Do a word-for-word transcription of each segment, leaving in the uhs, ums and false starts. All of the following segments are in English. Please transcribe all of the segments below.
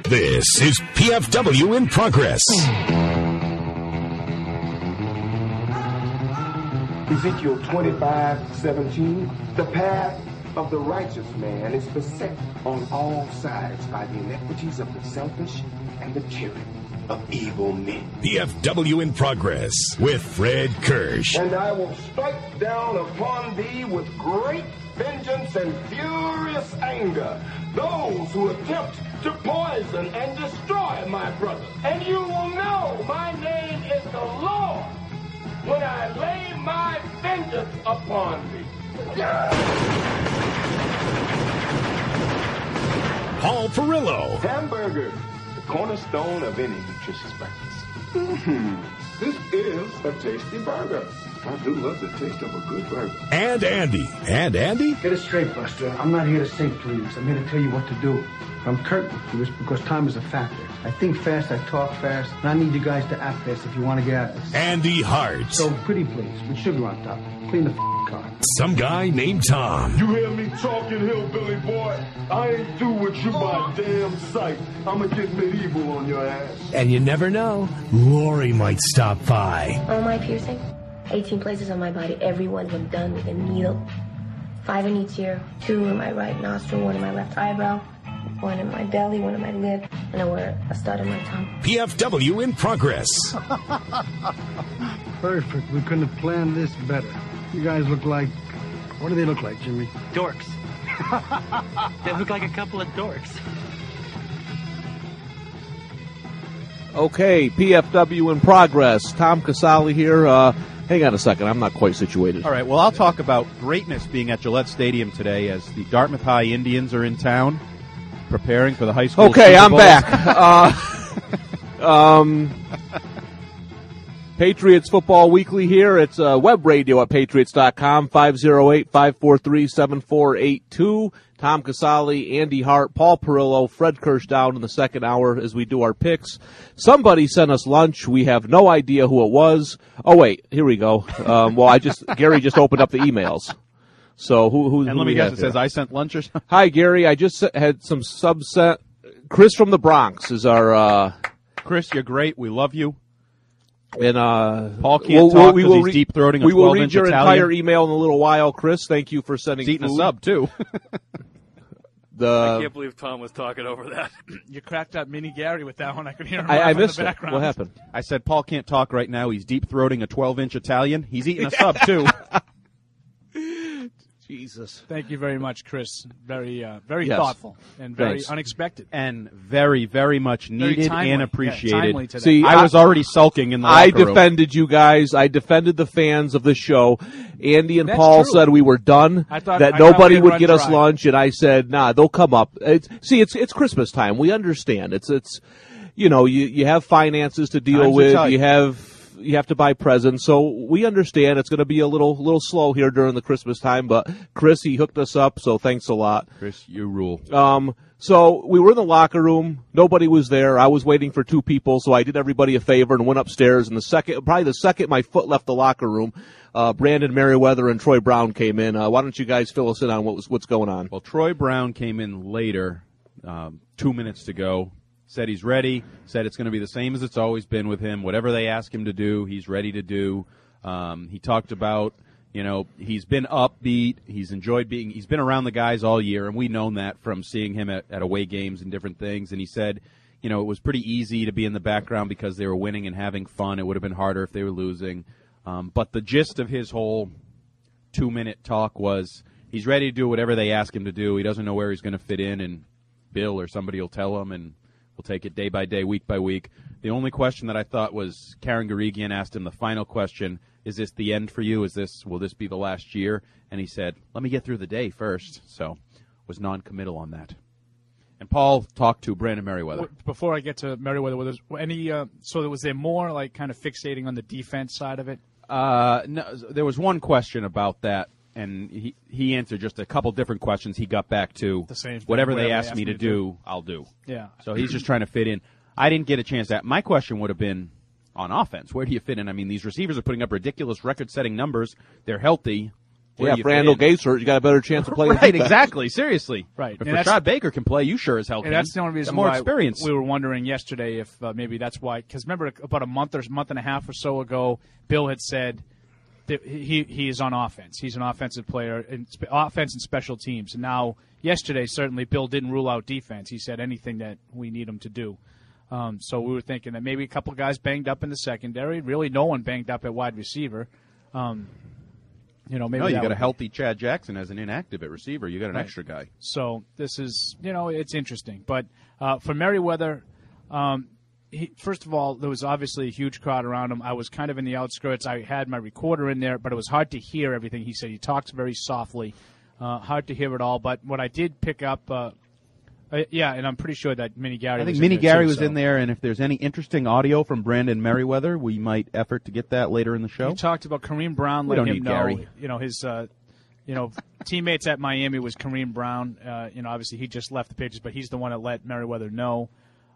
This is P F W in Progress. Ezekiel twenty-five seventeen, the path of the righteous man is beset on all sides by the iniquities of the selfish and the tyranny of evil men. P F W in Progress with Fred Kirsch. And I will strike down upon thee with great vengeance and furious anger those who attempt to poison and destroy my brothers. And you will know my name is the Lord when I lay my vengeance upon thee. Paul Perillo. Hamburger, the cornerstone of any nutritious breakfast. Mm-hmm. This is a tasty burger. I do love the taste of a good burger. And Andy. And Andy? Get it straight, Buster. I'm not here to say please. I'm here to tell you what to do. I'm curt with you. It's because time is a factor. I think fast, I talk fast, and I need you guys to act fast if you want to get at this. Andy Hart. So, pretty please, with sugar on top. Clean the f***ing car. Some guy named Tom. You hear me talking, hillbilly boy? I ain't through with you by damn sight. I'ma get medieval on your ass. And you never know, Lori might stop by. All my piercing, eighteen places on my body, every one of them done with a needle. Five in each ear, two in my right nostril, one in my left eyebrow, one in my belly, one in my lip, and I wear a stud in my tongue. P F W in Progress. Perfect. We couldn't have planned this better. You guys look like... What do they look like, Jimmy? Dorks. They look like a couple of dorks. Okay, P F W in Progress. Tom Casale here. Uh, hang on a second. I'm not quite situated. All right, well, I'll talk about greatness being at Gillette Stadium today as the Dartmouth High Indians are in town preparing for the high school Okay, Super I'm Bowl. back. uh, um... Patriots Football Weekly here. It's uh, web radio at patriots dot com, five oh eight, five four three, seven four eight two. Tom Casale, Andy Hart, Paul Perillo, Fred Kirsch down in the second hour as we do our picks. Somebody sent us lunch. We have no idea who it was. Oh, wait, here we go. Um, well, I just Gary just opened up the emails. So who who? And who let me we guess, have it here? says I sent lunch or something? Hi, Gary. I just had some subset. Chris from the Bronx is our... Uh, Chris, you're great. We love you. And uh, Paul can't talk because he's deep-throating a We will twelve-inch read your Italian. entire email in a little while, Chris. Thank you for sending He's eating food. a sub, too. the I can't believe Tom was talking over that. You cracked up Mini Gary with that one. I could hear him I, I in missed the it. background. What happened? I said Paul can't talk right now. He's deep-throating a twelve-inch Italian. He's eating a sub, too. Jesus. Thank you very much, Chris. Very, uh, very Yes. thoughtful and very Thanks. unexpected. And very, very much Very needed timely. and Yeah, appreciated. timely today. See, I was already sulking in the I locker room. defended you guys. I defended the fans of the show. Andy and That's Paul true. said we were done, I thought- that I thought nobody we'd would run get us dry. lunch, and I said, nah, they'll come up. It's, see, it's it's Christmas time. We understand. It's, it's you know, you, you have finances to deal Times are with. tight. You have... You have to buy presents, so we understand it's going to be a little little slow here during the Christmas time. But Chris, he hooked us up, so thanks a lot. Chris, you rule. Um, so we were in the locker room. Nobody was there. I was waiting for two people, so I did everybody a favor and went upstairs. And the second, probably the second my foot left the locker room, uh, Brandon Merriweather and Troy Brown came in. Uh, why don't you guys fill us in on what was what's going on? Well, Troy Brown came in later, um, two minutes to go. Said he's ready, said it's going to be the same as it's always been with him. Whatever they ask him to do, he's ready to do. Um, he talked about, you know, he's been upbeat. He's enjoyed being, he's been around the guys all year, and we've known that from seeing him at, at away games and different things. And he said, you know, it was pretty easy to be in the background because they were winning and having fun. It would have been harder if they were losing. Um, but the gist of his whole two-minute talk was he's ready to do whatever they ask him to do. He doesn't know where he's going to fit in, and Bill or somebody will tell him, and we'll take it day by day, week by week. The only question that I thought was Karen Garigian asked him the final question, is this the end for you? Is this will this be the last year? And he said, let me get through the day first. So was non-committal on that. And Paul talked to Brandon Merriweather. Before I get to Merriweather, was there any? Uh, so was there more like kind of fixating on the defense side of it? Uh, no, there was one question about that, and he, he answered just a couple different questions. He got back to The same thing, whatever, whatever they asked me to do, I'll do. Yeah. So he's just trying to fit in. I didn't get a chance to. My question would have been on offense. Where do you fit in? I mean, these receivers are putting up ridiculous record-setting numbers. They're healthy. where Yeah, you if Randall fit in. Gates hurt, you got a better chance of playing Right, defense. exactly. Seriously. Right. If And that's- Rashad Baker can play, you sure as hell can. And that's the only reason Got more why experience. we were wondering yesterday if uh, maybe that's why. Because remember, about a month or month and a half or so ago, Bill had said that he he is on offense. He's an offensive player, in sp- offense and special teams. And now, yesterday, certainly, Bill didn't rule out defense. He said anything that we need him to do. Um, so we were thinking that maybe a couple guys banged up in the secondary. Really, no one banged up at wide receiver. Um, you know, maybe No, you that got a would- healthy Chad Jackson as an inactive at receiver. You got an Right. extra guy. So this is, you know, it's interesting. But uh, for Merriweather, um, he, first of all, there was obviously a huge crowd around him. I was kind of in the outskirts. I had my recorder in there, but it was hard to hear everything he said. He talks very softly, uh, hard to hear it all. But what I did pick up, uh, uh, yeah, and I'm pretty sure that Minnie Gary I think was Minnie in there Gary too, was so. in there, and if there's any interesting audio from Brandon Merriweather, we might effort to get that later in the show. He talked about Kareem Brown, We let don't him need know. Gary. You know, his uh, you know, teammates at Miami was Kareem Brown. Uh, you know, obviously he just left the Patriots, but he's the one that let Merriweather know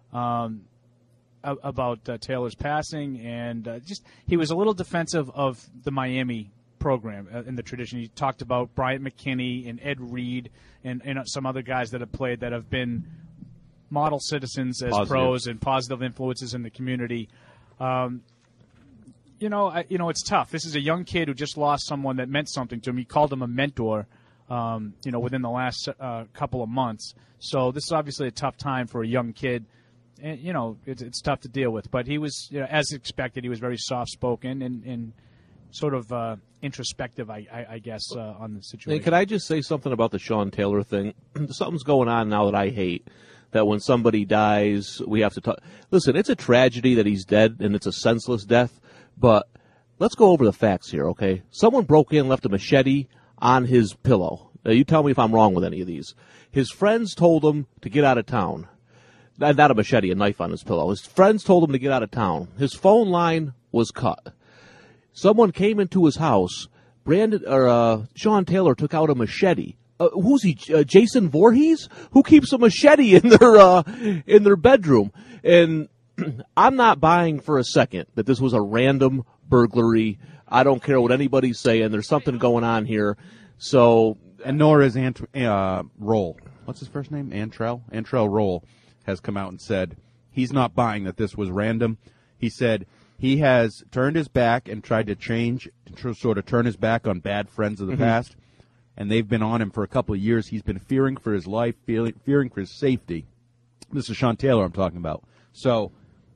um, a- about uh, Taylor's passing, and uh, just he was a little defensive of the Miami program uh, in the tradition. He talked about Bryant McKinney and Ed Reed and, and some other guys that have played that have been model citizens as Positive. pros and positive influences in the community. Um, you know, I, you know, it's tough. This is a young kid who just lost someone that meant something to him. He called him a mentor, um, you know, within the last uh, couple of months. So this is obviously a tough time for a young kid. And, you know, it's, it's tough to deal with. But he was, you know, as expected, he was very soft-spoken and, and sort of uh, introspective, I, I, I guess, uh, on the situation. And could I just say something about the Sean Taylor thing? Something's going on now that I hate. That when somebody dies, we have to talk. Listen, it's a tragedy that he's dead, and it's a senseless death. But let's go over the facts here, okay? Someone broke in, left a machete on his pillow. Now, you tell me if I'm wrong with any of these. His friends told him to get out of town. Not a machete, a knife on his pillow. His friends told him to get out of town. His phone line was cut. Someone came into his house. Brandon or uh, Sean Taylor took out a machete. Uh, who's he? Uh, Jason Voorhees? Who keeps a machete in their uh, in their bedroom? And I'm not buying for a second that this was a random burglary. I don't care what anybody's saying. There's something going on here. So, and nor is Ant uh, Roll. What's his first name? Antrell. Antrell Roll has come out and said he's not buying that this was random. He said he has turned his back and tried to change, to sort of turn his back on bad friends of the Mm-hmm. past. And they've been on him for a couple of years. He's been fearing for his life, fearing, fearing for his safety. This is Sean Taylor I'm talking about. So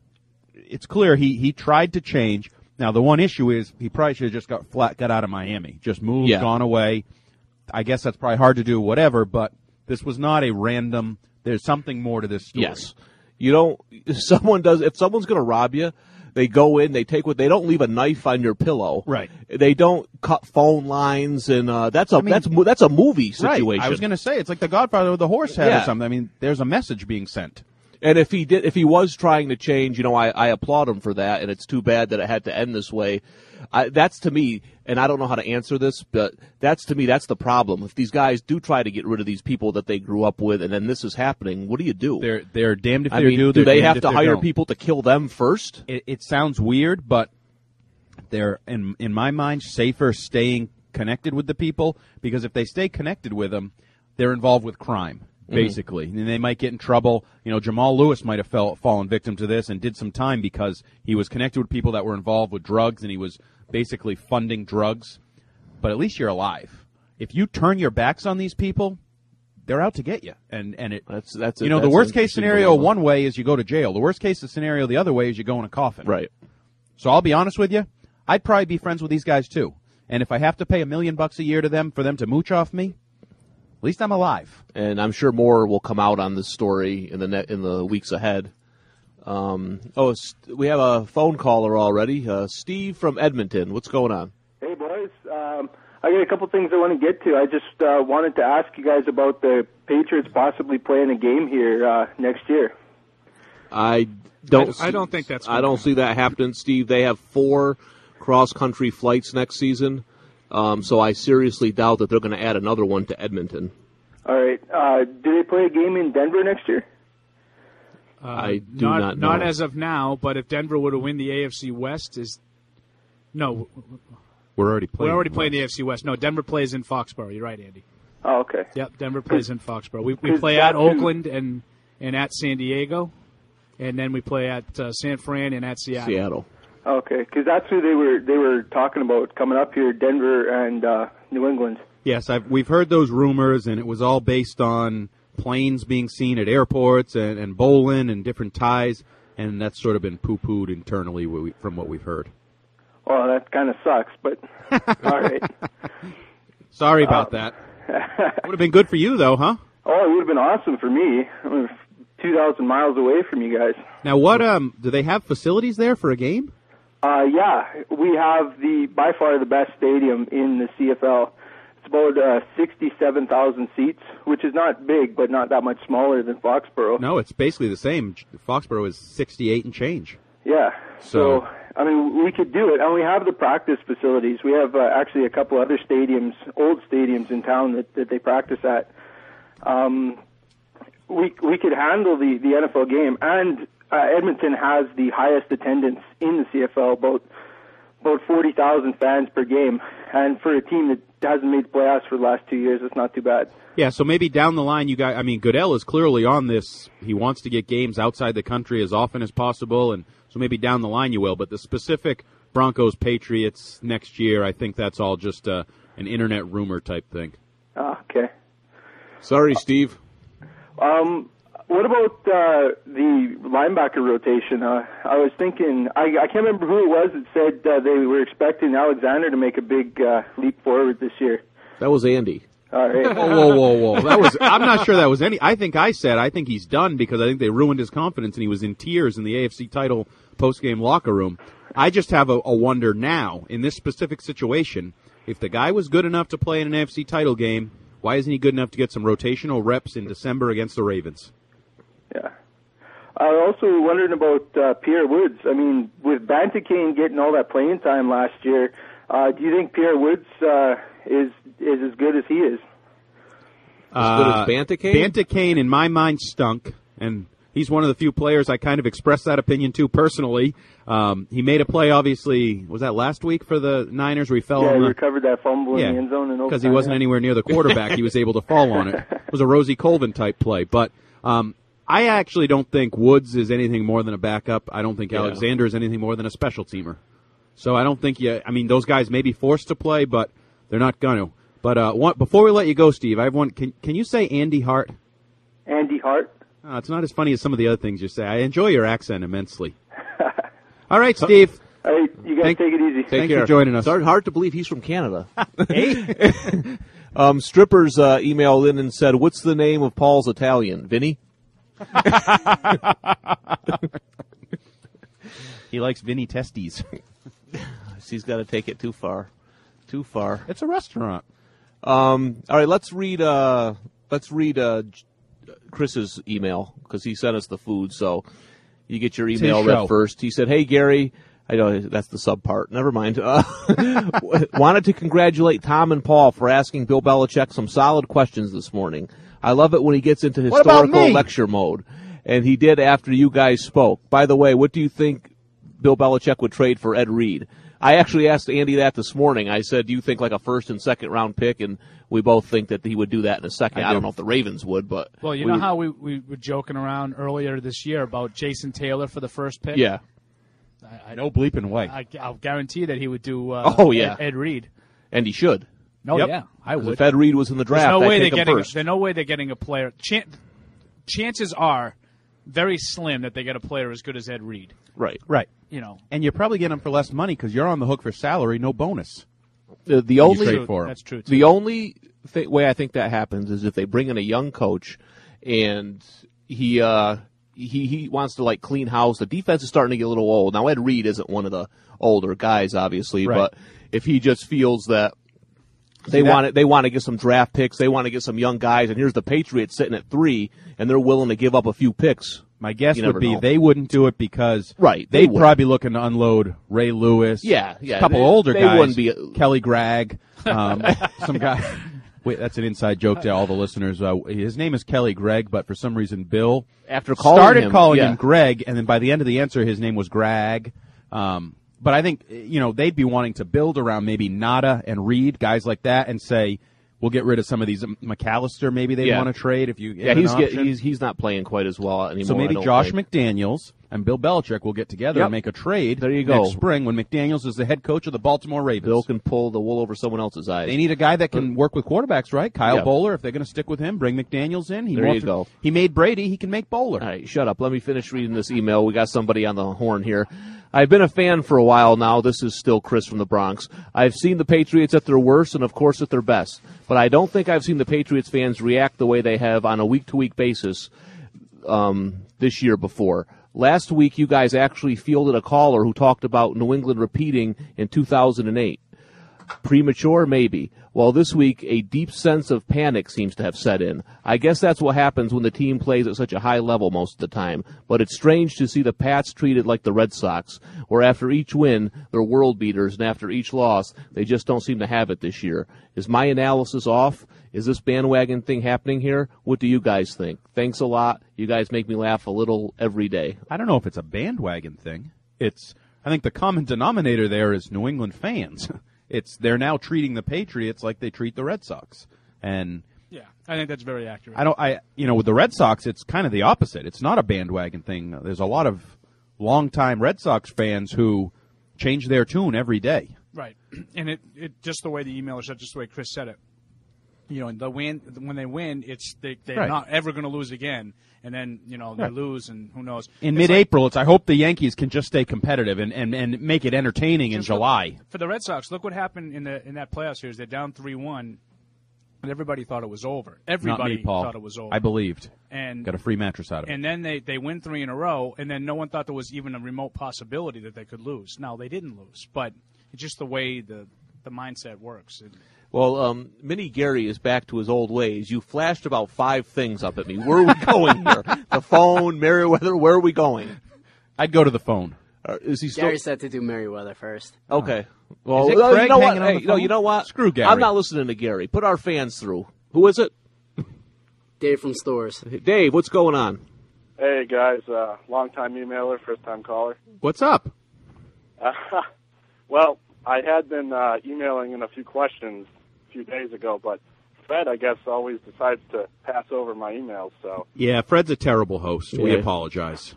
it's clear he, he tried to change. Now, the one issue is he probably should have just got flat, got out of Miami, just moved, Yeah. gone away. I guess that's probably hard to do, whatever, but this was not a random, there's something more to this story. yes. You don't, if someone does, if someone's going to rob you, they go in, they take what, they don't leave a knife on your pillow. Right. They don't cut phone lines, and uh, that's a I mean- that's mo- that's a movie situation. Right. I was going to say, it's like the Godfather with the horse head Yeah. or something. I mean, there's a message being sent. And if he did, if he was trying to change, you know, I, I applaud him for that. And it's too bad that it had to end this way. I, that's to me, and I don't know how to answer this, but that's to me, that's the problem. If these guys do try to get rid of these people that they grew up with, and then this is happening, what do you do? They're they're damned if I they mean, do. do they're they damned have if to they hire don't. people to kill them first? It, it sounds weird, but they're in in my mind safer staying connected with the people, because if they stay connected with them, they're involved with crime. Basically, and they might get in trouble. You know, Jamal Lewis might have fell, fallen victim to this and did some time because he was connected with people that were involved with drugs, and he was basically funding drugs. But at least you're alive. If you turn your backs on these people, they're out to get you. And and it That's that's you know that's the worst an case interesting scenario dilemma. one way is you go to jail. The worst case scenario the other way is you go in a coffin. Right. So I'll be honest with you, I'd probably be friends with these guys too. And if I have to pay a million bucks a year to them for them to mooch off me, at least I'm alive. And I'm sure more will come out on this story in the ne- in the weeks ahead. Um, oh, s- we have a phone caller already. Uh, Steve from Edmonton. What's going on? Hey, boys. Um, I got a couple things I want to get to. I just uh, wanted to ask you guys about the Patriots possibly playing a game here uh, next year. I don't. I- I don't think that's I don't see that happening, Steve. They have four cross-country flights next season, um, so I seriously doubt that they're going to add another one to Edmonton. All right. Uh, do they play a game in Denver next year? Uh, I do not, not know. Not as of now, but if Denver were to win the A F C West, is no. We're already playing. We're already playing the A F C West. No, Denver plays in Foxborough. You're right, Andy. Oh, okay. Yep, Denver plays in Foxborough. We, we play that at too- Oakland and, and at San Diego, and then we play at uh, San Fran and at Seattle. Seattle. Okay, because that's who they were they were talking about coming up here, Denver and uh, New England. Yes, I've, we've heard those rumors, and it was all based on planes being seen at airports and, and bowling and different ties, and that's sort of been poo-pooed internally what we, from what we've heard. Well, that kind of sucks, but all right. Sorry about Uh, that. Would have been good for you, though, huh? Oh, it would have been awesome for me. I'm two thousand miles away from you guys. Now, what um do they have facilities there for a game? Uh, yeah, we have the by far the best stadium in the C F L. It's about uh, sixty-seven thousand seats, which is not big, but not that much smaller than Foxborough. No, it's basically the same. Foxborough is sixty-eight and change. Yeah. So- So, I mean, we could do it, and we have the practice facilities. We have uh, actually a couple other stadiums, old stadiums in town that, that they practice at. Um, we we could handle the, the N F L game, and uh, Edmonton has the highest attendance in the C F L, about about forty thousand fans per game, and for a team that hasn't made the playoffs for the last two years, it's not too bad. Yeah, so maybe down the line, you guys. I mean, Goodell is clearly on this. He wants to get games outside the country as often as possible, and so maybe down the line you will. But the specific Broncos Patriots next year, I think that's all just uh, an internet rumor type thing. Ah, okay. Sorry, Steve. Um, what about uh, the linebacker rotation? Uh, I was thinking, I, I can't remember who it was that said uh, they were expecting Alexander to make a big uh, leap forward this year. That was Andy. All right. Whoa, whoa, whoa, whoa! That was. I'm not sure that was any. I think I said I think he's done because I think they ruined his confidence and he was in tears in the A F C title postgame locker room. I just have a, a wonder now in this specific situation. If the guy was good enough to play in an A F C title game, why isn't he good enough to get some rotational reps in December against the Ravens? Yeah. I was also wondering about uh, Pierre Woods. I mean, with Bantacane getting all that playing time last year, uh, do you think Pierre Woods uh, is is as good as he is? As good as Bantacane? Bantacane, in my mind, stunk, and he's one of the few players I kind of expressed that opinion to personally. Um, he made a play, obviously, was that last week for the Niners where he fell yeah, on he the... recovered that fumble Yeah, in the end zone. because he wasn't anywhere near the quarterback. He was able to fall on it. It was a Rosie Colvin-type play. But um, I actually don't think Woods is anything more than a backup. I don't think Yeah. Alexander is anything more than a special teamer. So I don't think you... I mean, those guys may be forced to play, but they're not going to. But uh, one, before we let you go, Steve, I have one. Can, can you say Andy Hart? Andy Hart? Uh, it's not as funny as some of the other things you say. I enjoy your accent immensely. All right, Steve. All right, you guys Thank- take it easy. Take Thanks care. for joining us. It's hard to believe he's from Canada. um, strippers uh, emailed in and said, "What's the name of Paul's Italian? Vinny?" He likes Vinny Testes. He's got to take it too far. Too far. It's a restaurant. Um, all right, let's read. Uh, let's read uh, Chris's email because he sent us the food. So you get your It's email his read show. first. He said, "Hey Gary, I know that's the sub part. Never mind. Uh, wanted to congratulate Tom and Paul for asking Bill Belichick some solid questions this morning. I love it when he gets into What about historical me? lecture mode, and he did after you guys spoke. By the way, what do you think Bill Belichick would trade for Ed Reed?" I actually asked Andy that this morning. I said, do you think like a first and second round pick? And we both think that he would do that in a second. I I, don't do. know if the Ravens would, but. Well, you we know would- how we, we were joking around earlier this year about Jason Taylor for the first pick? Yeah. I, I, No bleeping way. I, I'll guarantee that he would do uh, Oh, yeah. Ed, Ed Reed. And he should. No, Yep. yeah, I 'Cause would. If Ed Reed was in the There's draft, no I'd way they're take him getting. first. There's no way they're getting a player. Chan- chances are very slim that they get a player as good as Ed Reed. Right. Right. You know, And you're probably getting him for less money because you're on the hook for salary, no bonus. The, the You only trade for him. that's true. Too. the only th- way I think that happens is if they bring in a young coach and he uh, he he wants to like clean house. The defense is starting to get a little old. Now Ed Reed isn't one of the older guys, obviously, Right. but if he just feels that they See, that- want to, they want to get some draft picks, they want to get some young guys, and here's the Patriots sitting at three, and they're willing to give up a few picks. My guess You would never be know. they wouldn't do it because Right, they they'd wouldn't. probably be looking to unload Ray Lewis. Yeah, yeah, A couple they- older they guys. wouldn't be- Kelly Gregg. Um, some guy. Wait, that's an inside joke to all the listeners. Uh, his name is Kelly Gregg, but for some reason Bill After calling started him, calling yeah. him Greg, and then by the end of the answer, his name was Greg. Um, but I think, you know, they'd be wanting to build around maybe Nada and Reed, guys like that, and say, we'll get rid of some of these. McAllister, maybe they Yeah. want to trade if you. Yeah, he's, get, he's he's not playing quite as well anymore. So maybe I don't Josh think. McDaniels and Bill Belichick will get together Yep. and make a trade. There you go. Next spring when McDaniels is the head coach of the Baltimore Ravens. Bill can pull the wool over someone else's eyes. They need a guy that can work with quarterbacks, right? Kyle Yeah. Bowler, if they're going to stick with him, bring McDaniels in. He There wants you go. He made Brady. He can make Bowler. All right, shut up. Let me finish reading this email. We got somebody on the horn here. I've been a fan for a while now. This is still Chris from the Bronx. I've seen the Patriots at their worst and, of course, at their best. But I don't think I've seen the Patriots fans react the way they have on a week-to-week basis um, this year before. Last week, you guys actually fielded a caller who talked about New England repeating in two thousand eight. Premature, maybe. Well, this week, a deep sense of panic seems to have set in. I guess that's what happens when the team plays at such a high level most of the time. But it's strange to see the Pats treated like the Red Sox, where after each win, they're world beaters, and after each loss, they just don't seem to have it this year. Is my analysis off? Is this bandwagon thing happening here? What do you guys think? Thanks a lot. You guys make me laugh a little every day. I don't know if it's a bandwagon thing. It's I think the common denominator there is New England fans. It's they're now treating the Patriots like they treat the Red Sox, and Yeah, I think that's very accurate. I don't. I you know with the Red Sox, it's kind of the opposite. It's not a bandwagon thing. There's a lot of longtime Red Sox fans who change their tune every day. Right, and it, it just the way the emailer said, just the way Chris said it. You know, the win when they win, it's they, they're Right. not ever going to lose again, and then you know they Right. lose, and who knows? In It's mid-April, it's I hope the Yankees can just stay competitive and, and, and make it entertaining in Just look- July. for the Red Sox, look what happened in the in that playoff series. They're down three one, and everybody thought it was over. Everybody Not me, Paul. thought it was over. I believed. And Got a free mattress out of it. And then they, they win three in a row, and then no one thought there was even a remote possibility that they could lose. Now, they didn't lose, but it's just the way the, the mindset works. It, Well, um, Mini Gary is back to his old ways. You flashed about five things up at me. Where are we going here? The phone, Merriweather, where are we going? I'd go to the phone. Uh, is he still? Gary said to do Merriweather first. Okay. Well, Is it uh, Craig you know what? hanging on Hey, the no, phone? you know what? Screw Gary. I'm not listening to Gary. Put our fans through. Who is it? Dave from Stores. Dave, what's going on? Hey, guys. Uh, long-time emailer, first-time caller. What's up? Uh, well, I had been uh, emailing in a few questions a few days ago, but Fred, I guess, always decides to pass over my emails, so Yeah, Fred's a terrible host. We Yeah. apologize.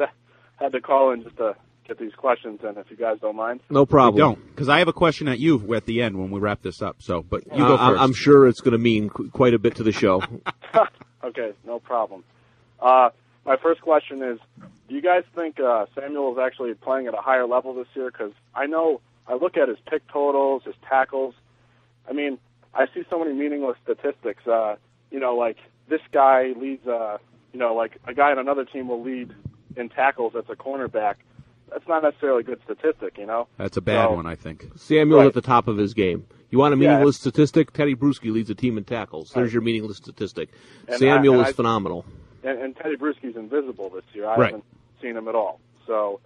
had to call in just to get these questions in, if you guys don't mind. No problem. We don't, because I have a question at you at the end when we wrap this up. So, but you Uh, go I'm- first. I'm sure it's going to mean qu- quite a bit to the show. Okay, no problem. Uh, my first question is, do you guys think uh, Samuel is actually playing at a higher level this year? Because I know, I look at his pick totals, his tackles. I mean, I see so many meaningless statistics. Uh, you know, like this guy leads, uh, you know, like a guy on another team will lead in tackles that's a cornerback. That's not necessarily a good statistic, you know? That's a bad So- one, I think. Samuel's Right. at the top of his game. You want a Yeah. meaningless statistic? Teddy Bruschi leads the team in tackles. There's Right. your meaningless statistic. And Samuel I- and is I- phenomenal. And, and Teddy Bruschi's invisible this year. I Right. haven't seen him at all. So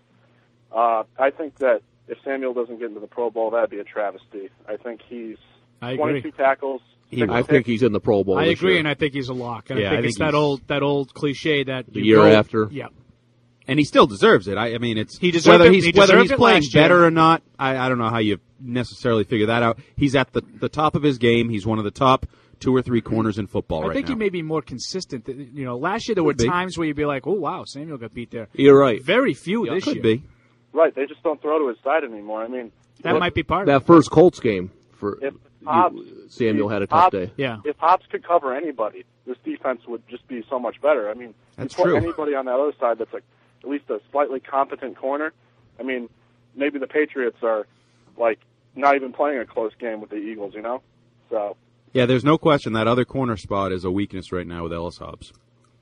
uh, I think that if Samuel doesn't get into the Pro Bowl, that'd be a travesty. I think he's I agree. twenty-two tackles. six I picks. think he's in the Pro Bowl I this agree, year. and I think he's a lock. And Yeah, I think I it's think that he's- old that old cliche that The you year go- after. Yeah. And he still deserves it. I, I mean, it's He deserved whether it- he's he whether deserved he's it playing last year. better or not. I, I don't know how you necessarily figure that out. He's at the the top of his game. He's one of the top two or three corners in football I right think now. he may be more consistent. th- You know, last year there were Could be. times where you'd be like, "Oh wow, Samuel got beat there." You're right. Very few Yeah, this could year. be. Right, they just don't throw to his side anymore. I mean, That if- might be part of That it. first Colts game for If you- Hobbs, Samuel had a if tough Hobbs- day. Yeah. If Hobbs could cover anybody, this defense would just be so much better. I mean, That's you put true. anybody on that other side that's like at least a slightly competent corner. I mean, maybe the Patriots are like not even playing a close game with the Eagles, you know? So, Yeah, there's no question that other corner spot is a weakness right now with Ellis Hobbs.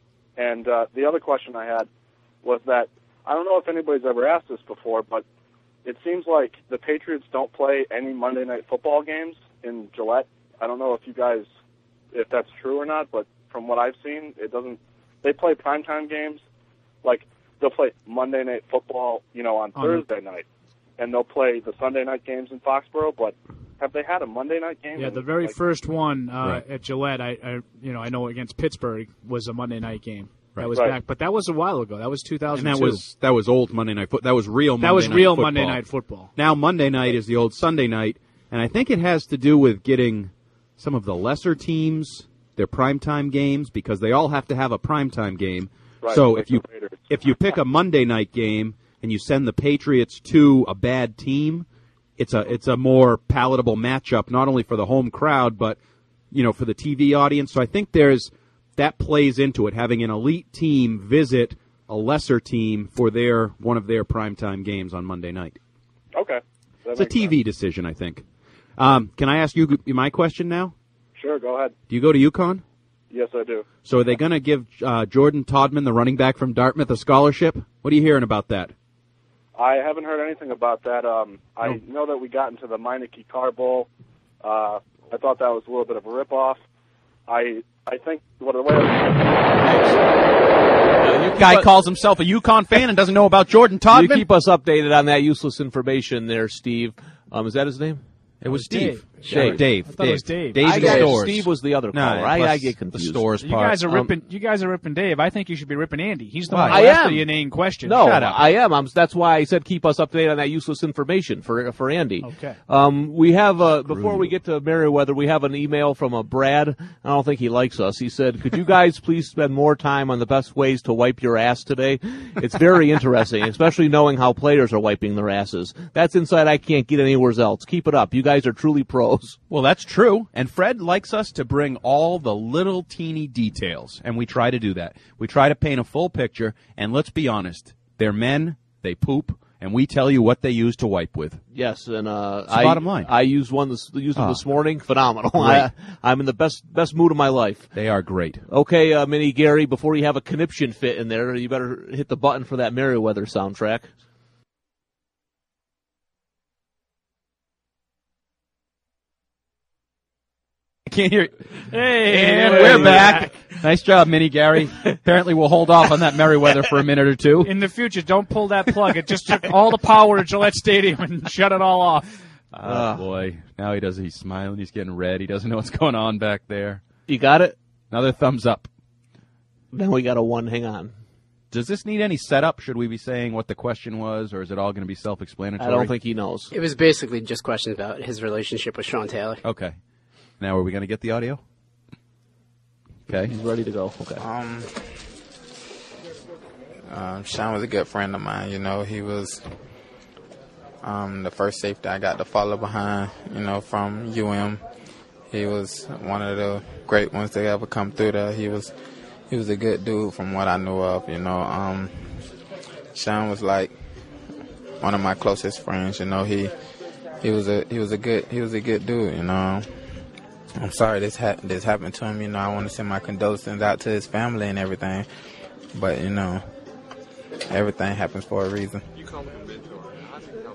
and uh, the other question I had was that I don't know if anybody's ever asked this before, but it seems like the Patriots don't play any Monday Night Football games in Gillette. I don't know if you guys, if that's true or not, but from what I've seen, it doesn't. They play primetime games, like they'll play Monday Night Football, you know, on On- Thursday night, and they'll play the Sunday night games in Foxborough. But have they had a Monday night game? Yeah, in, the very like, first one uh, Right. at Gillette, I, I, you know, I know against Pittsburgh was a Monday night game. Right. That was Right. back, but that was a while ago. That was two thousand two. And that was that was old Monday Night Football. That was real Monday That was Night real Football. Monday Night Football. Now Monday night is the old Sunday night, and I think it has to do with getting some of the lesser teams their primetime games because they all have to have a primetime game. Right, so like if you the Raiders. if you pick a Monday night game and you send the Patriots to a bad team, it's a it's a more palatable matchup not only for the home crowd but you know for the T V audience. So I think there's that plays into it, having an elite team visit a lesser team for their one of their primetime games on Monday night. Okay. That It's a makes T V sense. decision, I think. Um, can I ask you my question now? Sure, go ahead. Do you go to UConn? Yes, I do. So are they going to give uh, Jordan Todman, the running back from Dartmouth, a scholarship? What are you hearing about that? I haven't heard anything about that. Um, I know that we got into the Meineke Car Bowl. Uh, I thought that was a little bit of a ripoff. I I think what the way Uh, guy calls himself a UConn fan and doesn't know about Jordan You Todman. keep us updated on that useless information there, Steve. Um, is that his name? It was Steve. Dave. Dave. I thought it was Dave. Dave I and got it. Stores. Steve was the other No, caller. I, plus I get confused. The Stores You part. guys are Um, ripping. You guys are ripping Dave. I think you should be ripping Andy. He's the Why? one who I asked am. the inane question. No, Shut up. I am. I'm, that's why I said keep us updated on that useless information for for Andy. Okay. Um, we have uh, before we get to Merriweather, we have an email from a Brad. I don't think he likes us. He said, "Could you guys please spend more time on the best ways to wipe your ass today? It's very interesting, especially knowing how players are wiping their asses. That's insight I can't get anywhere else. Keep it up. You guys are truly pros." Well, that's true. And Fred likes us to bring all the little teeny details, and we try to do that. We try to paint a full picture, and let's be honest, they're men, they poop, and we tell you what they use to wipe with. Yes, and uh, It's the I bottom line. I used one this used them Ah. this morning. Phenomenal. Great. I, I'm in the best best mood of my life. They are great. Okay, uh, Mini Gary, before you have a conniption fit in there, you better hit the button for that Merriweather soundtrack. I can't hear it. Hey, And hey, we're back. Nice job, Mini Gary. Apparently we'll hold off on that Merriweather for a minute or two. In the future, don't pull that plug. It just took all the power to Gillette Stadium and shut it all off. Oh, boy. Now he does. He's smiling. He's getting red. He doesn't know what's going on back there. You got it? Another thumbs up. Now we got a one. Hang on. Does this need any setup? Should we be saying what the question was, or is it all going to be self-explanatory? I don't think he knows. It was basically just questions about his relationship with Sean Taylor. Okay. Now, are we going to get the audio? Okay. He's ready to go. Okay. Um, um, Sean was a good friend of mine. You know, he was um, the first safety I got to follow behind, you know, from U M. He was one of the great ones that ever come through there. He was he was a good dude from what I knew of, you know. Um, Sean was like one of my closest friends, you know. He he was a he was a good he was a good dude, you know. I'm sorry this ha- this happened to him. You know, I want to send my condolences out to his family and everything. But, you know, everything happens for a reason. You call him a mentor. How did he help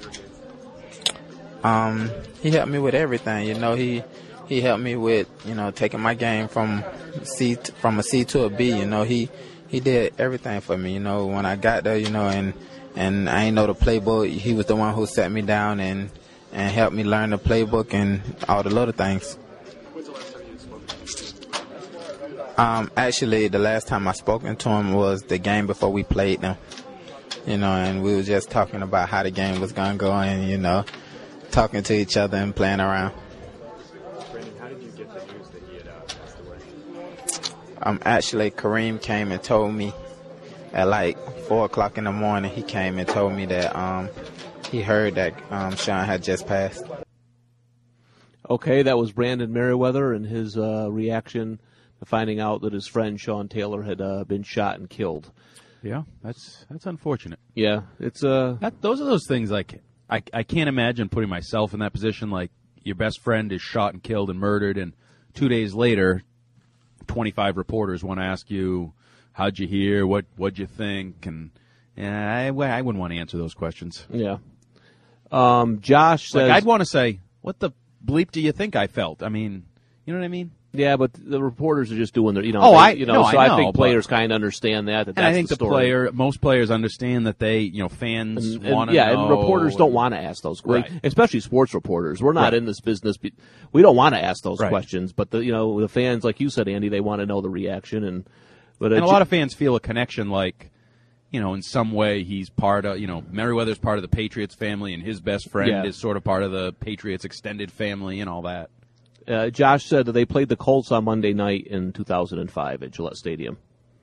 you? Um, he helped me with everything. You know, he he helped me with, you know, taking my game from C t- from a C to a B. You know, he he did everything for me. You know, when I got there, you know, and and I ain't know the playbook. He was the one who sat me down and and helped me learn the playbook and all the little things. When's the last time you spoke to him? Um, actually, the last time I spoken to him was the game before we played them. You know, and we were just talking about how the game was gonna go, and you know, talking to each other and playing around. Brandon, how did you get the news that he had uh, passed away? Um, actually, Kareem came and told me at like four o'clock in the morning. He came and told me that um, he heard that um, Sean had just passed. Okay, that was Brandon Merriweather and his uh, reaction to finding out that his friend Sean Taylor had uh, been shot and killed. Yeah, that's that's unfortunate. Yeah, it's uh that, those are those things like I I can't imagine putting myself in that position. Like your best friend is shot and killed and murdered, and two days later, twenty-five reporters want to ask you how'd you hear, what what'd you think, and yeah, I, I wouldn't want to answer those questions. Yeah. Um, Josh says Like I'd want to say, what the bleep do you think I felt? I mean, you know what I mean? Yeah, but the reporters are just doing their, you know. Oh, they, I- you know. no, so I I, know, think but- players kind of understand that. that And that's I think the, the, story. player, most players understand that they, you know, fans And- and- want to yeah, know. and reporters don't want to ask those questions, Right. especially sports reporters. We're not Right. in this business. be- We don't want to ask those Right. questions, but the you know the fans, like you said, Andy, they want to know the reaction and But and uh, a lot of fans feel a connection, like, you know, in some way he's part of, you know, Merriweather's part of the Patriots family, and his best friend Yeah. is sort of part of the Patriots extended family and all that. Uh, Josh said that they played the Colts on Monday night in two thousand five at Gillette Stadium.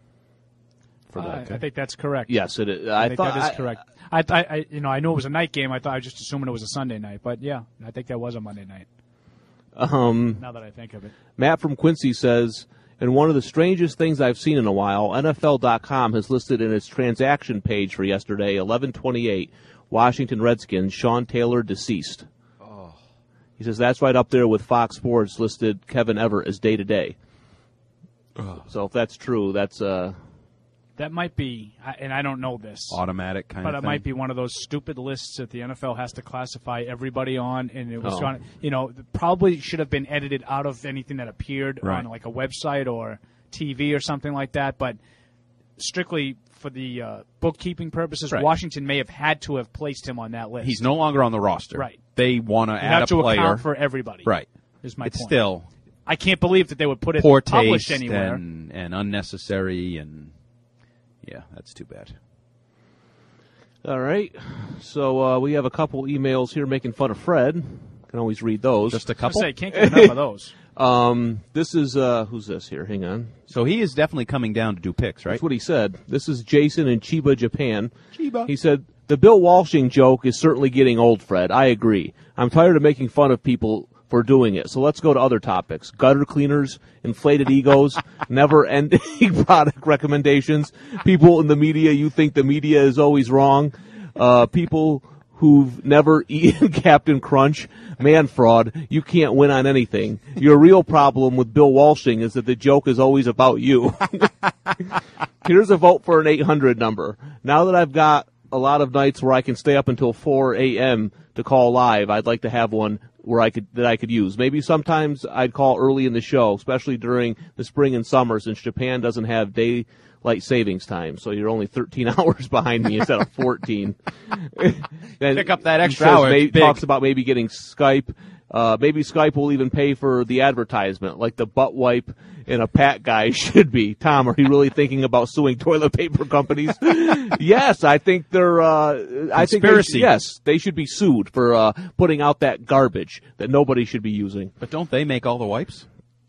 For Uh, that. I think that's correct. Yes, it is. I, I think thought that is I- correct. I, I, I, you know, I knew it was a night game. I thought I was just assuming it was a Sunday night, but yeah, I think that was a Monday night. Um, Now that I think of it, Matt from Quincy says, and one of the strangest things I've seen in a while, N F L dot com has listed in its transaction page for yesterday, eleven twenty-eight, Washington Redskins, Sean Taylor deceased. Oh. He says that's right up there with Fox Sports listed Kevin Everett as day-to-day. So if that's true, that's... Uh, that might be, I- and I don't know this, Automatic kind but of it thing. might be one of those stupid lists that the N F L has to classify everybody on, and it was Oh. on, you know, probably should have been edited out of anything that appeared Right. on like a website or T V or something like that. But strictly for the uh, bookkeeping purposes, Right. Washington may have had to have placed him on that list. He's no longer on the roster. Right. They want to You add have a to player. account for everybody. Right. Is my it's point. still I can't believe that they would put it poor published taste anywhere. and, and unnecessary, and yeah, that's too bad. all right. So uh, we have a couple emails here making fun of Fred. Can always read those. Just a I was couple. gonna say, can't get enough of those. Um, this is, uh, who's this here? Hang on. So he is definitely coming down to do picks, right? That's what he said. This is Jason in Chiba, Japan. Chiba. He said, the Bill Walshing joke is certainly getting old, Fred. I agree. I'm tired of making fun of people for doing it. So let's go to other topics. Gutter cleaners, inflated egos, never-ending product recommendations, people in the media, you think the media is always wrong, uh, people who've never eaten Captain Crunch. Man, fraud, you can't win on anything. Your real problem with Bill Walshing is that the joke is always about you. Here's a vote for an eight hundred number. Now that I've got a lot of nights where I can stay up until four a.m. to call live, I'd like to have one where I could that I could use. Maybe sometimes I'd call early in the show, especially during the spring and summer, since Japan doesn't have daylight savings time, so you're only thirteen hours behind me instead of fourteen. Then Pick up that he extra says hour. may- It's big. talks about maybe getting Skype. Uh, maybe Skype will even pay for the advertisement, like the butt wipe in a Pat guy should be. Tom, are you really thinking about suing toilet paper companies? Yes, I think they're. Uh, I think they, Conspiracy. yes, they should be sued for uh, putting out that garbage that nobody should be using. But don't they make all the wipes?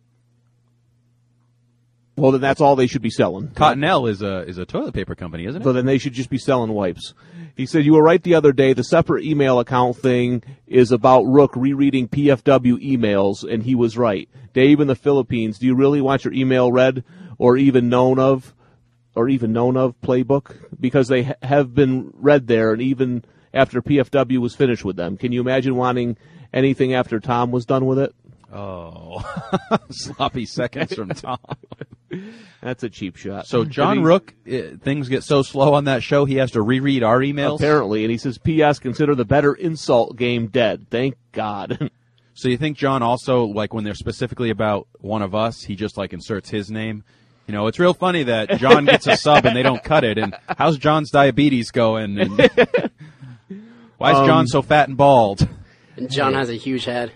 Well, then that's all they should be selling. Cottonelle is a is a toilet paper company, isn't it? So then they should just be selling wipes. He said, you were right the other day. The separate email account thing is about Rook rereading P F W emails, and he was right. Dave in the Philippines, do you really want your email read or even known of, or even known of playbook? Because they ha- have been read there, and even after P F W was finished with them. Can you imagine wanting anything after Tom was done with it? Oh, sloppy seconds from Tom. That's a cheap shot. So John And he- Rook, uh, things get so slow on that show, he has to reread our emails? Apparently, and he says, P S consider the better insult game dead. Thank God. So you think John also, like when they're specifically about one of us, he just like inserts his name? You know, it's real funny that John gets a sub and they don't cut it. And how's John's diabetes going? And why is Um, John so fat and bald? And John has a huge head.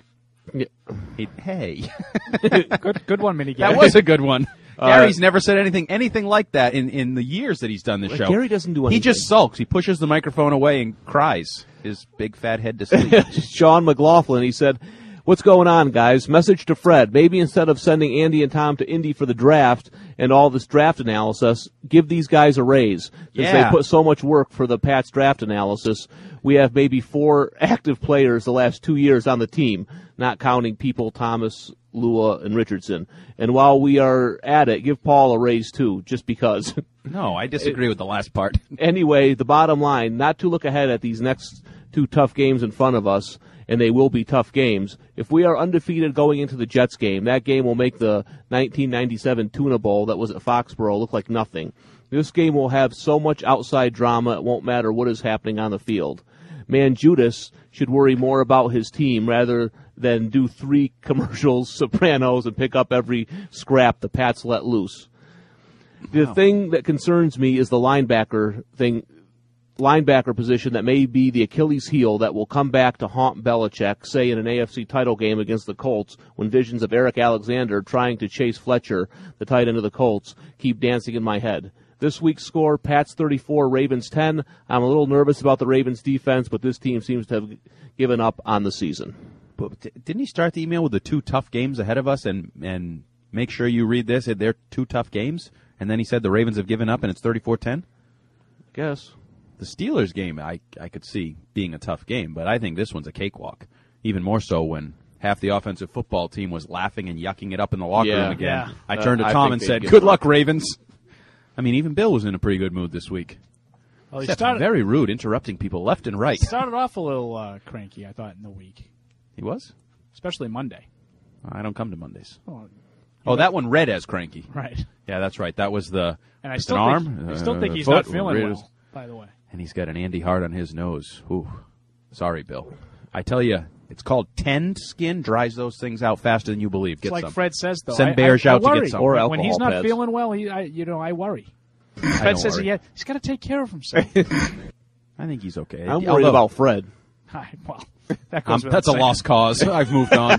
He, hey. good, good one, Mini Gary. That was a good one. Uh, Gary's never said anything anything like that in, in the years that he's done this Well, show. Gary doesn't do He anything. just sulks. He pushes the microphone away and cries his big fat head to sleep. Sean McLaughlin, he said, what's going on, guys? Message to Fred. Maybe instead of sending Andy and Tom to Indy for the draft and all this draft analysis, give these guys a raise. Since Yeah. they put so much work for the Pats draft analysis, we have maybe four active players the last two years on the team, not counting people Thomas, Lua, and Richardson. And while we are at it, give Paul a raise too, just because. No, I disagree with the last part. Anyway, the bottom line, not to look ahead at these next two tough games in front of us, and they will be tough games. If we are undefeated going into the Jets game, that game will make the nineteen ninety-seven Tuna Bowl that was at Foxborough look like nothing. This game will have so much outside drama, it won't matter what is happening on the field. Man, Judas should worry more about his team rather than do three commercials, Sopranos, and pick up every scrap the Pats let loose. The Wow. thing that concerns me is the linebacker thing linebacker position that may be the Achilles heel that will come back to haunt Belichick, say in an A F C title game against the Colts, when visions of Eric Alexander trying to chase Fletcher, the tight end of the Colts, keep dancing in my head. This week's score, Pats thirty-four, Ravens ten. I'm a little nervous about the Ravens' defense, but this team seems to have given up on the season. But didn't he start the email with the two tough games ahead of us and, and make sure you read this? They're two tough games? And then he said the Ravens have given up and it's thirty-four ten? Guess. The Steelers game, I, I could see being a tough game, but I think this one's a cakewalk. Even more so when half the offensive football team was laughing and yucking it up in the locker Yeah. room again. Yeah. I Uh, turned to I Tom think and they'd said, give good up. luck, Ravens. I mean, even Bill was in a pretty good mood this week. Well, he Except started- very rude, interrupting people left and right. Started off a little uh, cranky, I thought, in the week. He was? Especially Monday. I don't come to Mondays. Oh, Oh, that one read as cranky. Right. Yeah, that's right. That was the And I just still an think, arm. I still think uh, he's foot, not feeling wrist. well, by the way. And he's got an Andy Hart on his nose. Ooh, sorry, Bill. I tell you, it's called Tend Skin. Dries those things out faster than you believe. Get It's like some. Fred says, though. Send I, Bears I, I out worry. to get some. Or When he's alcohol not pads. feeling well, he, I, you know, I worry. I Fred don't says worry. he had, he's got to take care of himself. I think he's okay. I'm worried Although- about Fred. Hi, well, that Um, goes without that's a saying. lost cause. I've moved on.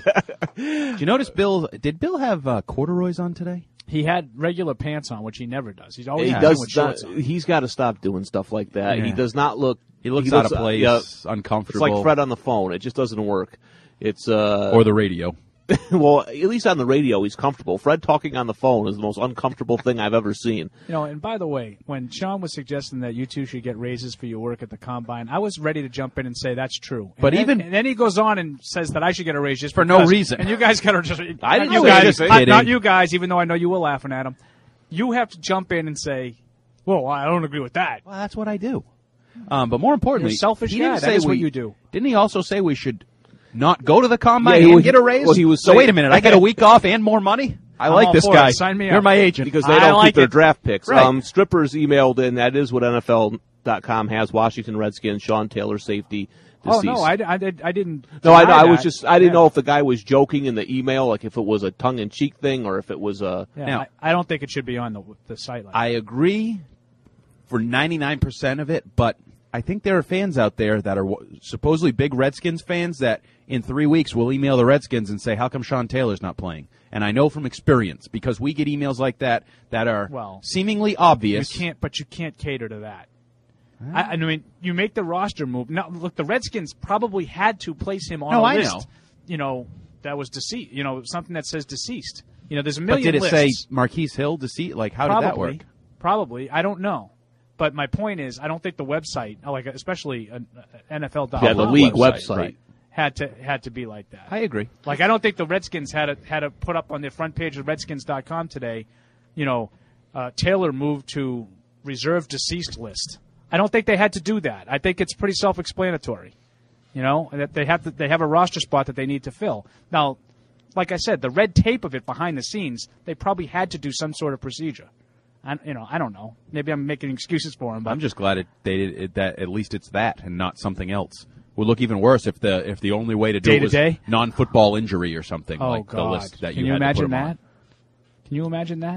Do you notice Bill? Did Bill have uh, corduroys on today? He had regular pants on, which he never does. He's always He been does with not, shorts on. he's got to stop doing stuff like that. Yeah. He does not look. He looks out of place, yeah, uncomfortable. It's like Fred on the phone. It just doesn't work. It's uh, Or the radio. well, at least on the radio, he's comfortable. Fred talking on the phone is the most uncomfortable thing I've ever seen. You know, and by the way, when Sean was suggesting that you two should get raises for your work at the Combine, I was ready to jump in and say that's true. And But then, even- and then he goes on and says that I should get a raise just For no because. reason. And you guys got to just. I didn't you say guys, anything. not, not Kidding. you guys, even though I know you were laughing at him. You have to jump in and say, "Well, I don't agree with that." Well, that's what I do. Um, but more importantly, You're a selfish he guy. didn't That say is what we- you do. Didn't he also say we should not go to the Combine Yeah, he and was- get a raise? well, he was so saying- wait a minute, I get a week off and more money? I I'm like all this for it. guy. Sign me You're up. my agent. Because they I don't like keep their it. draft picks. Right. Um, Strippers emailed in. That is what N F L dot com has. Washington Redskins, Sean Taylor, safety, Oh deceased. no, I, I, did, I didn't. No, I know. deny I was that. just. I didn't Yeah. know if the guy was joking in the email, like if it was a tongue-in-cheek thing, or if it was a. Yeah, Now- I, I don't think it should be on the the site. Like I agree for ninety-nine percent of it, but I think there are fans out there that are w- supposedly big Redskins fans that in three weeks will email the Redskins and say, how come Sean Taylor's not playing? And I know from experience, because we get emails like that that are Well, seemingly obvious. You can't, but you can't cater to that. I, I mean, you make the roster move. Now, look, the Redskins probably had to place him on No, a I list. know. You know, that was deceased. You know, something that says deceased. You know, there's a But million did it lists. say Marquise Hill deceit? Like, how probably, did that work? Probably, I don't know. But my point is, I don't think the website, like especially uh, N F L dot com, Yeah, the league website, website. right. had to had to be like that. I agree. Like, I don't think the Redskins had to, had to put up on their front page of Redskins dot com today, you know, uh, Taylor moved to reserve deceased list. I don't think they had to do that. I think it's pretty self-explanatory, you know, that they have to, they have a roster spot that they need to fill. Now, like I said, the red tape of it behind the scenes, they probably had to do some sort of procedure. I, you know, I don't know. Maybe I'm making excuses for him. But I'm just glad it, they did it, that at least it's that and not something else. Would look even worse if the if the only way to do Day it to was day? non-football injury or something oh like God, the list that can you, you had to imagine put 'em that? on. Can you imagine that?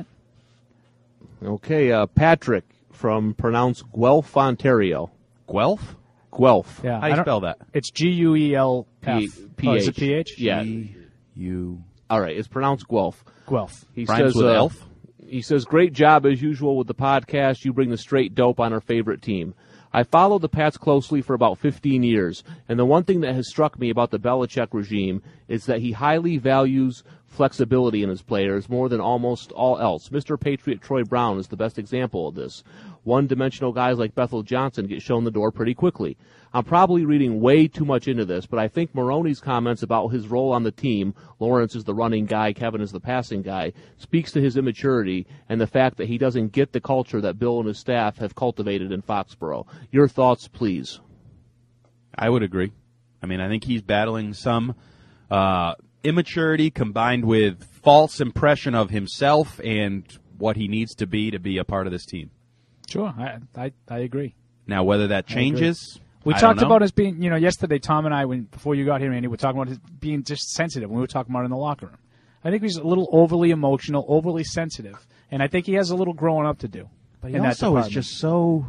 Okay, uh, Patrick from pronounced Guelph, Ontario. Guelph? Guelph. Yeah. How do I you don't- spell that? It's G U E L F. P- P Oh, is it H. P H? Yeah. You All right, it's pronounced Guelph. Guelph. He rhymes says, with uh, elf. He says, great job as usual with the podcast. You bring the straight dope on our favorite team. I followed the Pats closely for about fifteen years, and the one thing that has struck me about the Belichick regime is that he highly values flexibility in his players more than almost all else. Mister Patriot Troy Brown is the best example of this. One-dimensional guys like Bethel Johnson get shown the door pretty quickly. I'm probably reading way too much into this, but I think Maroney's comments about his role on the team, Lawrence is the running guy, Kevin is the passing guy, speaks to his immaturity and the fact that he doesn't get the culture that Bill and his staff have cultivated in Foxborough. Your thoughts, please. I would agree. I mean, I think he's battling some uh, immaturity combined with false impression of himself and what he needs to be to be a part of this team. Sure, I I, I agree. Now, whether that changes, We I talked don't know. about us being, you know, yesterday, Tom and I, when before you got here, Andy, we were talking about his being just sensitive when we were talking about it in the locker room. I think he's a little overly emotional, overly sensitive, and I think he has a little growing up to do. But he in that also is department. just so,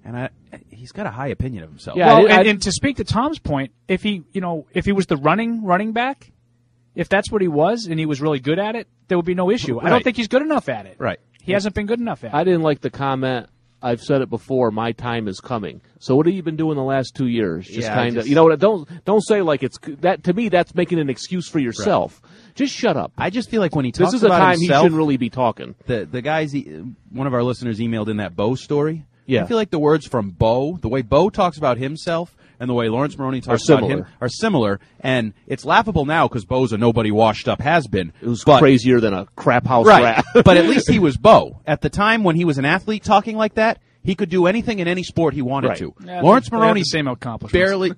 And I, he's got a high opinion of himself. Yeah, well, and, and to speak to Tom's point, if he, you know, if he was the running running back, if that's what he was and he was really good at it, there would be no issue. Right. I don't think he's good enough at it. Right. He hasn't been good enough at it. I didn't like the comment. I've said it before. My time is coming. So what have you been doing the last two years? Just Yeah, kind of, just- you know what? Don't don't say like it's that. To me, that's making an excuse for yourself. Just shut up. I just feel like when he talks this is a about time himself, he shouldn't really be talking. The the guys, he, one of our listeners emailed in that Bo story. Yeah. I feel like the words from Bo, the way Bo talks about himself and the way Lawrence Maroney talks Are about similar. him are similar. And it's laughable now because Bo's a nobody washed up has been. It was but, crazier than a crap house right. rat. But at least he was Bo. At the time when he was an athlete talking like that, he could do anything in any sport he wanted Right. to. Yeah, Lawrence they have Maroney the same accomplishments. barely.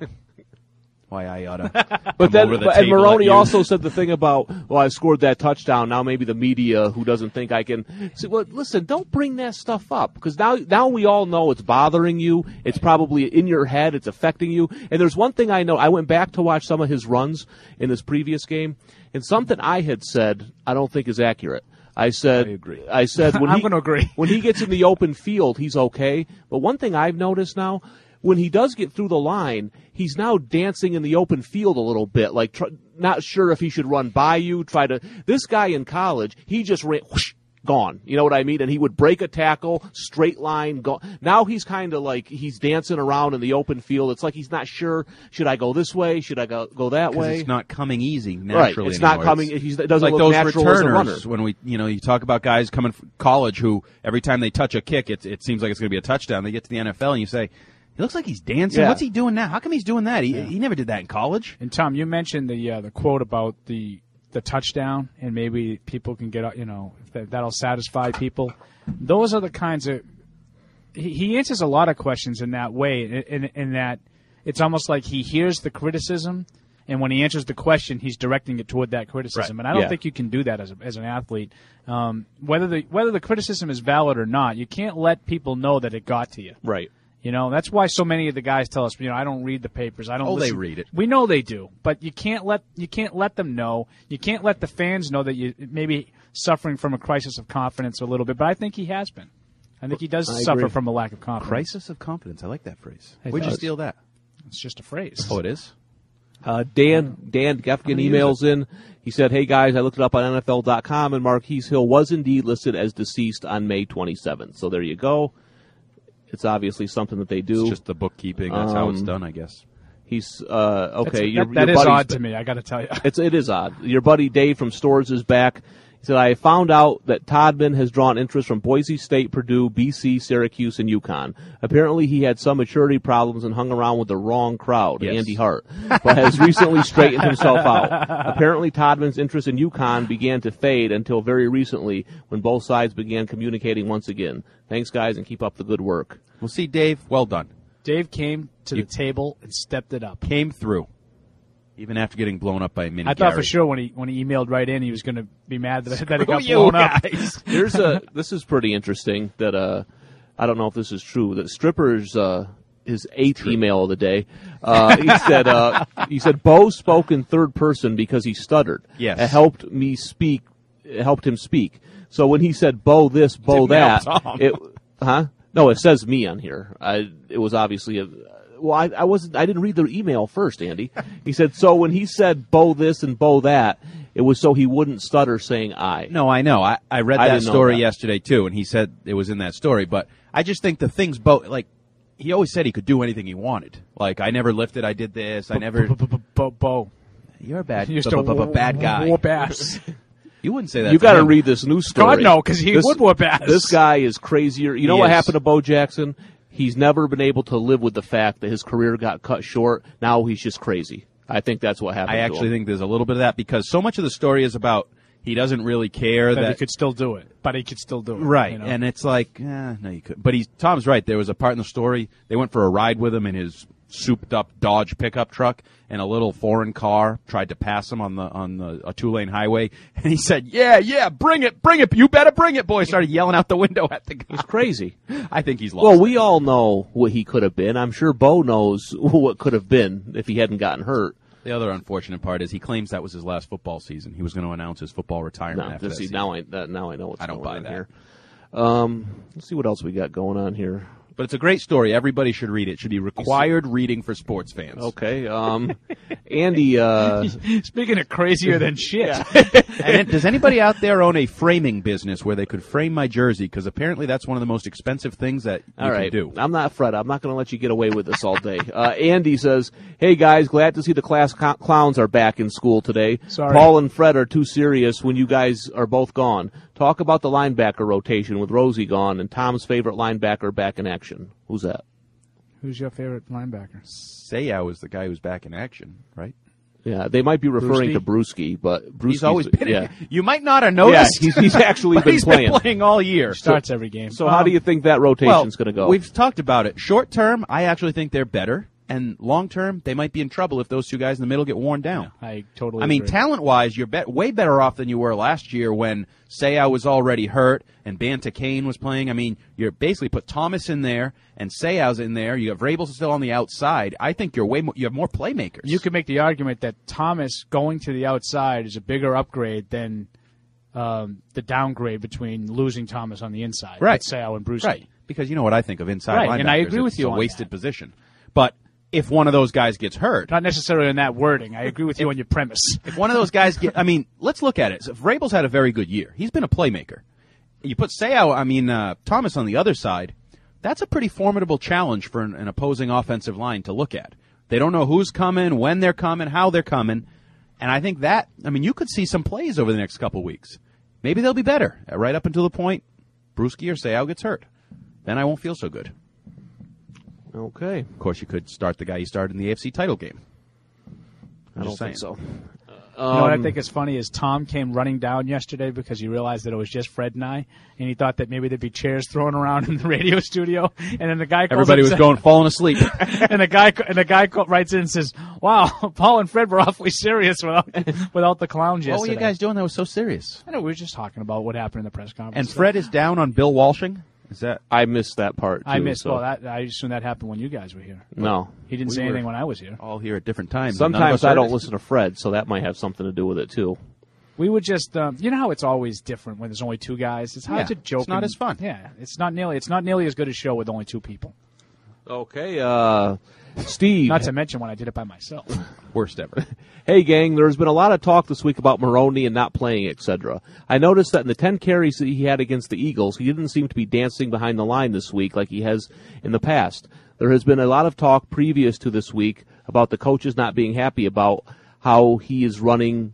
Why I oughta. But then, over the but, and table Maroney at you. also said the thing about, well, I scored that touchdown. Now maybe the media who doesn't think I can. See, well, listen, don't bring that stuff up because now, now we all know it's bothering you. It's probably in your head. It's affecting you. And there's one thing I know. I went back to watch some of his runs in this previous game, and something I had said I don't think is accurate. I said, I agree. I said when I'm he, going to agree. when he gets in the open field, he's okay. But one thing I've noticed now, when he does get through the line, he's now dancing in the open field a little bit, like tr- not sure if he should run by you, try to. This guy in college, he just ran, whoosh, gone. You know what I mean? And he would break a tackle, straight line, go. Now he's kind of like he's dancing around in the open field. It's like he's not sure. Should I go this way? Should I go go that 'Cause way? it's not coming easy naturally. Right. It's not anymore. coming. It's, He's, it doesn't like look those natural returners as a runner. when we, you know, you talk about guys coming from college who every time they touch a kick, it, it seems like it's going to be a touchdown. They get to the N F L and you say, he looks like he's dancing. Yeah. What's he doing now? How come he's doing that? He, he never did that in college. And Tom, you mentioned the uh, the quote about the the touchdown, and maybe people can get, you know, if that, that'll satisfy people. Those are the kinds of he, he answers a lot of questions in that way, in, in, in that it's almost like he hears the criticism, and when he answers the question, he's directing it toward that criticism. Right. And I don't Yeah. think you can do that as a, as an athlete. Um, whether the whether the criticism is valid or not, you can't let people know that it got to you. Right. You know, that's why so many of the guys tell us, you know, I don't read the papers. I don't Oh, they listen. read it. We know they do, but you can't let you can't let them know. You can't let the fans know that you maybe suffering from a crisis of confidence a little bit. But I think he has been. I think he does I suffer agree. from a lack of confidence. Crisis of confidence. I like that phrase. It Where'd you does. steal that? It's just a phrase. Oh, it is? Uh, Dan Dan Gefkin gonna use emails in. He said, "Hey guys, I looked it up on N F L dot com, and Marquise Hill was indeed listed as deceased on May twenty-seventh. So there you go. It's obviously something that they do. It's just the bookkeeping. That's how it's Um, done, I guess. He's uh, okay. That's- your, that, that your is buddy's odd ba- to me. I got to tell you. It's it is odd. Your buddy Dave from Stores is back. He said, I found out that Todman has drawn interest from Boise State, Purdue, B C, Syracuse, and UConn. Apparently he had some maturity problems and hung around with the wrong crowd, Yes. Andy Hart, but has recently straightened himself out. Apparently Todman's interest in UConn began to fade until very recently when both sides began communicating once again. Thanks, guys, and keep up the good work. We'll see, Dave. Well done. Dave came to You- the table and stepped it up. Came through. Even after getting blown up by a mini I thought Gary. for sure when he when he emailed right in, he was going to be mad that, that it Screw got you blown up. guys. Here's a. This is pretty interesting. That uh, I don't know if this is true. That Stripper's uh, his eighth email of the day. Uh, he said uh, he said Bo spoke in third person because he stuttered. Yes. It helped me speak. It helped him speak. So when he said Bo this, Bo Didn't that, help Tom. it huh? No, it says me on here. I, it was obviously a. Well, I, I wasn't. I didn't read the email first, Andy. He said so when he said Bo this and Bo that, it was so he wouldn't stutter saying I. No, I know. I, I read I that didn't know story that. yesterday, too, and he said it was in that story. But I just think the things, Bo, like, he always said he could do anything he wanted. Like, I never lifted, I did this, I never... Bo, Bo. You're a bad, He used b- to b- b- bad guy. whoop ass. You wouldn't say that You to got to him. read this news story. God, no, because he This- would whoop ass. This guy is crazier. You know He what is. happened to Bo Jackson? He's never been able to live with the fact that his career got cut short. Now he's just crazy. I think that's what happened I to actually him. think there's a little bit of that because so much of the story is about he doesn't really care that that... he could still do it, but he could still do it. Right, you know? and it's like, eh, no, you could. But he's Tom's right. There was a part in the story. They went for a ride with him in his souped-up Dodge pickup truck, and a little foreign car tried to pass him on the on the a two-lane highway, and he said, "Yeah, yeah, bring it, bring it. You better bring it, boy." Started yelling out the window at the guy. He's crazy. I think he's lost. Well, we all know what he could have been. I'm sure Bo knows what could have been if he hadn't gotten hurt. The other unfortunate part is he claims that was his last football season. He was going to announce his football retirement No, after that see, season. now I uh, now I know what's I don't going buy on that. here. Um, let's see what else we got going on here. But it's a great story. Everybody should read it. It should be required reading for sports fans. Okay. Um, Andy. Uh, Speaking of crazier than shit. And does anybody out there own a framing business where they could frame my jersey? Because apparently that's one of the most expensive things that you all right. can do. I'm not Fred. I'm not going to let you get away with this all day. Uh, Andy says, hey, guys, glad to see the class co- clowns are back in school today. Sorry. Paul and Fred are too serious when you guys are both gone. Talk about the linebacker rotation with Rosie gone and Tom's favorite linebacker back in action. Who's that? Who's your favorite linebacker? Sayao is the guy who's back in action, right? Yeah, they might be referring Brewski? to Brewski, but Brewski's, He's always been. yeah. You might not have noticed. Yeah, he's, he's actually but been he's playing. been playing all year. Starts every game. So how do you think that rotation's going to go? We've talked about it. Short term, I actually think they're better. And long term, they might be in trouble if those two guys in the middle get worn down. Yeah, I totally I mean, agree. talent-wise, you're bet way better off than you were last year when Sayao was already hurt and Banta Kane was playing. I mean, you're basically put Thomas in there and Sayao's in there. You have Rabels still on the outside. I think you're way more, you have more playmakers. You could make the argument that Thomas going to the outside is a bigger upgrade than um, the downgrade between losing Thomas on the inside. Right. With Sayao and Bruce. Right. Because you know what I think of inside Right, linebackers. and I agree with It's you a on wasted that. position. But if one of those guys gets hurt, Not necessarily in that wording. I agree with you on your premise. if one of those guys get, I mean, let's look at it. So if Rabel's had a very good year, he's been a playmaker. You put Sayao, I mean, uh, Thomas on the other side, that's a pretty formidable challenge for an, an opposing offensive line to look at. They don't know who's coming, when they're coming, how they're coming. And I think that, I mean, you could see some plays over the next couple weeks. Maybe they'll be better, uh, right up until the point Brewski or Sayao gets hurt. Then I won't feel so good. Okay. Of course, you could start the guy you started in the A F C title game. I'm I don't just think saying. so. You know what I Um, think is funny is Tom came running down yesterday because he realized that it was just Fred and I, and he thought that maybe there'd be chairs thrown around in the radio studio, and then the guy calls Everybody up was and going, falling asleep. says- and the guy and the guy co- writes in and says, "Wow, Paul and Fred were awfully serious without without the clowns What were yesterday." you guys doing that was so serious? I know we were just talking about what happened in the press conference. And Fred is down on Bill Walshing? Is that? I missed that part, too. I missed. so. Well, that, I assume that happened when you guys were here. No. He didn't We say were anything when I was here. All here at different times. and none of Sometimes us I heard don't it. listen to Fred, so that might have something to do with it, too. We would just, um, you know how it's always different when there's only two guys. It's hard Yeah, to joke. it's not and- as fun. Yeah, it's not nearly. It's not nearly as good a show with only two people. Okay, uh, Steve. Not to mention when I did it by myself. Worst ever. Hey, gang, there's been a lot of talk this week about Maroney and not playing, et cetera. I noticed that in the ten carries that he had against the Eagles, he didn't seem to be dancing behind the line this week like he has in the past. There has been a lot of talk previous to this week about the coaches not being happy about how he is running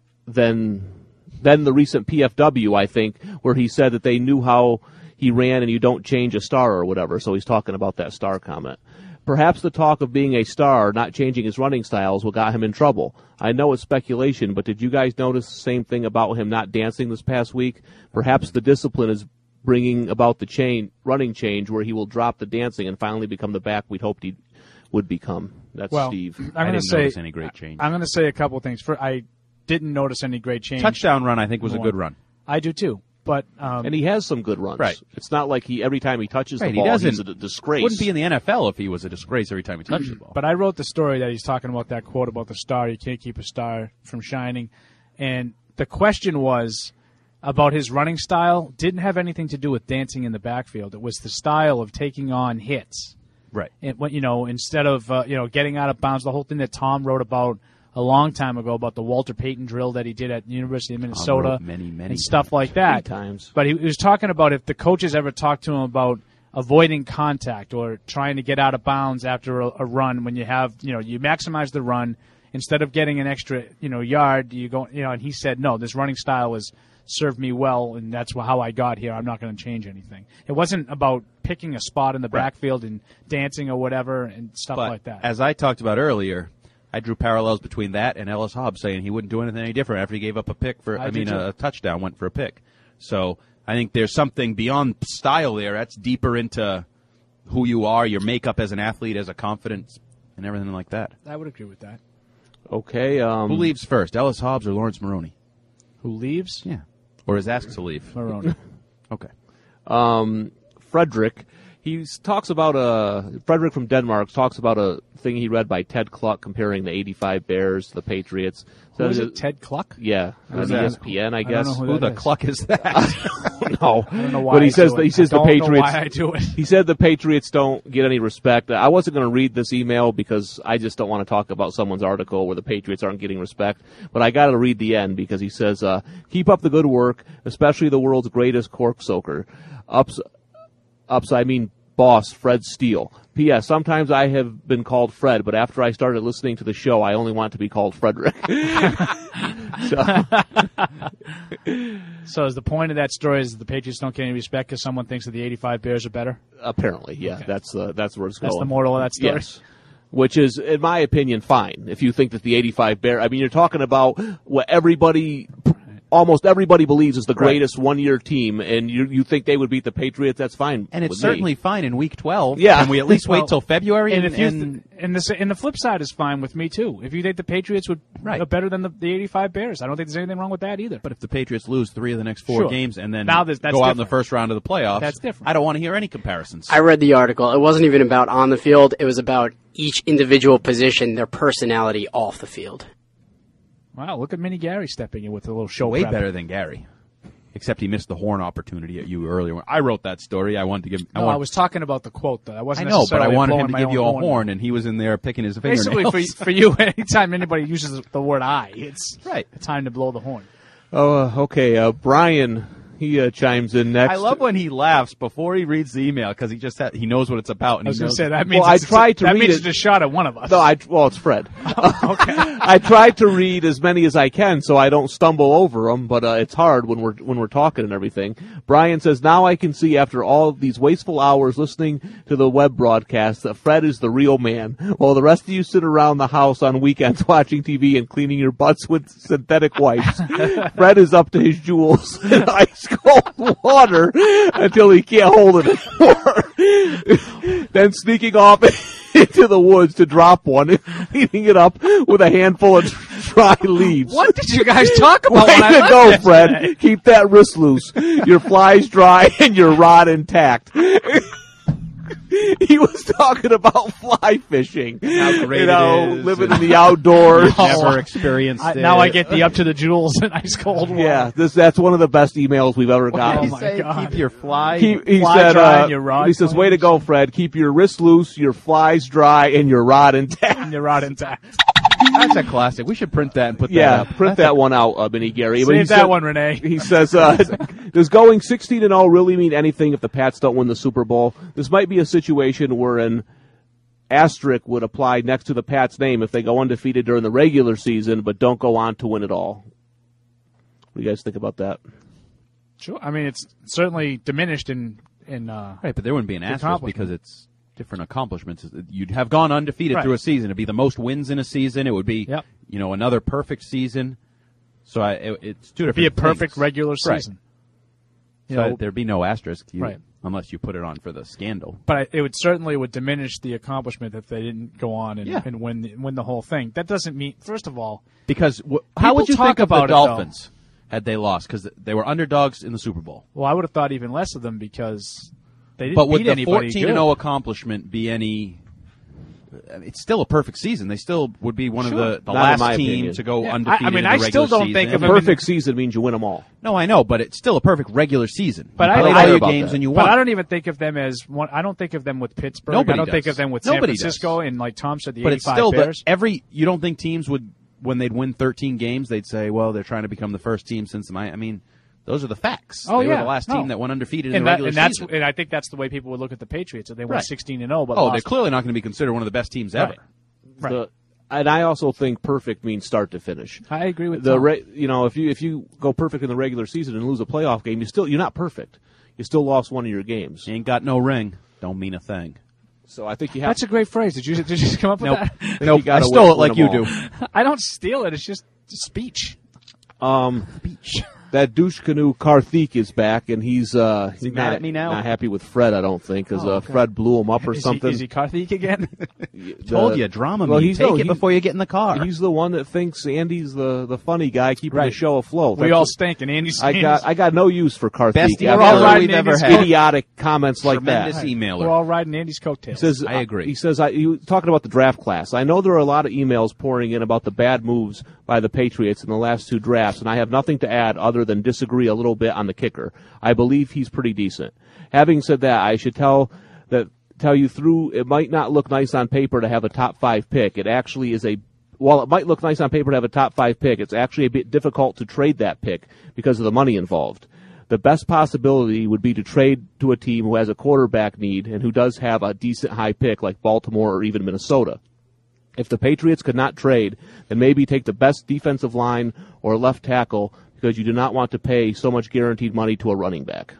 than, than the recent P F W, I think, where he said that they knew how he ran and you don't change a star or whatever, so he's talking about that star comment. Perhaps the talk of being a star, not changing his running styles, will got him in trouble. I know it's speculation, but did you guys notice the same thing about him not dancing this past week? Perhaps the discipline is bringing about the chain, running change where he will drop the dancing and finally become the back we'd hoped he would become. That's well, Steve. I'm I going to didn't say notice any great change. I'm going to say a couple things. For I didn't notice any great change. Touchdown run, I think, was a good run. I do too, but um, And he has some good runs. Right. It's not like he every time he touches Right, the he ball, doesn't- he's a d- disgrace. Wouldn't be in the N F L if he was a disgrace every time he touched the ball. But I wrote the story that he's talking about that quote about the star. You can't keep a star from shining. And the question was about his running style. Didn't have anything to do with dancing in the backfield. It was the style of taking on hits. Right. And, you know, instead of uh, you know getting out of bounds, the whole thing that Tom wrote about a long time ago about the Walter Payton drill that he did at the University of Minnesota, wrote many, many and stuff like that. times. But he, he was talking about if the coaches ever talked to him about avoiding contact or trying to get out of bounds after a, a run when you have, you know, you maximize the run instead of getting an extra, you know, yard, you go, you know, and he said, no, this running style has served me well, and that's how I got here. I'm not going to change anything. It wasn't about picking a spot in the Right. backfield and dancing or whatever and stuff But like that. as I talked about earlier, I drew parallels between that and Ellis Hobbs saying he wouldn't do anything any different after he gave up a pick for, I I, do mean, too. a, a touchdown, went for a pick. So I think there's something beyond style there. That's deeper into who you are, your makeup as an athlete, as a confidence, and everything like that. I would agree with that. Okay. Um, Who leaves first, Ellis Hobbs or Lawrence Maroney? Who leaves? Yeah. Or is asked to leave? Maroney. Okay. Um, Frederick, he He talks about a Frederick from Denmark talks about a thing he read by Ted Kluck comparing the eighty-five Bears to the Patriots. Who is it? Ted Kluck? Yeah, Who's on that? E S P N, I I guess. don't know who Who that the is. cluck is that? I don't know. I don't know why But he I says do that, it. he says I the don't know Patriots. why I do it. He said the Patriots don't get any respect. I wasn't going to read this email because I just don't want to talk about someone's article where the Patriots aren't getting respect. But I got to read the end because he says, uh, "Keep up the good work, especially the world's greatest cork soaker." Ups, ups. I mean, boss Fred Steele. P S. Sometimes I have been called Fred, but after I started listening to the show, I only want to be called Frederick. so. So is the point of that story is the Patriots don't get any respect because someone thinks that the eighty-five Bears are better? Apparently, yeah. Okay. That's uh, that's where it's That's going. the moral of that story? Yes. Which is, in my opinion, fine. If you think that the eighty-five Bear, I mean, you're talking about what everybody, almost everybody believes is the greatest Right. one-year team, and you you think they would beat the Patriots, that's fine. And it's with certainly me. fine in Week twelve. Yeah. Can we at least Well, wait till February? And, And, if you and th- and, the, and the flip side is fine with me, too. If you think the Patriots would Right. are better than the, the eighty-five Bears, I don't think there's anything wrong with that either. But if the Patriots lose three of the next four Sure. games and then Now there's- that's go out in the different. first round of the playoffs, That's different. I don't want to hear any comparisons. I read the article. It wasn't even about on the field. It was about each individual position, their personality off the field. Wow, look at Mini Gary stepping in with a little show Way prep. better than Gary. Except he missed the horn opportunity at you earlier. I wrote that story. I wanted to give. No, I, want, I was talking about the quote, though. I I wasn't know, but I necessarily wanted blowing him to my give you a own horn, and he was in there picking his fingernails. Basically, for, for you, anytime anybody uses the word "I," it's right. time to blow the horn. Oh, uh, okay. Uh, Brian, he uh, chimes in next. I love when he laughs before he reads the email because he just ha- he knows what it's about. And I was he going to knows say that means Well, I it's, tried to that read means it. it's a shot at one of us. No, I well, it's Fred. okay. I tried to read as many as I can so I don't stumble over them, but uh, it's hard when we're when we're talking and everything. Brian says, "Now I can see after all these wasteful hours listening to the web broadcast that Fred is the real man, while the rest of you sit around the house on weekends watching T V and cleaning your butts with synthetic wipes. Fred is up to his jewels in ice cold water until he can't hold it anymore. Then sneaking off into the woods to drop one and cleaning it up with a handful of dry leaves." What did you guys talk about Way when I to left go, yesterday? Fred. Keep that wrist loose. Your fly's dry and your rod intact. He was talking about fly fishing. How great you know, it is. living in the outdoors. Never experienced I, it. now I get the up to the jewels in ice cold water. Yeah, this that's one of the best emails we've ever What gotten. did he my say? God. Keep your fly. He, he Fly said, dry uh, and your rod he says, clean. "Way to go, Fred. Keep your wrist loose, your flies dry, and your rod intact." And your rod intact. That's a classic. We should print that and put Yeah, that up. print That's that one out, uh, Benny Gary. But Save he that said- one, Renee. He says, uh, "Does going sixteen and oh really mean anything if the Pats don't win the Super Bowl? This might be a situation where an asterisk would apply next to the Pats' name if they go undefeated during the regular season but don't go on to win it all." What do you guys think about that? Sure. I mean, it's certainly diminished in in. Uh, Right, but there wouldn't be an the asterisk accomplishment. because it's different accomplishments. You'd have gone undefeated Right. through a season. It'd be the most wins in a season. It would be, Yep. you know, another perfect season. So I, it, it's two It'd different be a perfect things. regular Right. season. You So know, there'd be no asterisk, you, Right. unless you put it on for the scandal. but I, it would certainly would diminish the accomplishment if they didn't go on and, Yeah. and win the, win the whole thing. That doesn't mean, first of all, Because w- how People would you talk think of the about it, though. Dolphins had they lost? Because they were underdogs in the Super Bowl. well, I would have thought even less of them because they didn't But would beat the anybody fourteen good. and oh accomplishment be any? It's still a perfect season. They still would be one Sure. of the, the Not in last my team opinion. to go Yeah, I- I undefeated. mean, in the I still regular don't season. think A of them in perfect season means you win them all. No, I know, but it's still a perfect regular season. But you I played don't all care your about games that. and you But won. I don't even think of them as one. I don't think of them with Pittsburgh. Nobody I don't does. think of them with Nobody San Francisco does. and like Tom said, the but it's eighty-five still the, Bears. every. You don't think teams would, when they'd win thirteen games, they'd say, "Well, they're trying to become the first team since the." I mean, those are the facts. Oh, they yeah. were the last No. team that went undefeated in and the that, regular and that's season. and I think that's the way people would look at the Patriots if they went Right. sixteen and oh. But oh, lost. they're clearly not going to be considered one of the best teams ever. Right. Right. The, and I also think perfect means start to finish. I agree with the Tom. re, you know if you if you go perfect in the regular season and lose a playoff game, you still you're not perfect. You still lost one of your games. You ain't got no ring. Don't mean a thing. So I think you have. That's a great phrase. Did you did you just come up with Nope. that? think Nope. you gotta I stole win- it like win you them do. I don't steal it. It's just speech. Um, that douche canoe Karthik is back, and he's uh, Is he not, mad at me now? not happy with Fred, I don't think, because Oh, uh, okay. Fred blew him up or Is something. He, is he Karthik again? Told you, drama well, me. he's, Take no, it he's- before you get in the car. He's the one that thinks Andy's the, the funny guy keeping the Right. show afloat. We That's all what- stink, and Andy's I got I got no use for Karthik. Best after We're all riding we've ever Andy's had coat- idiotic comments like that. Tremendous emailer. We're all riding Andy's He coattails. says, I agree. He says, I, he was talking about the draft class. I know there are a lot of emails pouring in about the bad moves by the Patriots in the last two drafts, and I have nothing to add other than disagree a little bit on the kicker. I believe he's pretty decent. Having said that, I should tell that tell you through. It might not look nice on paper to have a top five pick. It actually is a while it might look nice on paper to have a top five pick, it's actually a bit difficult to trade that pick because of the money involved. The best possibility would be to trade to a team who has a quarterback need and who does have a decent high pick like Baltimore or even Minnesota. If the Patriots could not trade, then maybe take the best defensive line or left tackle because you do not want to pay so much guaranteed money to a running back.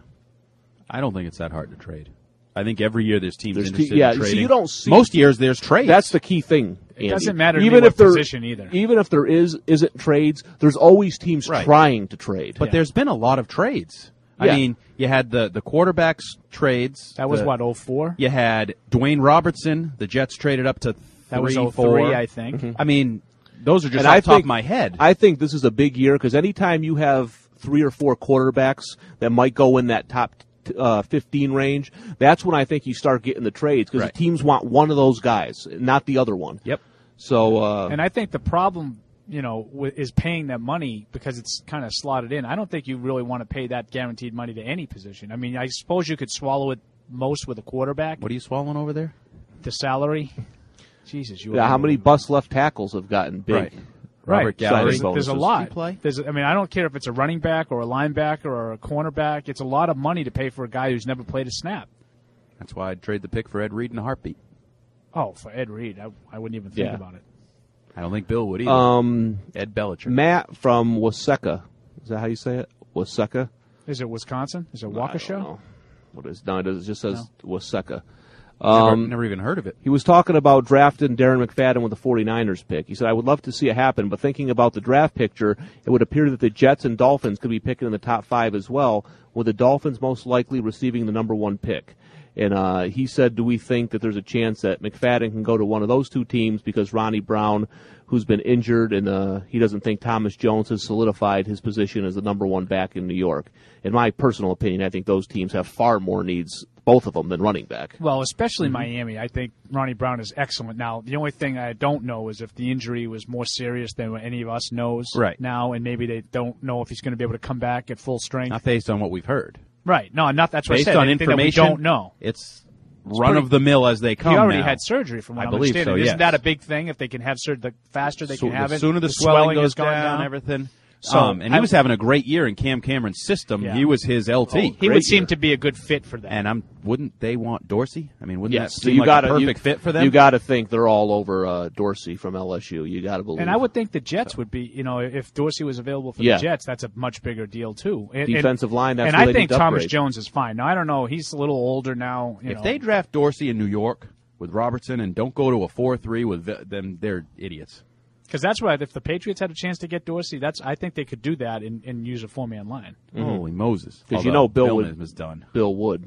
I don't think it's that hard to trade. I think every year there's teams There's interested te- yeah, in trading. see, you don't see Most years there's trades. That's the key thing. It Andy. doesn't matter to even me if what there, position either. Even if there is isn't trades, there's always teams Right. trying to trade. But there's been a lot of trades. I Yeah. mean, you had the, the quarterbacks trades. That was the- what, oh four? You had Dwayne Robertson. The Jets traded up to That was three, oh three, four. I think. Mm-hmm. I mean, those are just And off I the top think- of my head. I think this is a big year because anytime you have three or four quarterbacks that might go in that top uh, fifteen range, that's when I think you start getting the trades because Right. the teams want one of those guys, not the other one. Yep. So, uh, And I think the problem, you know, w- is paying that money because it's kind of slotted in. I don't think you really want to pay that guaranteed money to any position. I mean, I suppose you could swallow it most with a quarterback. What are you swallowing over there? The salary. Jesus, you. yeah, how many bust left tackles have gotten big? Right. Right. Robert So Gallery. there's, there's a bonuses. lot. You play? There's, I mean, I don't care if it's a running back or a linebacker or a cornerback. It's a lot of money to pay for a guy who's never played a snap. That's why I'd trade the pick for Ed Reed in a heartbeat. Oh, for Ed Reed, I, I wouldn't even think Yeah. about it. I don't think Bill would either. Um, Ed Bellinger. Matt from Waseca. Is that how you say it? Waseca? Is it Wisconsin? Is it I Waukesha? don't know. What is? No, it does- it just says Waseca. never, Um, never even heard of it. He was talking about drafting Darren McFadden with the 49ers pick. He said, I would love to see it happen, but thinking about the draft picture, it would appear that the Jets and Dolphins could be picking in the top five as well, with the Dolphins most likely receiving the number one pick. And uh, he said, do we think that there's a chance that McFadden can go to one of those two teams because Ronnie Brown, who's been injured, and uh, he doesn't think Thomas Jones has solidified his position as the number one back in New York. In my personal opinion, I think those teams have far more needs, both of them, than running back. Well, especially Mm-hmm. Miami. I think Ronnie Brown is excellent. Now, the only thing I don't know is if the injury was more serious than what any of us knows Right. now, and maybe they don't know if he's going to be able to come back at full strength. Not based on what we've heard. Right. No, not that's what Based I said. on Anything that we information, don't know. It's run pretty- of the mill as they come. He already now. had surgery, from what I I'm believe understanding. so, Isn't yes. that a big thing? If they can have surgery, the faster they So- can have the it, sooner the, swelling, has goes gone down, everything. So, um, and he I- was having a great year in Cam Cameron's system. Yeah. He was his L T. Oh, he would seem to be a good fit for that. And I'm wouldn't they want Dorsey? I mean, wouldn't Yes, that so seem you like gotta, a perfect you, fit for them? You got to think they're all over uh, Dorsey from L S U. You got to believe. And I would think the Jets would be, you know, if Dorsey was available for Yeah. the Jets, that's a much bigger deal too. And, Defensive and, line, that's and where I they think need to Thomas upgrade. Jones is fine. Now I don't know; he's a little older now. You if know. they draft Dorsey in New York with Robertson and don't go to a four three with the, them, they're idiots. Because that's what if the Patriots had a chance to get Dorsey, that's I think they could do that and, and use a four man line. Holy Moses! Because you Although know Bill Bill would. is done. Bill would.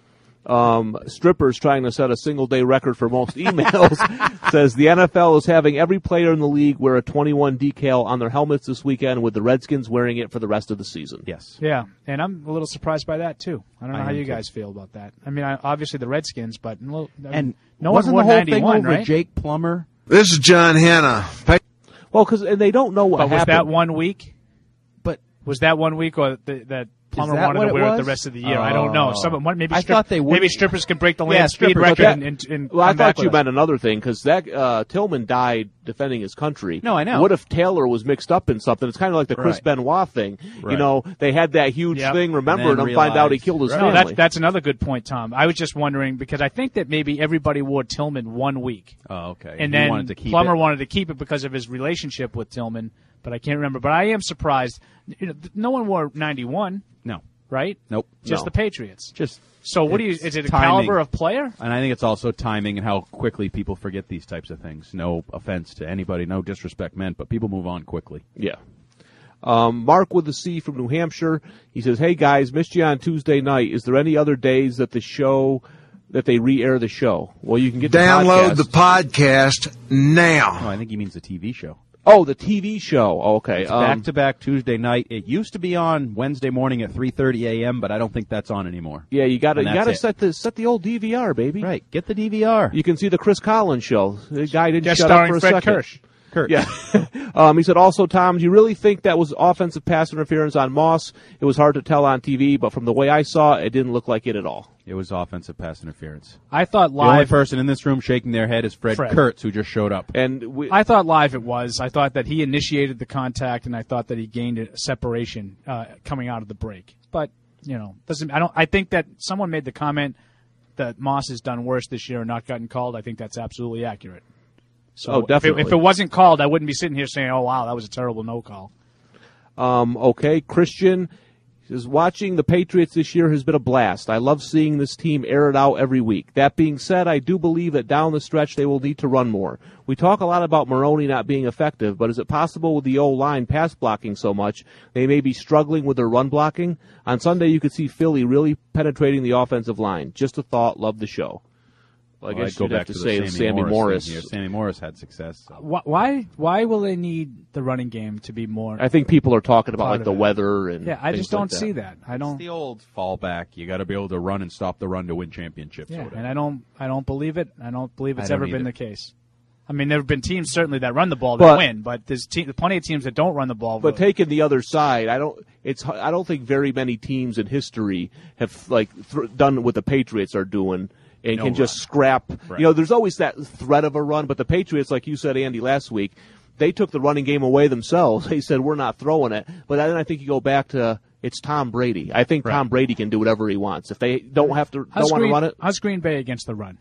Um, strippers trying to set a single day record for most emails says the N F L is having every player in the league wear a twenty-one decal on their helmets this weekend, with the Redskins wearing it for the rest of the season. Yes. Yeah, and I'm a little surprised by that too. I don't know I how am you too. guys feel about that. I mean, I, obviously the Redskins, but well, I mean, And no wasn't one the wore whole thing ninety-one, over right? Jake Plummer? This is John Hanna. Well, because and they don't know what But was happened. that one week? But was that one week, or the, that Plummer that wanted what to it wear it the was? rest of the year? I don't know. Oh. Some one maybe I strip, thought they would- maybe strippers can break the land Yeah, speed strippers- record but and, and, and Well, I come back thought you with meant us. another thing because that uh, Tillman died defending his country. No, I know. What if Taylor was mixed up in something? It's kind of like the Chris Right. Benoit thing. You Right. know, they had that huge Yep. thing. Remember, And and, then find out he realized- killed his No, family. that's that's another good point, Tom. I was just wondering because I think that maybe everybody wore Tillman one week, Oh, okay. and He then wanted to keep Plummer it. wanted to keep it because of his relationship with Tillman. But I can't remember. But I am surprised. You know, th- no one wore ninety-one, No, right? nope. Just No. the Patriots. Just So what do you? it's Is it a timing. caliber of player? And I think it's also timing and how quickly people forget these types of things. No offense to anybody, no disrespect meant, but people move on quickly. Yeah. Um, Mark with the C from New Hampshire. He says, "Hey guys, missed you on Tuesday night. Is there any other days that the show that they re-air the show?" Well, you can get download the podcast, the podcast now. Oh, I think he means the T V show. Oh, the T V show. Oh, okay. It's um, back-to-back Tuesday night. It used to be on Wednesday morning at three thirty a.m., but I don't think that's on anymore. Yeah, you got to you got to it. set the set the old D V R, baby. Right, get the D V R. You can see the Chris Collins show. The guy didn't Guest shut up starring for a Fred second. Kirsch. Kurt. Yeah. um, he said, also, Tom, do you really think that was offensive pass interference on Moss? It was hard to tell on T V, but from the way I saw it, it didn't look like it at all. It was offensive pass interference. I thought The only live. person in this room shaking their head is Fred, Fred. Kurtz, who just showed up. And we, I thought live it was. I thought that he initiated the contact, and I thought that he gained a separation uh, coming out of the break. But you know, doesn't I don't. I think that someone made the comment that Moss has done worse this year and not gotten called. I think that's absolutely accurate. So Oh, definitely. If it, if it wasn't called, I wouldn't be sitting here saying, "Oh wow, that was a terrible no call." Um, okay, Christian says, watching the Patriots this year has been a blast. I love seeing this team air it out every week. That being said, I do believe that down the stretch they will need to run more. We talk a lot about Maroney not being effective, but is it possible with the O-line pass blocking so much, they may be struggling with their run blocking? On Sunday, you could see Philly really penetrating the offensive line. Just a thought. Love the show. Well, I Well, guess I'd go you'd back have to, to, say the Sammy, Sammy Morris. Morris. Thing here. Sammy Morris had success. So. Wh- Why? Why will they need the running game to be more? I think people are talking about part like of the it. weather and Yeah, I things just don't like that. see that. I don't. It's the old fallback. You got to be able to run and stop the run to win championships. Yeah, or whatever. and I don't. I don't believe it. I don't believe it's I don't ever been either. the case. I mean, there have been teams certainly that run the ball that But- win, but there's te- plenty of teams that don't run the ball. But taking the other side, I don't. It's. I don't think very many teams in history have like th- done what the Patriots are doing and No can run. just scrap. Right. You know, there's always that threat of a run, but the Patriots, like you said, Andy, last week, they took the running game away themselves. They said we're not throwing it. But then I think you go back to it's Tom Brady. I think Right. Tom Brady can do whatever he wants if they don't have to how's don't want to Green, run it. How's Green Bay against the run?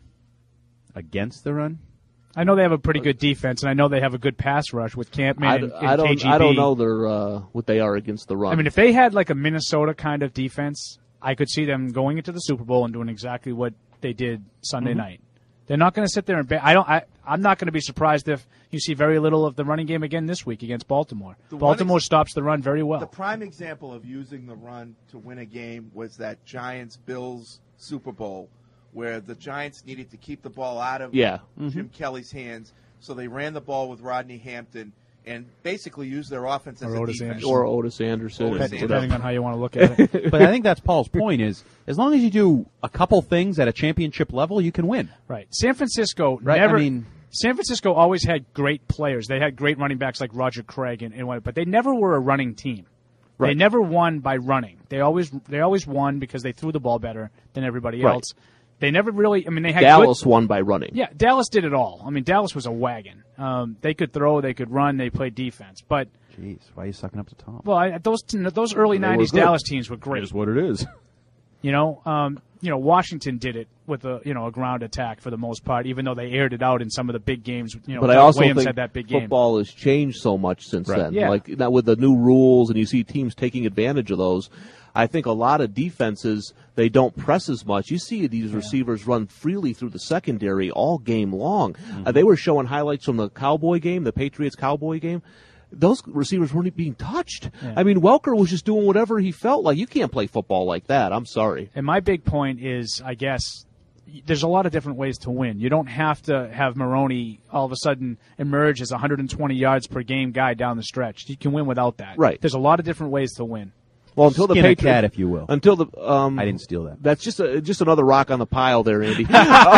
Against the run? I know they have a pretty good defense, and I know they have a good pass rush with Campman I, and, and I don't. K G B. I don't know their uh, what they are against the run. I mean, if they had like a Minnesota kind of defense, I could see them going into the Super Bowl and doing exactly what they did Sunday Mm-hmm. night. They're not going to sit there and. Ba- I don't. I, I'm not going to be surprised if you see very little of the running game again this week against Baltimore. The one Baltimore ex- stops the run very well. The prime example of using the run to win a game was that Giants-Bills Super Bowl, where the Giants needed to keep the ball out of Yeah. Jim Kelly's hands, so they ran the ball with Rodney Hampton and basically used their offense as Or a Otis defense. Anderson. or Otis Anderson, Otis or Anderson. Depending on how you want to look at it. But I think that's Paul's point is as long as you do a couple things at a championship level, you can win. Right. San Francisco Right, never. I mean- San Francisco always had great players. They had great running backs like Roger Craig and, and what, but they never were a running team. They Right. never won by running. They always they always won because they threw the ball better than everybody Right. else. They never really. I mean, they had Dallas good, won by running. Yeah, Dallas did it all. I mean, Dallas was a wagon. Um, they could throw, they could run, they played defense. But Jeez, why are you sucking up to Tom? well, I, those those early They were nineties good. Dallas teams were great. It is what it is. You know, um, you know, Washington did it with a you know a ground attack for the most part, even though they aired it out in some of the big games. You know, But I Doug also Williams think had that big game. football has changed so much since Right. then. Yeah. Like now with the new rules, and you see teams taking advantage of those. I think a lot of defenses they don't press as much. You see these receivers run freely through the secondary all game long. Mm-hmm. Uh, they were showing highlights from the Cowboy game, the Patriots Cowboy game. Those receivers weren't being touched. Yeah. I mean, Welker was just doing whatever he felt like. You can't play football like that. I'm sorry. And my big point is, I guess, there's a lot of different ways to win. You don't have to have Maroney all of a sudden emerge as a one hundred twenty yards per game guy down the stretch. You can win without that. Right. There's a lot of different ways to win. Well, until the Skin a Patriots, cat, if you will. Until the um, I didn't steal that. That's just a, just another rock on the pile there, Andy.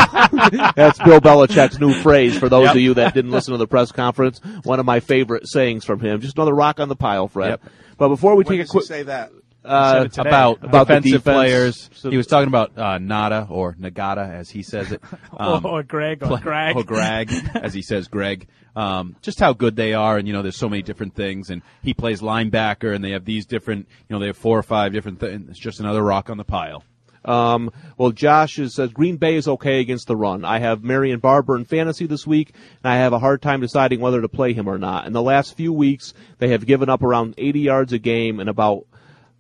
That's Bill Belichick's new phrase for those Yep. of you that didn't listen to the press conference. One of my favorite sayings from him. Just another rock on the pile, Fred. Yep. But before we When take a does quick he say that? uh, said it today. About, About the defensive defense. players. So- he was talking about uh, Nada or Nagata, as he says it. Um, or Greg or play- Greg. Or Greg, as he says, Greg. Um, just how good they are, and, you know, there's so many different things, and he plays linebacker, and they have these different, you know, they have four or five different things. It's just another rock on the pile. Um, well, Josh is, says Green Bay is okay against the run. I have Marion Barber in fantasy this week, and I have a hard time deciding whether to play him or not. In the last few weeks, they have given up around eighty yards a game and about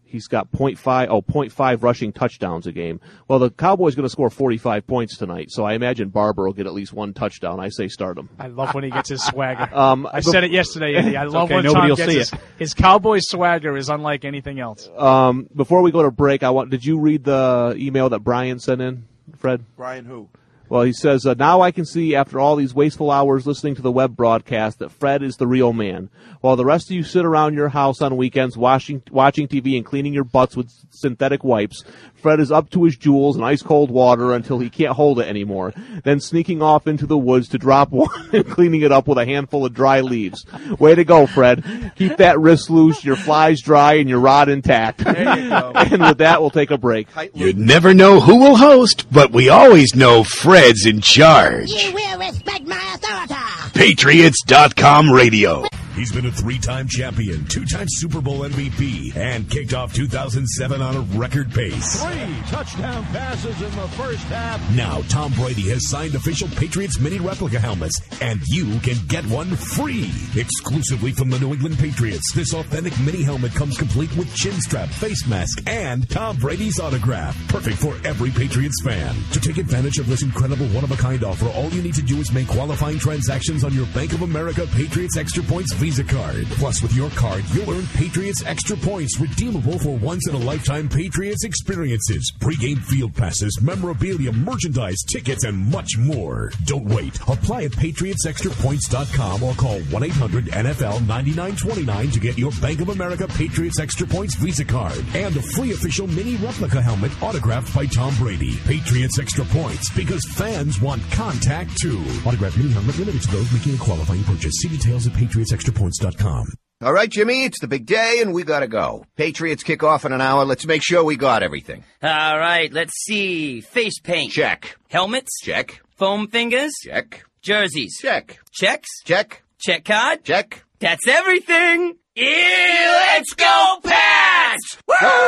He's got point five, oh, point five rushing touchdowns a game. Well, the Cowboys going to score forty-five points tonight, so I imagine Barber will get at least one touchdown. I say start him. I love when he gets his swagger. Um, I said it yesterday, Andy. I love okay, when nobody Tom will gets see his, it. his Cowboys swagger is unlike anything else. Um, before we go to break, I want. Did you read the email that Brian sent in, Fred? Brian who? Well, he says, uh, now I can see after all these wasteful hours listening to the web broadcast that Fred is the real man. While the rest of you sit around your house on weekends watching, watching T V and cleaning your butts with synthetic wipes, Fred is up to his jewels in ice-cold water until he can't hold it anymore, then sneaking off into the woods to drop one and cleaning it up with a handful of dry leaves. Way to go, Fred. Keep that wrist loose, your flies dry, and your rod intact. There you go. And with that, we'll take a break. You never know who will host, but we always know Fred's in charge. You will respect my authority. Patriots dot com radio. He's been a three-time champion, two-time Super Bowl M V P, and kicked off two thousand seven on a record pace. Three touchdown passes in the first half. Now Tom Brady has signed official Patriots mini replica helmets, and you can get one free. Exclusively from the New England Patriots, this authentic mini helmet comes complete with chin strap, face mask, and Tom Brady's autograph. Perfect for every Patriots fan. To take advantage of this incredible one-of-a-kind offer, all you need to do is make qualifying transactions on your Bank of America Patriots Extra Points Visa card. Plus, with your card, you'll earn Patriots Extra Points redeemable for once-in-a-lifetime Patriots experiences, pregame field passes, memorabilia, merchandise, tickets, and much more. Don't wait. Apply at patriots extra points dot com or call one eight hundred N F L ninety-nine twenty-nine to get your Bank of America Patriots Extra Points Visa card and a free official mini replica helmet autographed by Tom Brady. Patriots Extra Points, because fans want contact too. Autographed mini helmet limited to those making a qualifying purchase. See details at patriots extra points dot com. All right, Jimmy, it's the big day, and we gotta go. Patriots kick off in an hour. Let's make sure we got everything. All right, let's see. Face paint. Check. Helmets. Check. Foam fingers. Check. Jerseys. Check. Checks. Check. Check card. Check. That's everything. Yeah, let's go, Pats!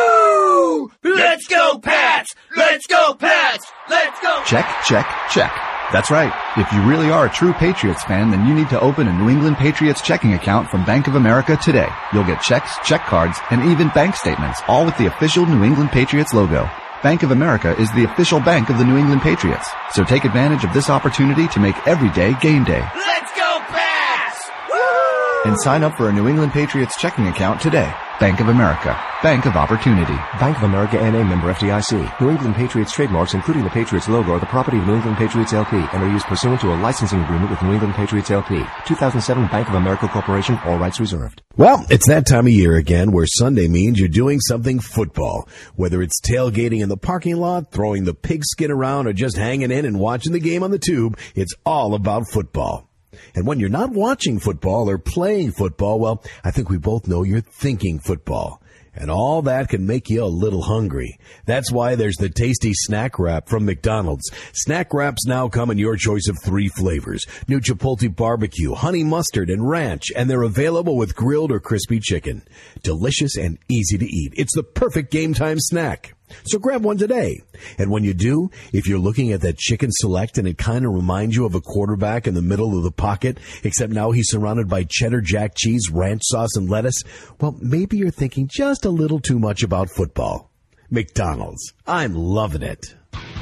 Woo! Let's go, Pats! Let's go, Pats! Let's go! Check, check, check. That's right. If you really are a true Patriots fan, then you need to open a New England Patriots checking account from Bank of America today. You'll get checks, check cards, and even bank statements, all with the official New England Patriots logo. Bank of America is the official bank of the New England Patriots. So take advantage of this opportunity to make every day game day. Let's go, Pats! And sign up for a New England Patriots checking account today. Bank of America. Bank of Opportunity. Bank of America N A member F D I C. New England Patriots trademarks, including the Patriots logo, are the property of New England Patriots L P and are used pursuant to a licensing agreement with New England Patriots L P. two thousand seven Bank of America Corporation. All rights reserved. Well, it's that time of year again where Sunday means you're doing something football. Whether it's tailgating in the parking lot, throwing the pigskin around, or just hanging in and watching the game on the tube, it's all about football. And when you're not watching football or playing football, well, I think we both know you're thinking football. And all that can make you a little hungry. That's why there's the tasty Snack Wrap from McDonald's. Snack Wraps now come in your choice of three flavors: new Chipotle barbecue, honey mustard, and ranch, and they're available with grilled or crispy chicken. Delicious and easy to eat. It's the perfect game time snack. So grab one today. And when you do, if you're looking at that chicken select and it kind of reminds you of a quarterback in the middle of the pocket, except now he's surrounded by cheddar jack cheese, ranch sauce, and lettuce, well, maybe you're thinking just a little too much about football. McDonald's. I'm loving it.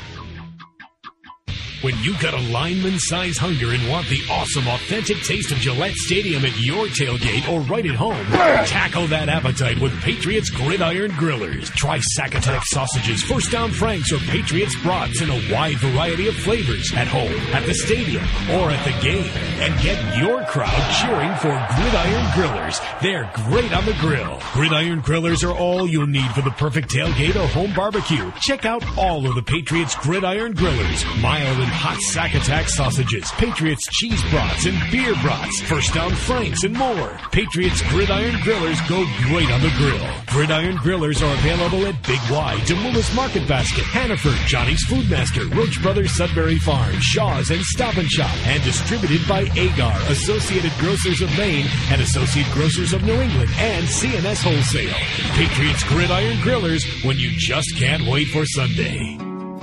When you've got a lineman-size hunger and want the awesome, authentic taste of Gillette Stadium at your tailgate or right at home, tackle that appetite with Patriots Gridiron Grillers. Try Sack Attack sausages, First Down Franks, or Patriots brats in a wide variety of flavors at home, at the stadium, or at the game. And get your crowd cheering for Gridiron Grillers. They're great on the grill. Gridiron Grillers are all you'll need for the perfect tailgate or home barbecue. Check out all of the Patriots Gridiron Grillers. Mild and hot Sack Attack sausages, Patriots cheese brats and beer brats, First Down Franks, and more. Patriots Gridiron Grillers go great on the grill. Gridiron Grillers are available at Big Y, Demoulas Market Basket, Hannaford, Johnny's Food Master, Roach Brothers Sudbury Farm, Shaw's, and Stop and Shop, and distributed by Agar, Associated Grocers of Maine, and Associate Grocers of New England, and C N S Wholesale. Patriots Gridiron Grillers, when you just can't wait for Sunday.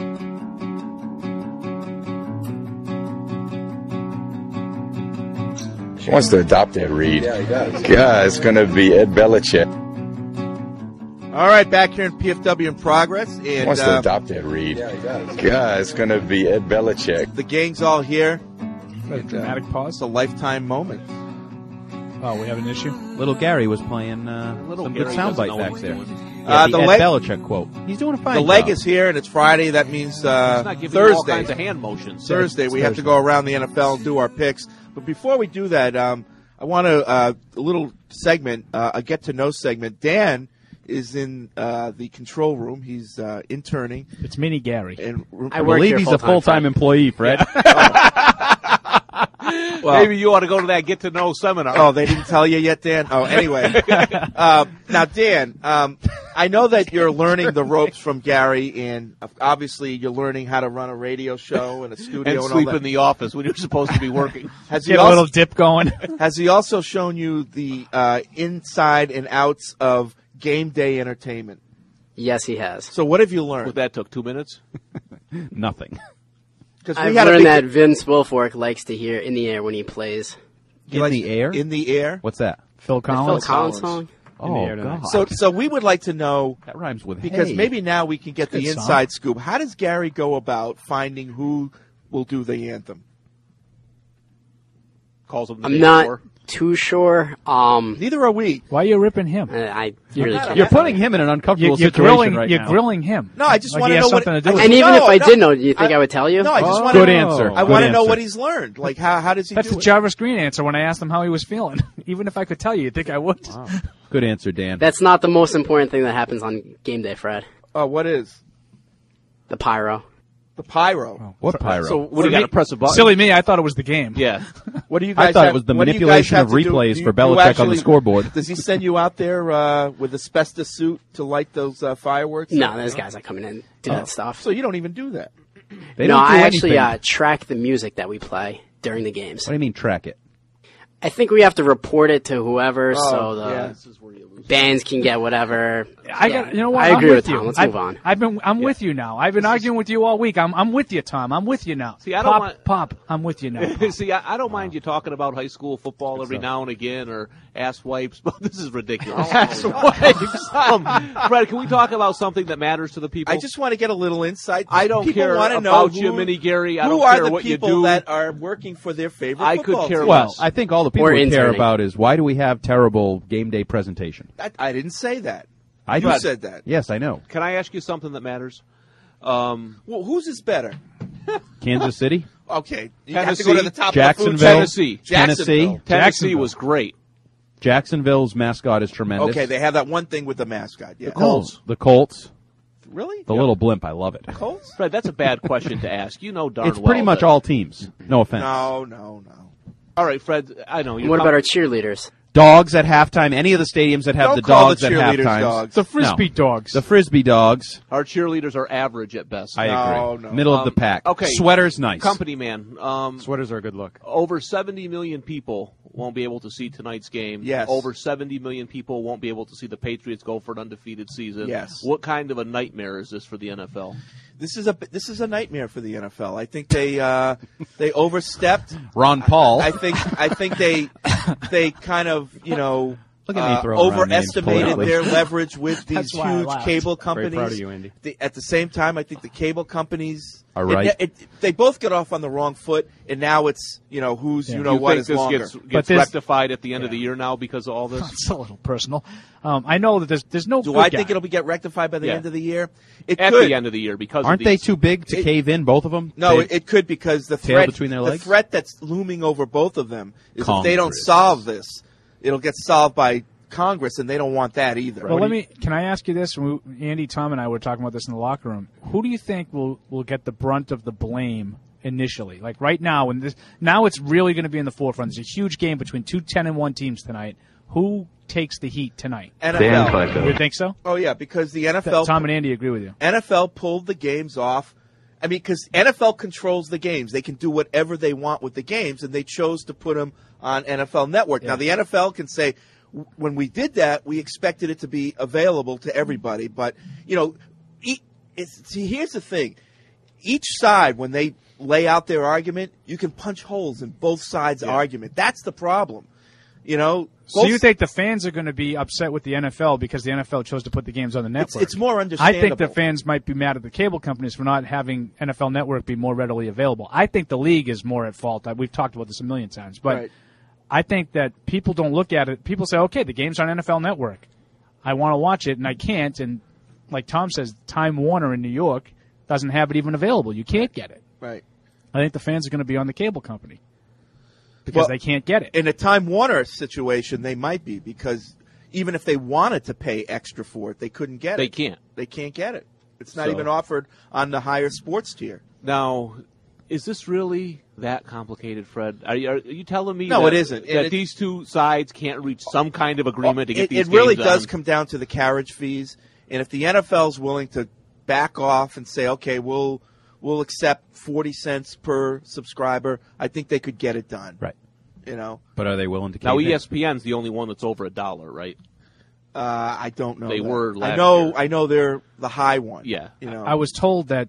He wants to adopt Ed Reed. Yeah, he does. God, it's going to be Ed Belichick. All right, back here in P F W in progress. And, Wants uh, to adopt Ed Reed. Yeah, he does. God, it's going to be Ed Belichick. The gang's all here. A dramatic pause. It's a lifetime moment. Oh, we have an issue? Little Gary was playing uh, Little some Gary good doesn't soundbite know back what there. he's doing. Yeah, Uh, the, the Ed leg- Belichick quote. He's doing a fine The leg job. is here, and it's Friday. That means uh, He's not giving you all Thursday. kinds of hand motions. Thursday, It's we have to Thursday. go around the N F L and do our picks. But before we do that, um, I want to uh, a little segment, uh, a get to know segment. Dan is in uh, the control room. He's uh, interning. It's Mini Gary. And I, believe he's a full-time employee, Fred. Well, Maybe you ought to go to that get to know seminar. Oh, they didn't tell you yet, Dan? Oh, anyway. uh, now, Dan, um, I know that you're learning the ropes from Gary, and obviously you're learning how to run a radio show and a studio and and, sleep all that. in the office when you're supposed to be working. Has Get a little dip going. Has he also shown you the uh, inside and outs of game day entertainment? Yes, he has. So what have you learned? Well, that took two minutes. Nothing. Because I've we had a learned big- that Vince Wilfork likes to hear "In the Air" when he plays. He In likes- the air? In the air. What's that? Phil The Phil Collins. Collins song. Oh, God. So, so we would like to know, That rhymes with because hay. maybe now we can get the Good song. inside scoop. How does Gary go about finding who will do the anthem? Calls him the I'm day not before. too sure. Um, Neither are we. Why are you ripping him? I, I really can't. You're putting him in an uncomfortable You're, you're situation grilling. right you're now. grilling him. No, I just Like want he to has know what. something to do I with just- And even no, if I no, did know, do you think I, would tell you? No, I just Oh. want to Good know. answer. I Good want to know answer. what he's learned. Like how how does he That's do the it? Jarvis Green answer when I asked him how he was feeling. Even if I could tell you, you think I would? Good answer, Dan. That's not the most important thing that happens on game day, Fred. Oh, what is The pyro. the pyro? What pyro? So what do you got to press a button? Silly me, I thought it was the game. Yeah. What do you guys? I thought have- it was the what do you guys manipulation have of to do? replays Do you- for do you Belichick on actually- the scoreboard. Does he send you out there uh, with asbestos suit to light those uh, fireworks? No, those guys are coming in do Oh. that stuff. So you don't even do that. They no, don't do I actually anything. uh, track the music that we play during the games. What do you mean track it? I think we have to report it to whoever, Oh, so the yeah. This is where you lose. bands can get whatever. I Yeah. got. You know what? I I'm agree with with you. Tom. Let's I've, move on. I've been. I'm with you now. I've been arguing with you all week. I'm. I'm with you, Tom. I'm with you now. See, I don't pop, want- pop. I'm with you now. Pop. See, I, I don't mind you talking about high school football every now and again or ass wipes, but this is ridiculous. ass wipes. um, Fred, can we talk about something that matters to the people? I just want to get a little insight. I don't people care want to about know you, who, Mini Gary. I who don't are care the what you people do. that are working for their favorite I could football care team. Well, less. I think all the people Or would care interning. about is why do we have terrible game day presentation? I, I didn't say that. I You did. said that. Yes, I know. Can I ask you something that matters? Um, Well, whose is better? Kansas City, Okay, you Tennessee, have to go to the top Jacksonville, of the food chain. Tennessee. Tennessee, Jacksonville. Tennessee Jacksonville. was great. Jacksonville's mascot is tremendous. Okay, they have that one thing with the mascot. Yeah. the Colts, the Colts, Really? the little blimp. I love it. Colts? Fred, that's a bad question to ask. You know darn It's well pretty much that- all teams. No offense. No, no, no. All right, Fred, I know. And You're what prob- about our cheerleaders? Dogs at halftime. Any of the stadiums that have Don't the call dogs the at cheerleaders halftime. dogs. The frisbee No. dogs. The frisbee dogs. Our cheerleaders are average at best. I No, agree. no. Middle of Um, the pack. okay. Sweaters nice. Company man. Um, Sweaters are a good look. over seventy million people won't be able to see tonight's game. Yes. Over seventy million people won't be able to see the Patriots go for an undefeated season. Yes. What kind of a nightmare is this for the N F L? This is a this is a nightmare for the N F L. I think they uh, they overstepped. Ron Paul. I think I think they they kind of you know Look at me uh, throwing around names overestimated politically. their leverage with these That's why I huge laughed. cable Very companies. proud of you, Andy. The- at the same time, I think the cable companies Are it- right. It, they both got off on the wrong foot, and now it's you know who's Yeah. you know you what think is this longer. gets, But gets this- rectified at the end of the year now because of all this? It's a little personal. Um, I know that there's there's no. Do good I guy. think it'll be get rectified by the Yeah. end of the year? It At could. the end of the year because Aren't of they these. too big to It- cave in, both of them? No, They- it, it could because the Tail threat between their the legs? threat that's looming over both of them is if they don't Congress. solve this, it'll get solved by Congress, and they don't want that either. Well, let me. Can I ask you this? We, Andy, Tom, and I were talking about this in the locker room. Who do you think will will get the brunt of the blame initially? Like right now, and this now it's really going to be in the forefront. There's a huge game between two ten and one teams tonight. Who takes the heat tonight? N F L. You think so? Oh yeah, because the N F L Tom and Andy agree with you. N F L pulled the games off. I mean, because N F L controls the games. They can do whatever they want with the games, and they chose to put them on N F L Network. Yeah. Now, the N F L can say, w- when we did that, we expected it to be available to everybody. But, you know, e- it's, see, here's the thing. Each side, when they lay out their argument, you can punch holes in both sides' argument. That's the problem. You know, So you think the fans are going to be upset with the N F L because the N F L chose to put the games on the network? It's, it's more I understandable. think the fans might be mad at the cable companies for not having N F L Network be more readily available. I think the league is more at fault. We've talked about this a million times. But Right. I think that people don't look at it. People say, okay, the game's on N F L Network. I want to watch it, and I can't. And like Tom says, Time Warner in New York doesn't have it even available. You can't get it. Right. I think the fans are going to be on the cable company because Well, they can't get it. In a Time Warner situation, they might be, because even if they wanted to pay extra for it, they couldn't get They it. can't. They can't get it. It's not So- even offered on the higher sports tier. Now, is this really that complicated, Fred? Are you, are you telling me No, that, it isn't. that It- these two sides can't reach some kind of agreement to get It, these it really games does on? come down to the carriage fees, and if the N F L is willing to back off and say, okay, we'll we'll accept forty cents per subscriber, I think they could get it done. Right. You know. But are they willing to? Now, cave in? E S P N's the only one that's over a dollar, right? Uh, I don't know. They that. were last I know. year. I know they're the high one. Yeah. You know. I was told that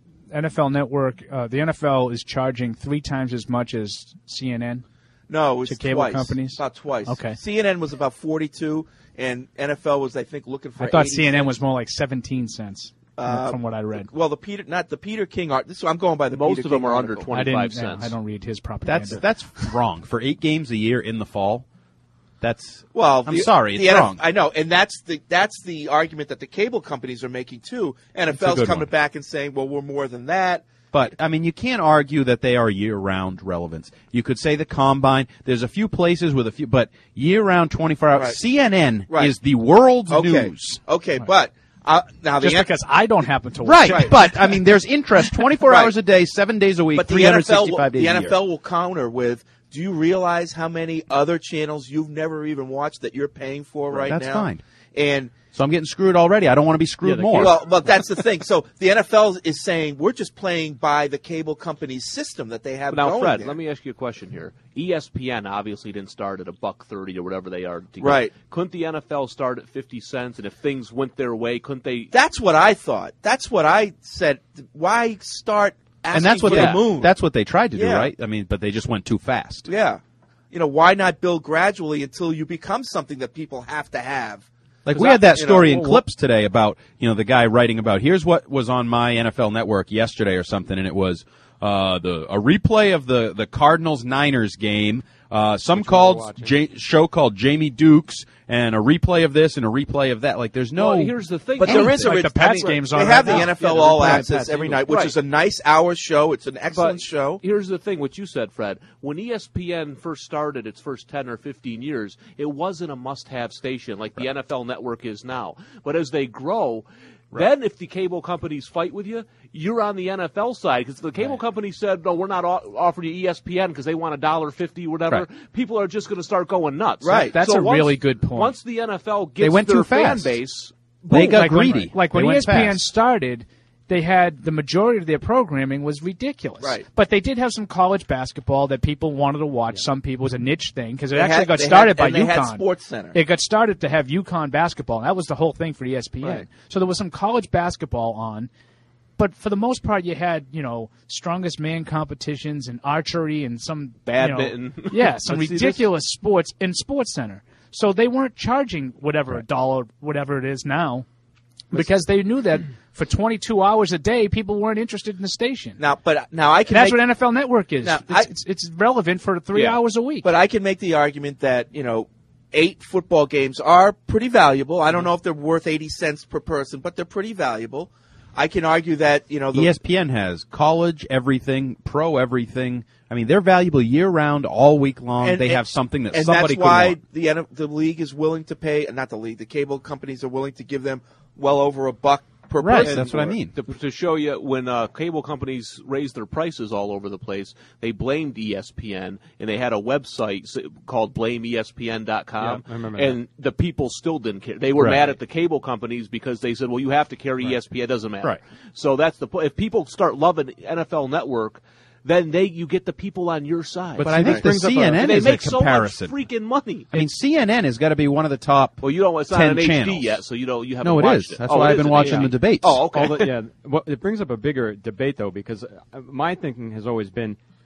N F L Network, uh, the N F L is charging three times as much as C N N. No, it was to cable twice. companies. About twice. Okay. C N N was about forty-two, and N F L was, I think, looking for. I thought eighty C N N cents. was more like seventeen cents Uh, from what I read. Well, the Peter, not the Peter King art. This I'm going by the Most Peter of them King are under article. twenty-five I didn't. cents. I don't read his propaganda. That's that's wrong for eight games a year in the fall. That's Well, I'm the- sorry, the it's N F wrong. I know, and that's the that's the argument that the cable companies are making too. N F It's a L's good coming one. back and saying, "Well, we're more than that." But, I mean, you can't argue that they are year-round relevance. You could say the Combine. There's a few places with a few, but year-round, twenty-four hours. Right. C N N Right. is the world's Okay, news. okay, but uh, now the Just N- because I don't happen to watch Right, it. but, I mean, there's interest twenty-four Right. hours a day, seven days a week, but the three N hundred F L, will, sixty-five days the a year. N F L will counter with, "Do you realize how many other channels you've never even watched that you're paying for right, That's now?" fine. And So I'm getting screwed already. I don't want to be screwed more. Well, but that's the thing. So the N F L is saying we're just playing by the cable company's system that they have Now, going Fred, there. let me ask you a question here. E S P N obviously didn't start at a buck thirty or whatever they are. To Right. Couldn't the N F L start at fifty cents? And if things went their way, couldn't they? That's what I thought. That's what I said. Why start asking and that's what for they the moon? that's what they tried to do, Yeah. right? I mean, but they just went too fast. Yeah. You know, why not build gradually until you become something that people have to have? Like 'Cause we I- had that you story know, in clips today about, you know, the guy writing about, here's what was on my N F L Network yesterday or something, and it was uh, the a replay of the the Cardinals Niners game, uh, some called J- show called Jamie Dukes, and a replay of this and a replay of that. Like, there's no. Well, here's the thing. But there is a Like the rit- Pats I mean, games They on have right the now. N F L Yeah, All the replay of Access Pats every Eagles. night, which Right. is a nice hour show. It's an excellent But show. Here's the thing, what you said, Fred. When E S P N first started its first ten or fifteen years, it wasn't a must-have station like the N F L Network is now. But as they grow, then if the cable companies fight with you, you're on the N F L side because the cable company said, no, we're not o- offering you E S P N because they want a dollar fifty, whatever. Right. People are just going to start going nuts. Right. That's So a once- really good point. Once the N F L They gets went their too fan fast. base, They boom, got like greedy. When, like They when went E S P N fast. started, they had the majority of their programming was ridiculous. Right. But they did have some college basketball that people wanted to watch. Some people it was a niche thing because it They actually had- got they started had- by and they had UConn. SportsCenter. It got started to have UConn basketball. And that was the whole thing for E S P N. Right. So there was some college basketball on. But for the most part, you had, you know, strongest man competitions and archery and some Badminton. You know, yeah, some Let's see this. ridiculous sports in Sports Center. So they weren't charging whatever a dollar, whatever it is now, because they knew that for twenty-two hours a day, people weren't interested in the station. Now, but now I can. That's make, what N F L Network is. Now, it's, I- it's, it's relevant for three Yeah. hours a week. But I can make the argument that, you know, eight football games are pretty valuable. I don't know if they're worth eighty cents per person, but they're pretty valuable. I can argue that, you know, the, E S P N has college everything, pro everything. I mean, they're valuable year round, all week long. and- they and- have something that and somebody that's why could want. the N F the league is willing to pay, not the league, the cable companies are willing to give them well over a buck per Right, person. that's what I for it. mean. To, to show you, when uh, cable companies raised their prices all over the place, they blamed E S P N, and they had a website s- called blame E S P N dot com, Yeah, I remember and the people still didn't care. They were Right. mad at the cable companies because they said, well, you have to carry E S P N, it doesn't matter. Right. So that's the point. If people start loving N F L Network, then they you get the people on your side. But, I think the brings up a- C N N and they is make a so comparison. much freaking money. I mean, C N N has got to be one of the top. Well, you don't. It's not ten on H D channels. yet, so you don't. You haven't No, it watched is. it. That's Oh, why it I've been is? watching Yeah. the debates. Oh, okay. All the, yeah, well, it brings up a bigger debate though, because uh, my thinking has always been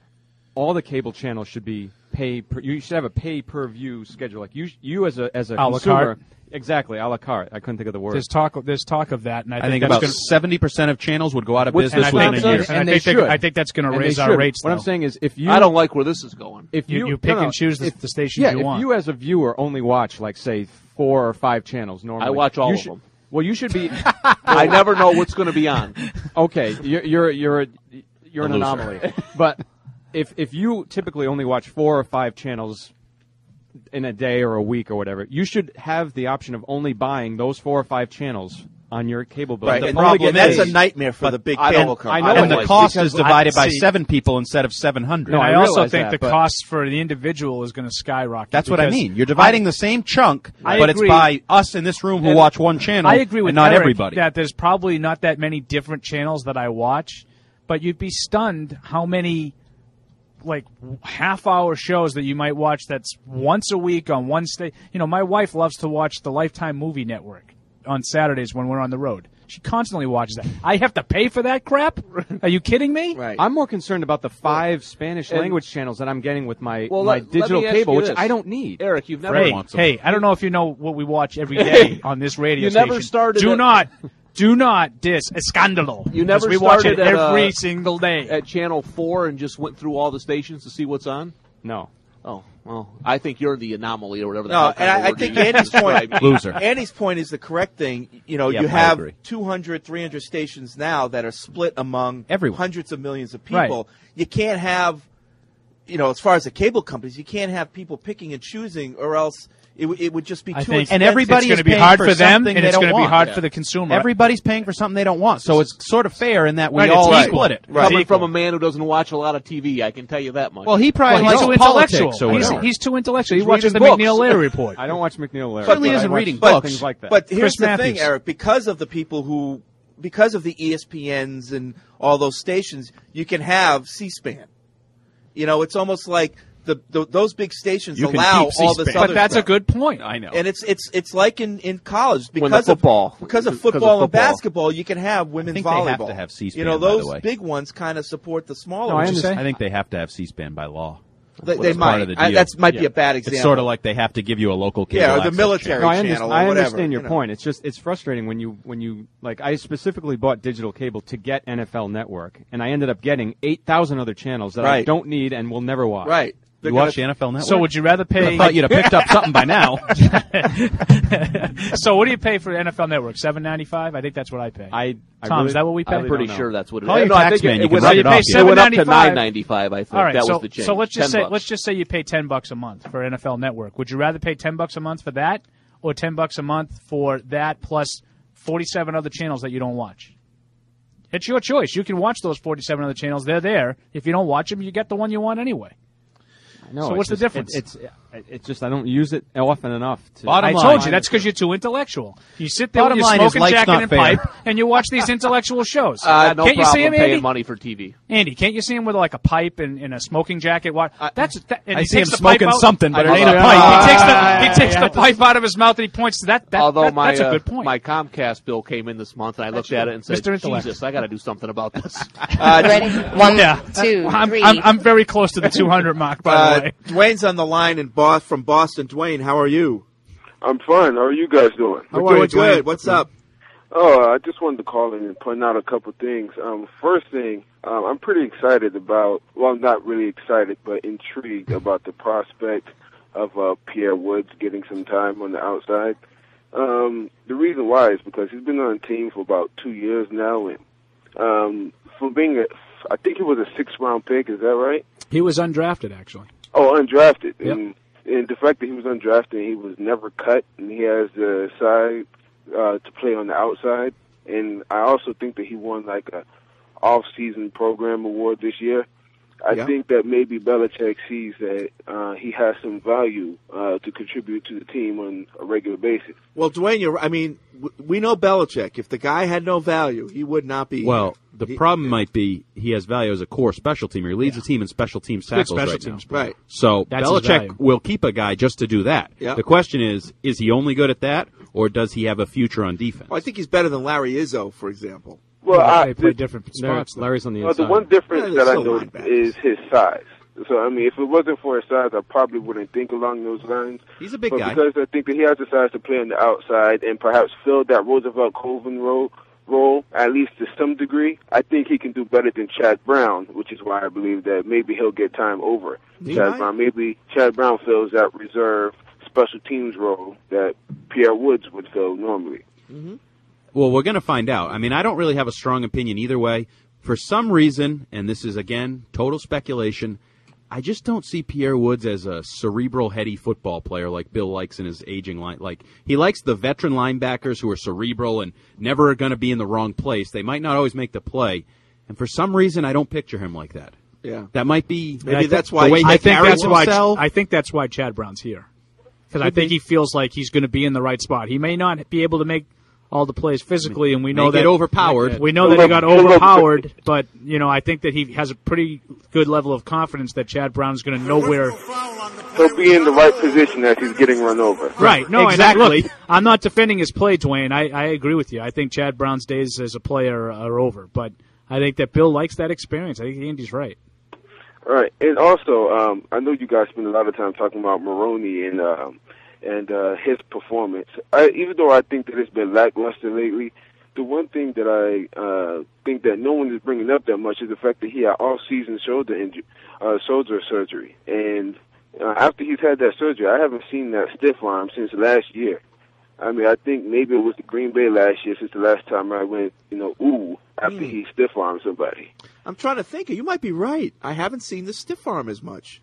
all the cable channels should be pay. Per, you should have a pay per view schedule. Like you, you as a as a A la consumer, carte? exactly a la carte. I couldn't think of the word. There's talk. There's talk of that, and I, I think, think that's about gonna, seventy percent of channels would go out of Which- business and within I a think- year. and and I they think, should. I think that's going to And they raise our should. rates. What I'm though. saying is, if you, I don't like where this is going. if You- you, you pick no, no, and choose the- if- the stations yeah, you if want. you as a viewer only watch like say four or five channels normally, I watch all you of should, them. Well, you should be. I never know what's going to be on. Okay, you're you're you're, a, you're an A loser. anomaly. But if if you typically only watch four or five channels in a day or a week or whatever, you should have the option of only buying those four or five channels on your cable bill. Right, The and, problem and that's is- a nightmare for but the big I don't- cable company. I know and it the is, cost because is divided I- by see- seven people instead of seven hundred. And No, I, I also realize think that, the but- cost for the individual is going to skyrocket. That's what I because mean. You're dividing the same chunk, I but agree. it's by us in this room who And watch one channel. I agree with and not Eric everybody. that there's probably not that many different channels that I watch, but you'd be stunned how many like half-hour shows that you might watch that's once a week on one state. You know, my wife loves to watch the Lifetime Movie Network on Saturdays when we're on the road. She constantly watches that. I have to pay for that crap? Are you kidding me? Right. I'm more concerned about the five Spanish and- language channels that I'm getting with my Well, my let- let digital me ask cable, you which this. I don't need. Eric, you've never Hey, wants them. hey, I don't know if you know what we watch every day on this radio You station. never started Do at- not, do not diss Escandalo. You because never we watch it started at, every uh, single day. at Channel four and just went through all the stations to see what's on? No. Oh, well, I think you're the anomaly or whatever the No, hell and kind of I, I word think you use to Andy's point, describe me. Loser. Andy's point is the correct thing. You know, Yep, you I have agree. two hundred, three hundred stations now that are split among Everyone. hundreds of millions of Right. people. You can't have, you know, as far as the cable companies, you can't have people picking and choosing, or else it, w- it would just be I too think expensive. And everybody it's going is to be paying hard for for them, something and they it's don't going to be want. hard Yeah. for the consumer. Everybody's paying for something they don't want, so it's sort of fair in that we Right, all it's split it. Right. Coming Equal. from a man who doesn't watch a lot of T V, I can tell you that much. Well, he probably Well, he's likes too politics intellectual. or He's, whatever. he's too intellectual. He He's watches the reading books. McNeil Larry Report. I don't watch McNeil Larry. Certainly but isn't I watch reading but, books. things like that. But here's Chris the Matthews. thing, Eric. Because of the people who, because of the E S P Ns and all those stations, you can have C-SPAN. You know, it's almost like the, the those big stations You can allow keep all this C-SPAN. other But that's stuff. a good point. I know. And it's it's it's like in, in college When because the football- of because of because of football and football. basketball, you can have women's think they volleyball. have to have C-SPAN, You know, by the those way. big ones kind of support the smaller No, I ones. understand. I think they have to have C-SPAN by law. They, That's they part might. of the I, deal. that might be Yeah. a bad example. It's sort of like they have to give you a local cable Yeah, or the access military channel. No, I, under- channel or I whatever, understand your you know. point. It's just it's frustrating when you when you like. I specifically bought digital cable to get N F L Network, and I ended up getting eight thousand other channels that I Right. don't need and will never watch. Right. You watch the N F L Network? So would you rather pay? I thought you'd have picked up something by now. So what do you pay for N F L Network? Seven ninety five. I think that's what I pay. I, I Tom, really- is that what we pay? I I'm really pretty don't know. sure that's what it Call is. your No, I tax think man, it, you it can went write up, it off. it went up to seven ninety-five. nine ninety-five. I think All right, that so, was the change. so let's just ten say bucks. let's just say you pay ten bucks a month for N F L Network. Would you rather pay ten bucks a month for that, or ten bucks a month for that plus forty-seven other channels that you don't watch? It's your choice. You can watch those forty-seven other channels. They're there. If you don't watch them, you get the one you want anyway. No, So it's what's the just- difference? It's, it's it's just I don't use it often enough. To, I told you that's because you're too intellectual. You sit there Bottom with your line is smoking life's jacket not and fair. pipe, and you watch these intellectual shows. Uh, no can't you see problem him, paying Andy? money for T V. Andy, can't you see him with like a pipe and, and a smoking jacket? What? That's that, and I he see him takes the pipe smoking out- something, but it I ain't know. a pipe. He takes the Ah, he takes yeah. the pipe out of his mouth and he points to that. that, Although that my that's a uh, good point. my Comcast bill came in this month, and I looked That's at true. it and said, Mister Intellect. "Jesus, I got to do something about this." Uh, Ready? One, yeah. two, I'm, three. I'm, I'm very close to the two hundred mark, by Uh, the way. Dwayne's on the line in Boston, from Boston. Dwayne, how are you? I'm fine. How are you guys doing? We're doing good. What's up? Oh, I just wanted to call in and point out a couple things. Um, first thing, um, I'm pretty excited about, well, not really excited, but intrigued about the prospect of uh, Pierre Woods getting some time on the outside. Um, the reason why is because he's been on the team for about two years now, and um, for being a, I think he was a six-round pick, is that right? He was undrafted, actually. Oh, undrafted. Yep. And, and the fact that he was undrafted, he was never cut, and he has the side uh, to play on the outside. And I also think that he won like a off-season program award this year. I Yeah. think that maybe Belichick sees that uh, he has some value uh, to contribute to the team on a regular basis. Well, Dwayne, you're, I mean, w- we know Belichick. If the guy had no value, he would not be. Well, the he- problem might be he has value as a core special teamer. He leads the team in special teams Good tackles special right teams now. player. Right. So That's his value. Belichick will keep a guy just to do that. Yeah. The question is, is he only good at that, or does he have a future on defense? Well, I think he's better than Larry Izzo, for example. Well, I, they play different Larry- spots. though. Larry's on the Well, inside. the one difference Yeah, that I they're know still linebackers. is his size. So, I mean, if it wasn't for his size, I probably wouldn't think along those lines. He's a big but guy. because I think that he has the size to play on the outside and perhaps fill that Roosevelt Colvin role, role, at least to some degree, I think he can do better than Chad Brown, which is why I believe that maybe he'll get time over He Chad might. Brown. Maybe Chad Brown fills that reserve special teams role that Pierre Woods would fill normally. Mm-hmm. Well, we're going to find out. I mean, I don't really have a strong opinion either way. For some reason, and this is, again, total speculation, I just don't see Pierre Woods as a cerebral, heady football player like Bill likes in his aging line. Like, he likes the veteran linebackers who are cerebral and never are going to be in the wrong place. They might not always make the play. And for some reason, I don't picture him like that. Yeah. That might be Maybe I that's think, why the way I he think carries that's why himself. I think that's why Chad Brown's here, because I Could think be. he feels like he's going to be in the right spot. He may not be able to make all the plays physically, and we know May that get overpowered. We know that he got overpowered, but you know I think that he has a pretty good level of confidence that Chad Brown's going to know where. He'll be in the right position as he's getting run over. Right. No, Exactly. And I, look, I'm not defending his play, Dwayne. I, I agree with you. I think Chad Brown's days as a player are over, but I think that Bill likes that experience. I think Andy's right. All right, and also, um, I know you guys spend a lot of time talking about Maroney and um, and uh, his performance. I, even though I think that it's been lackluster lately, the one thing that I uh, think that no one is bringing up that much is the fact that he had off-season shoulder injury, uh, shoulder surgery, and uh, after he's had that surgery, I haven't seen that stiff arm since last year. I mean, I think maybe it was the Green Bay last year since the last time I went, you know, ooh, after Mm. he stiff-armed somebody. I'm trying to think. You might be right. I haven't seen the stiff arm as much.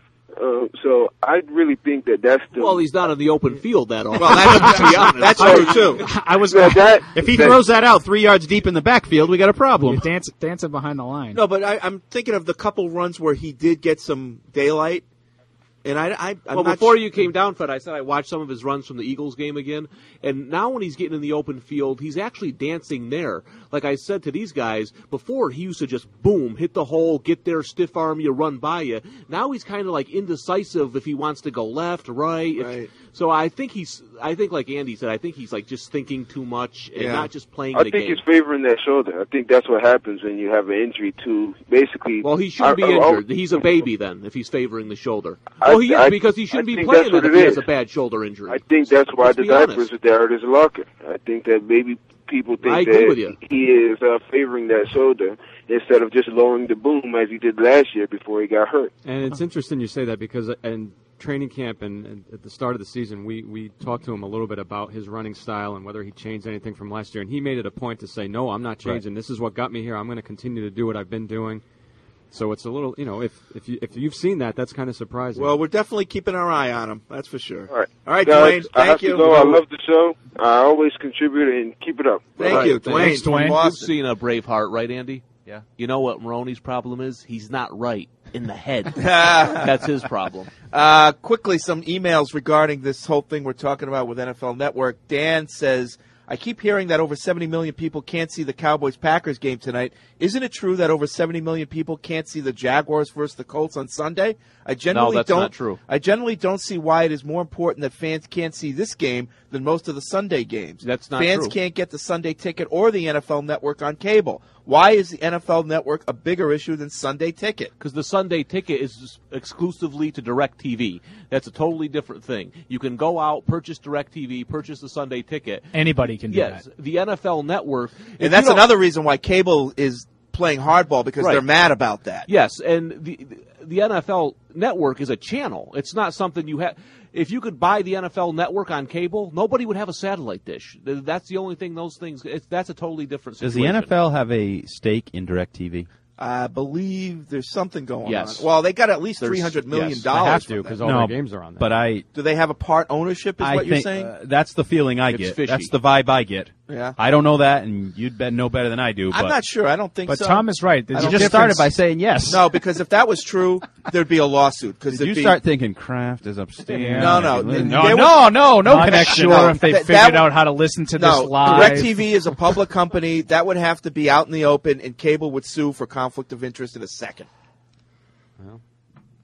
Uh, so I really think that that's the... Well, he's not in the open field that often. Well, that's, to be honest. that's true, too. I was Yeah, that, If he that- throws that out three yards deep in the backfield, we got a problem. You're dancing, dancing behind the line. No, but I, I'm thinking of the couple runs where he did get some daylight. And I, I, I'm well, not before su- you came down, Fred, I said I watched some of his runs from the Eagles game again, and now when he's getting in the open field, he's actually dancing there. Like I said to these guys, before he used to just, boom, hit the hole, get there, stiff arm you, run by you. Now he's kind of like indecisive if he wants to go left, right. If, Right. So I think he's, I think like Andy said, I think he's like just thinking too much and Yeah. not just playing I the think game. he's favoring that shoulder. I think that's what happens when you have an injury to basically... Well, he shouldn't be I- I- injured. He's a baby then if he's favoring the shoulder. I- well, he is I- because he shouldn't I be think playing that's it what if it he has is. a bad shoulder injury. I think that's why Let's the be diapers honest. are there at his locker. I think that maybe people think I agree that with you. he is uh, favoring that shoulder instead of just lowering the boom as he did last year before he got hurt. And it's interesting you say that because in training camp and, and at the start of the season, we, we talked to him a little bit about his running style and whether he changed anything from last year. And he made it a point to say, no, I'm not changing. This is what got me here. I'm going to continue to do what I've been doing. So it's a little, you know, if if, you, if you've seen that, that's kind of surprising. Well, we're definitely keeping our eye on him. That's for sure. All right. All right, Guys, Dwayne. I have Thank to you. go. I love the show. I always contribute and keep it up. Thank Bye-bye. you, Dwayne. Thanks, from Dwayne. You've Boston. seen a Braveheart, right, Andy? Yeah. You know what Maroney's problem is? He's not right in the head. That's his problem. Uh, quickly, some emails regarding this whole thing we're talking about with N F L Network. Dan says, I keep hearing that over seventy million people can't see the Cowboys-Packers game tonight. Isn't it true that over seventy million people can't see the Jaguars versus the Colts on Sunday? I generally that's don't. not true. I generally don't see why it is more important that fans can't see this game than most of the Sunday games. That's not fans true. can't get the Sunday ticket or the N F L Network on cable. Why is the N F L Network a bigger issue than Sunday ticket? Because the Sunday ticket is exclusively to DirecTV. That's a totally different thing. You can go out, purchase DirecTV, purchase the Sunday ticket. Anybody can do Yes, that. the N F L Network. if And that's you don't- another reason why cable is playing hardball, because Right. they're mad about that. Yes, and the the N F L Network is a channel. It's not something you have. If you could buy the N F L Network on cable, nobody would have a satellite dish. That's the only thing. Those things. It's, that's a totally different Does situation. the N F L have a stake in DirecTV? I believe there's something going Yes. on. Well, they got at least There's- three hundred million yes. dollars. They have to from because that. all No, their games are on there. But I, Do they have a part ownership? Is I what think you're saying? uh, that's the feeling I It's get. fishy. That's the vibe I get. Yeah. I don't know that, and you'd bet know better than I do. I'm but not sure. I don't think But so. Tom is right. There's I a don't You just difference. started by saying yes. No, because if that was true, there'd be a lawsuit. Because Did you be, start thinking Kraft is upstairs? Yeah. No, no, Maybe th- Lynn- there No, no, no Not connection. sure Sure, if they That- figured that- out how to listen to No, this live. DirecTV is a public company. That would have to be out in the open, and cable would sue for conflict of interest in a second.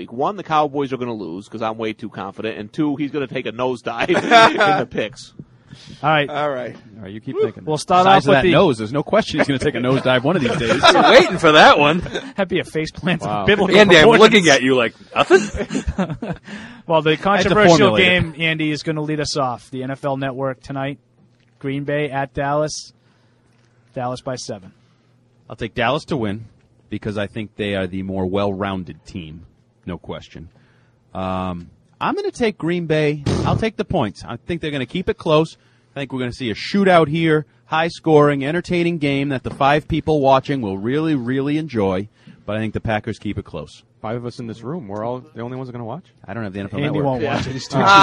week. One, the Cowboys are going to lose because I'm way too confident, and two, he's going to take a nosedive in the picks. All right. All right. All right, you keep thinking. We'll start Size off of with that the nose. There's no question he's going to take a nosedive one of these days. Waiting for that one. That'd be a face plant Wow. of biblical Andy, I'm proportions. looking at you like, nothing? Well, the to controversial formulate game, Andy, is going to lead us off. The N F L Network tonight. Green Bay at Dallas. Dallas by seven. I'll take Dallas to win because I think they are the more well-rounded team, no question. Um, I'm going to take Green Bay. I'll take the points. I think they're going to keep it close. I think we're going to see a shootout here, high-scoring, entertaining game that the five people watching will really, really enjoy. But I think the Packers keep it close. Five of us in this room. We're all the only ones going to watch. I don't have the N F L Andy Network. won't watch it. He's too cheap.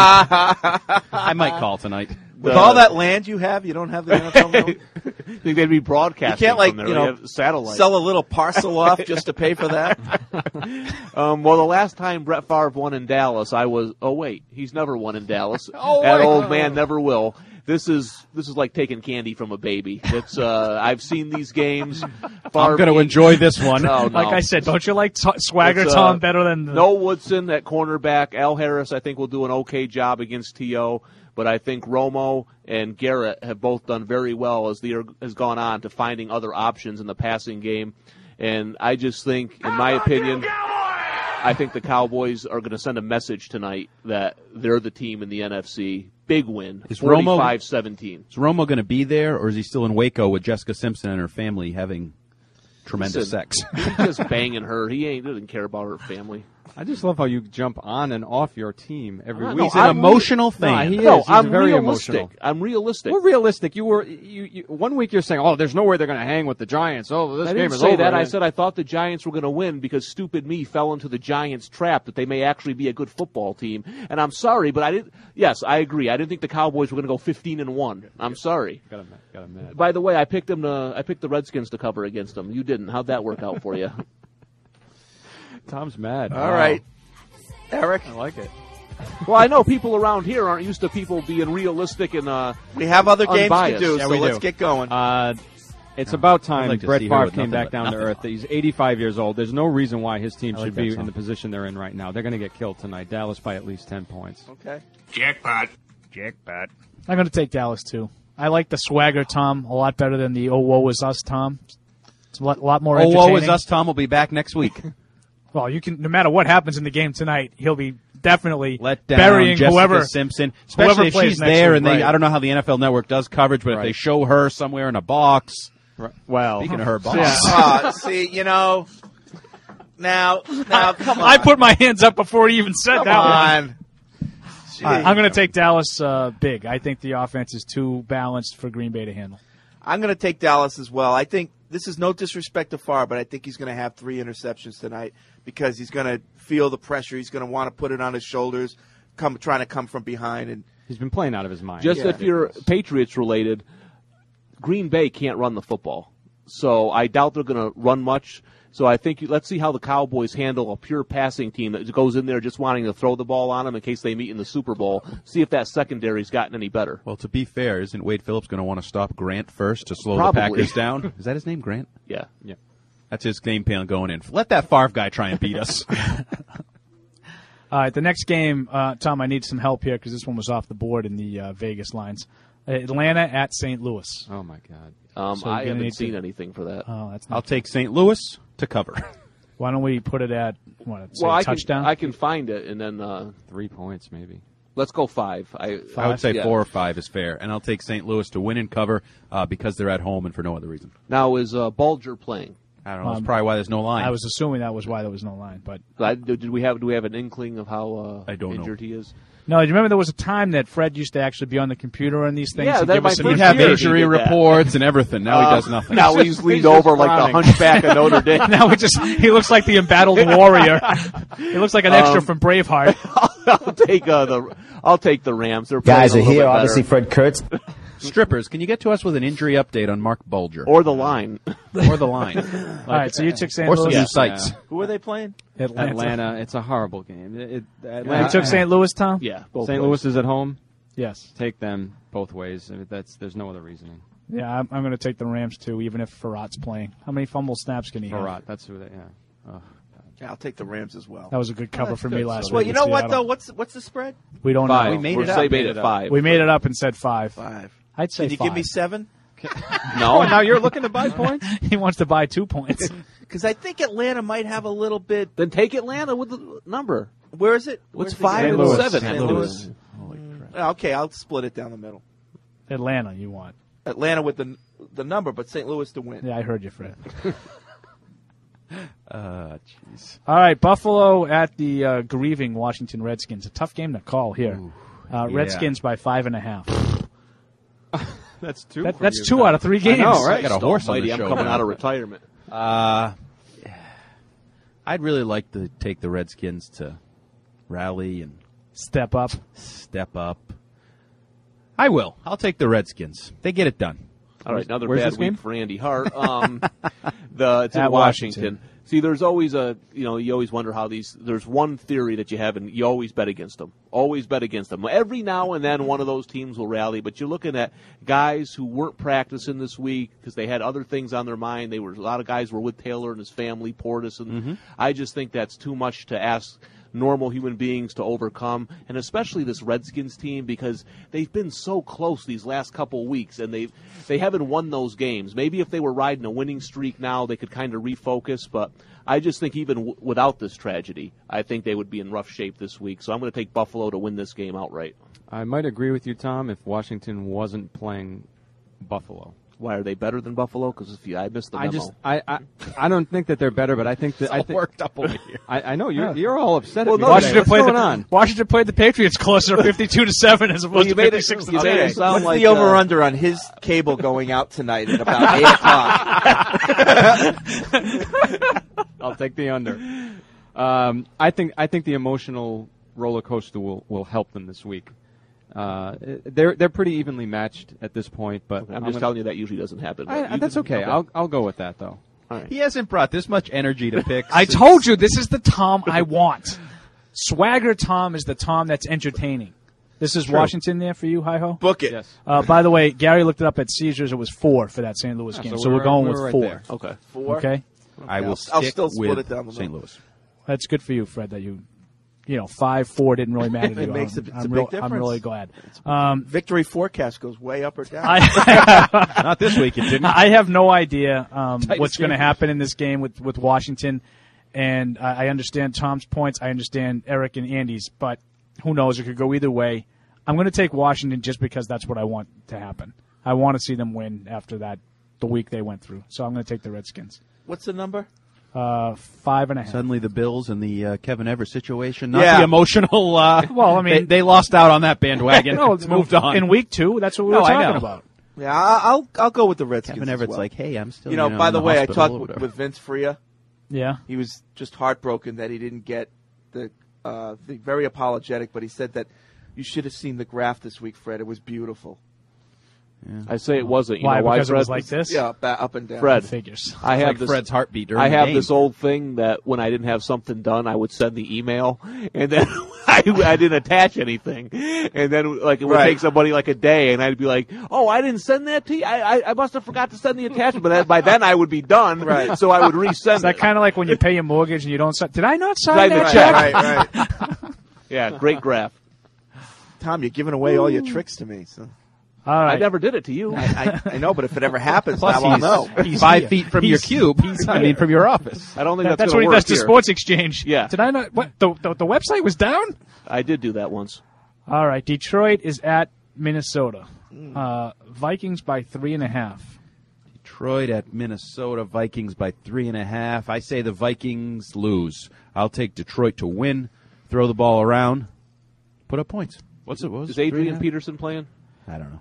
I might call tonight. With all that land you have, you don't have the N F L Network? think they'd be broadcasting. You can't, like, from there. you They know, have satellite. sell a little parcel off just to pay for that? um, well, the last time Brett Favre won in Dallas, I was. Oh wait, he's never won in Dallas. Oh, that wait. old man never will. This is this is like taking candy from a baby. It's uh, I've seen these games. I'm going to enjoy this one. No, no. Like I said, don't you like t- Swagger It's, uh, Tom better than the... No Woodson at cornerback. Al Harris, I think, will do an okay job against T O. But I think Romo and Garrett have both done very well as the year has gone on to finding other options in the passing game. And I just think, in my opinion, I think the Cowboys are going to send a message tonight that they're the team in the N F C. Big win, Is Romo- forty-five seventeen. Is Romo going to be there, or is he still in Waco with Jessica Simpson and her family having tremendous Listen, sex? He's just banging her. He ain't doesn't care about her family. I just love how you jump on and off your team every No, week. He's an I'm emotional No, fan. he is. No, He's I'm very realistic. emotional. I'm realistic. We're realistic. You were you, you one week you're saying, "Oh, there's no way they're going to hang with the Giants." Oh, this I game didn't is say over. that. I said I thought the Giants were going to win because stupid me fell into the Giants' trap that they may actually be a good football team. And I'm sorry, but I didn't. Yes, I agree. I didn't think the Cowboys were going to go fifteen and one. I'm sorry. got him, got him mad. By the way, I picked them to. I picked the Redskins to cover against them. You didn't. How'd that work out for you? Tom's mad. All right. Eric? I like it. Well, I know people around here aren't used to people being realistic and uh, We have other games unbiased. to do, Yeah, so we let's do. get going. Uh, it's about time like to Brett see her Favre with came nothing back but down to nothing. earth. He's eighty-five years old. There's no reason why his team I like should that be song. in the position they're in right now. They're going to get killed tonight. Dallas by at least ten points. Okay. Jackpot. Jackpot. I'm going to take Dallas, too. I like the Swagger Tom a lot better than the Oh, woe is us Tom. It's a lot, lot more Oh, entertaining. woe is us, Tom will be back next week. Well, you can. No matter what happens in the game tonight, he'll be definitely Let down burying Jessica whoever Simpson, whoever especially if plays she's next there. week, And they, right. I don't know how the N F L Network does coverage, but if Right. they show her somewhere in a box, Right. Well, speaking of her box, Yeah. Ah, see, you know, now, now, come on. I put my hands up before he even said Come that one. on. All right, I'm going to take Dallas uh, big. I think the offense is too balanced for Green Bay to handle. I'm going to take Dallas as well. I think this is no disrespect to Favre, but I think he's going to have three interceptions tonight because he's going to feel the pressure. He's going to want to put it on his shoulders, come trying to come from behind. And he's been playing out of his mind. Just Yeah. if you're Patriots related, Green Bay can't run the football, so I doubt they're going to run much. So I think you, let's see how the Cowboys handle a pure passing team that goes in there just wanting to throw the ball on them in case they meet in the Super Bowl. See if that secondary's gotten any better. well, to be fair, isn't Wade Phillips going to want to stop Grant first to slow Probably. the Packers down? Is that his name, Grant? Yeah. Yeah. That's his game plan going in. Let that Favre guy try and beat us. All right, the next game, uh, Tom, I need some help here because this one was off the board in the uh, Vegas lines. Atlanta at Saint Louis. Oh my God. Um, So you're I gonna haven't need seen to- anything for that. Oh, that's not. I'll take Saint Louis to cover. Why don't we put it at what? Say well, I touchdown. can I can find it and then uh, Three points, maybe. let's go five. I I would say yeah. four or five is fair, and I'll take Saint Louis to win and cover uh, because they're at home and for no other reason. Now is uh, Bulger playing? I don't know. That's Um, probably why there's no line. I was assuming that was why there was no line, but I, did we have do we have an inkling of how uh, I don't know. injured he is? no. Do you remember there was a time that Fred used to actually be on the computer on these things? Yeah, and that give my us some first He'd have year he injury did that. reports and everything. Now Uh, he does nothing. Now he's leaned He's just over like the frowning. hunchback of Notre Dame. now it just he looks like the embattled warrior. He looks like an extra Um, from Braveheart. I'll take uh, the I'll take the Rams. They're Guys playing are a little here. bit better. Obviously, Fred Kurtz. Strippers, can you get to us with an injury update on Mark Bulger? or the line. Or the line. All right, so you took Saint Or some Louis. new sites. Yeah. Who are they playing? Atlanta. Atlanta. It's a horrible game. It, it, You Atlanta, took Saint Louis, Tom? Yeah, both Saint ways. Louis is at home. Yes. Take them both ways. I mean, that's there's no other reasoning. Yeah, I'm, I'm going to take the Rams too, even if Farrat's playing. How many fumble snaps can he have? Barat, that's who they. Yeah. Oh, God. Yeah, I'll take the Rams as well. That was a good cover Oh, for that's me good. last Well, week. you with know what, Seattle. though? What's what's the spread? We don't Five. know. We made We're it up. Say made it five. We made it up and said five. Five. I'd say Can you five. give me seven? No. Oh, now you're looking to buy points? He wants to buy two points. Because I think Atlanta might have a little bit. Then take Atlanta with the number. Where is it? What's Where's the five game? and seven? Saint Louis. Okay, I'll split it down the middle. Atlanta, you want? Atlanta with the the number, but Saint Louis to win. Yeah, I heard you, Fred. Uh, jeez. All right, Buffalo at the uh, grieving Washington Redskins. A tough game to call here. Uh, yeah. Redskins by five and a half. That's two. That- for that's you, two Tom. out of three games. I know, right? I got a horse on the I'm show coming now. out of retirement. Uh, I'd really like to take the Redskins to rally and Step up. step up. I will. I'll take the Redskins. They get it done. All right, another Where's bad this week game? for Andy Hart. Um, the it's in At Washington. Washington. See, there's always a you know you always wonder how these. There's one theory that you have, and you always bet against them. Always bet against them. Every now and then, one of those teams will rally. But you're looking at guys who weren't practicing this week because they had other things on their mind. They were a lot of guys were with Taylor and his family, Portis, and Mm-hmm. I just think that's too much to ask normal human beings to overcome, and especially this Redskins team because they've been so close these last couple weeks, and they they haven't won those games. Maybe if they were riding a winning streak now, they could kind of refocus. But I just think even w- without this tragedy, I think they would be in rough shape this week. So I'm going to take Buffalo to win this game outright. I might agree with you, Tom, if Washington wasn't playing Buffalo. Why are they better than Buffalo? Because if you, I missed the I memo. just, I, I, I don't think that they're better, but I think that It's I all think, worked up over here. I, I know you're Yeah. you're all upset Well, at me. no, today. Washington What's played going the on? Washington played the Patriots closer, fifty-two to seven, as opposed Well, you to made it- fifty-six to you made ten. it sound What's like the uh, over under on his cable going out tonight at about eight o'clock? I'll take the under. Um, I think I think the emotional roller coaster will, will help them this week. Uh, they're they're pretty evenly matched at this point, but I'm just telling you that usually doesn't happen. but I, you that's can- okay. I'll I'll go with that though. All right. He hasn't brought this much energy to picks. I told you this is the Tom I want. Swagger Tom is the Tom that's entertaining. This is Washington there for you, hi-ho? Book it. Yes. Uh, by the way, Gary looked it up at Caesars. It was four for that Saint Louis Ah, game, so so, we're, we're- going we're with right four. there. Okay. Four. Okay, I will I'll stick still split with it down the Saint middle. Louis. that's good for you, Fred. That you, you know, five four didn't really matter to It you. makes I'm, a- it's I'm a big real- difference. I'm really glad. Um, Victory forecast goes way up or down. I, Not this week, it didn't. I have no idea um, Tightest what's going to game. happen in this game with, with Washington, and I, I understand Tom's points. I understand Eric and Andy's, but who knows? It could go either way. I'm going to take Washington just because that's what I want to happen. I want to see them win after that, the week they went through. So I'm going to take the Redskins. What's the number? Uh, five and a half. Suddenly the Bills and the uh, Kevin Everett situation, not Yeah. the emotional. Uh, Well, I mean- they, they lost out on that bandwagon. no, it's moved on. In week two, that's what we No, were I talking know. about. Yeah, I- I'll I'll go with the Redskins. Kevin as Everett's well. like, hey, I'm still. You know, by in the the way, I hospital talked or with, whatever. with Vince Freya. Yeah. He was just heartbroken that he didn't get the, uh, the very apologetic, but he said that you should have seen the graph this week, Fred. It was beautiful. I say it wasn't. You Why? know why, Because it Fred? was like this? Yeah, ba- up and down. Fred, Figures. I It's have like this, Fred's heartbeat during I the have game. this old thing that when I didn't have something done, I would send the email, and then I, I didn't attach anything, and then like it would Right. take somebody like a day, and I'd be like, "Oh, I didn't send that to you. I, I, I must have forgot to send the attachment." But that, by then, I would be done. Right. So I would resend. Is that it. kind of like when you pay your mortgage and you don't sign? Did I not sign Sign the that check. check? Right, right. Yeah, great graph. Tom, you're giving away all your tricks to me. So. All right. I never did it to you. I, I, I know, but if it ever happens, Plus, now I'll know. he's, he's five feet from your cube. I mean, from your office. I don't think That- that's that's gonna what he work does to here. Sports Exchange. Yeah. Did I not? What the, the the website was down? I did do that once. All right. Detroit is at Minnesota. Uh, Vikings by three and a half. Detroit at Minnesota. Vikings by three and a half. I say the Vikings lose. I'll take Detroit to win. Throw the ball around. Put up points. What's it? What was Is it, three and a Adrian half? Peterson playing? I don't know.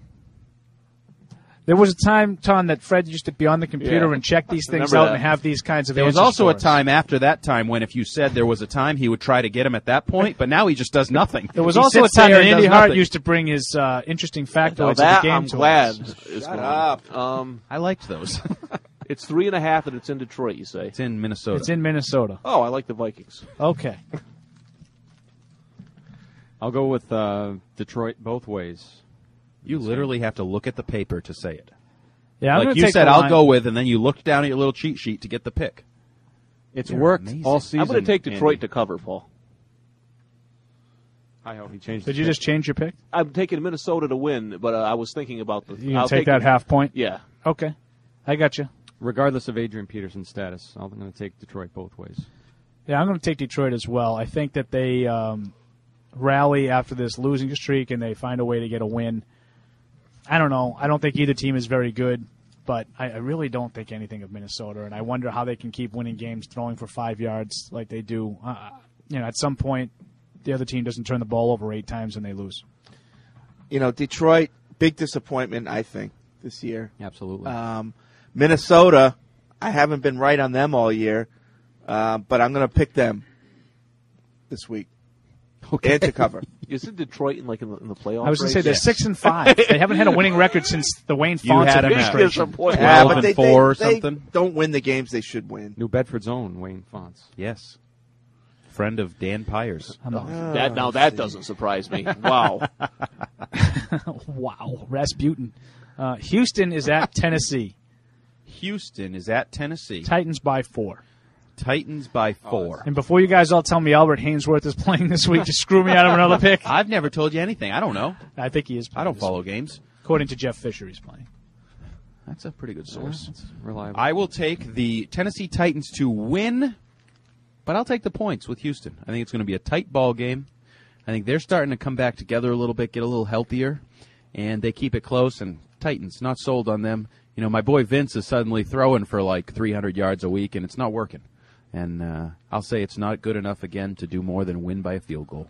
There was a time, Tom, that Fred used to be on the computer Yeah. and check these things Remember out that. and have these kinds of There was answers also for a us. time after that time when if you said there was a time, he would try to get him at that point, but now he just does nothing. There was He also a sits time there that and Andy does Hart nothing. used to bring his uh, interesting Now factoids that of the game I'm to glad us. is Shut going. up. Um, I liked those. it's three and a half, and it's in Detroit. You say? It's in Minnesota. It's in Minnesota. Oh, I like the Vikings. Okay. I'll go with uh, Detroit both ways. You literally have to look at the paper to say it. Yeah, I'm like gonna you take said, the I'll line. go with, and then you looked down at your little cheat sheet to get the pick. It's They're worked amazing. all season. I'm going to take Detroit Andy. to cover, Paul. I hope he changed. Did his you pick. just change your pick? I'm taking Minnesota to win, but uh, I was thinking about the. You gonna I'll take, take that the- half point? Yeah. Okay, I got you. Regardless of Adrian Peterson's status, I'm going to take Detroit both ways. Yeah, I'm going to take Detroit as well. I think that they um, rally after this losing streak and they find a way to get a win. I don't know. I don't think either team is very good, but I, I really don't think anything of Minnesota, and I wonder how they can keep winning games throwing for five yards like they do. Uh, you know, at some point, the other team doesn't turn the ball over eight times and they lose. You know, Detroit, big disappointment, I think, this year. Absolutely. Um, Minnesota, I haven't been right on them all year, uh, but I'm going to pick them this week. Okay. And to cover. Isn't Detroit in like in the, in the playoffs? I was going to say race? they're six and five. They haven't had a winning record since the Wayne You Fonts had them at administration. Yeah, twelve but they, and four or they, they something. don't win the games they should win. New Bedford's own Wayne Fonts. Yes. Friend of Dan Pyers. I'm not- Oh, that now that doesn't surprise me. Wow. Wow, Rasputin. Uh, Houston is at Tennessee. Houston is at Tennessee. Titans by four. Titans by four. And before you guys all tell me Albert Hainsworth is playing this week to screw me out of another pick, I've never told you anything. I don't know. I think he is. I don't follow games. According to Jeff Fisher, he's playing. That's a pretty good source. That's reliable. I will take the Tennessee Titans to win, but I'll take the points with Houston. I think it's going to be a tight ball game. I think they're starting to come back together a little bit, get a little healthier, and they keep it close. And Titans, not sold on them. You know, my boy Vince is suddenly throwing for like three hundred yards a week, and it's not working. And uh, I'll say it's not good enough again to do more than win by a field goal.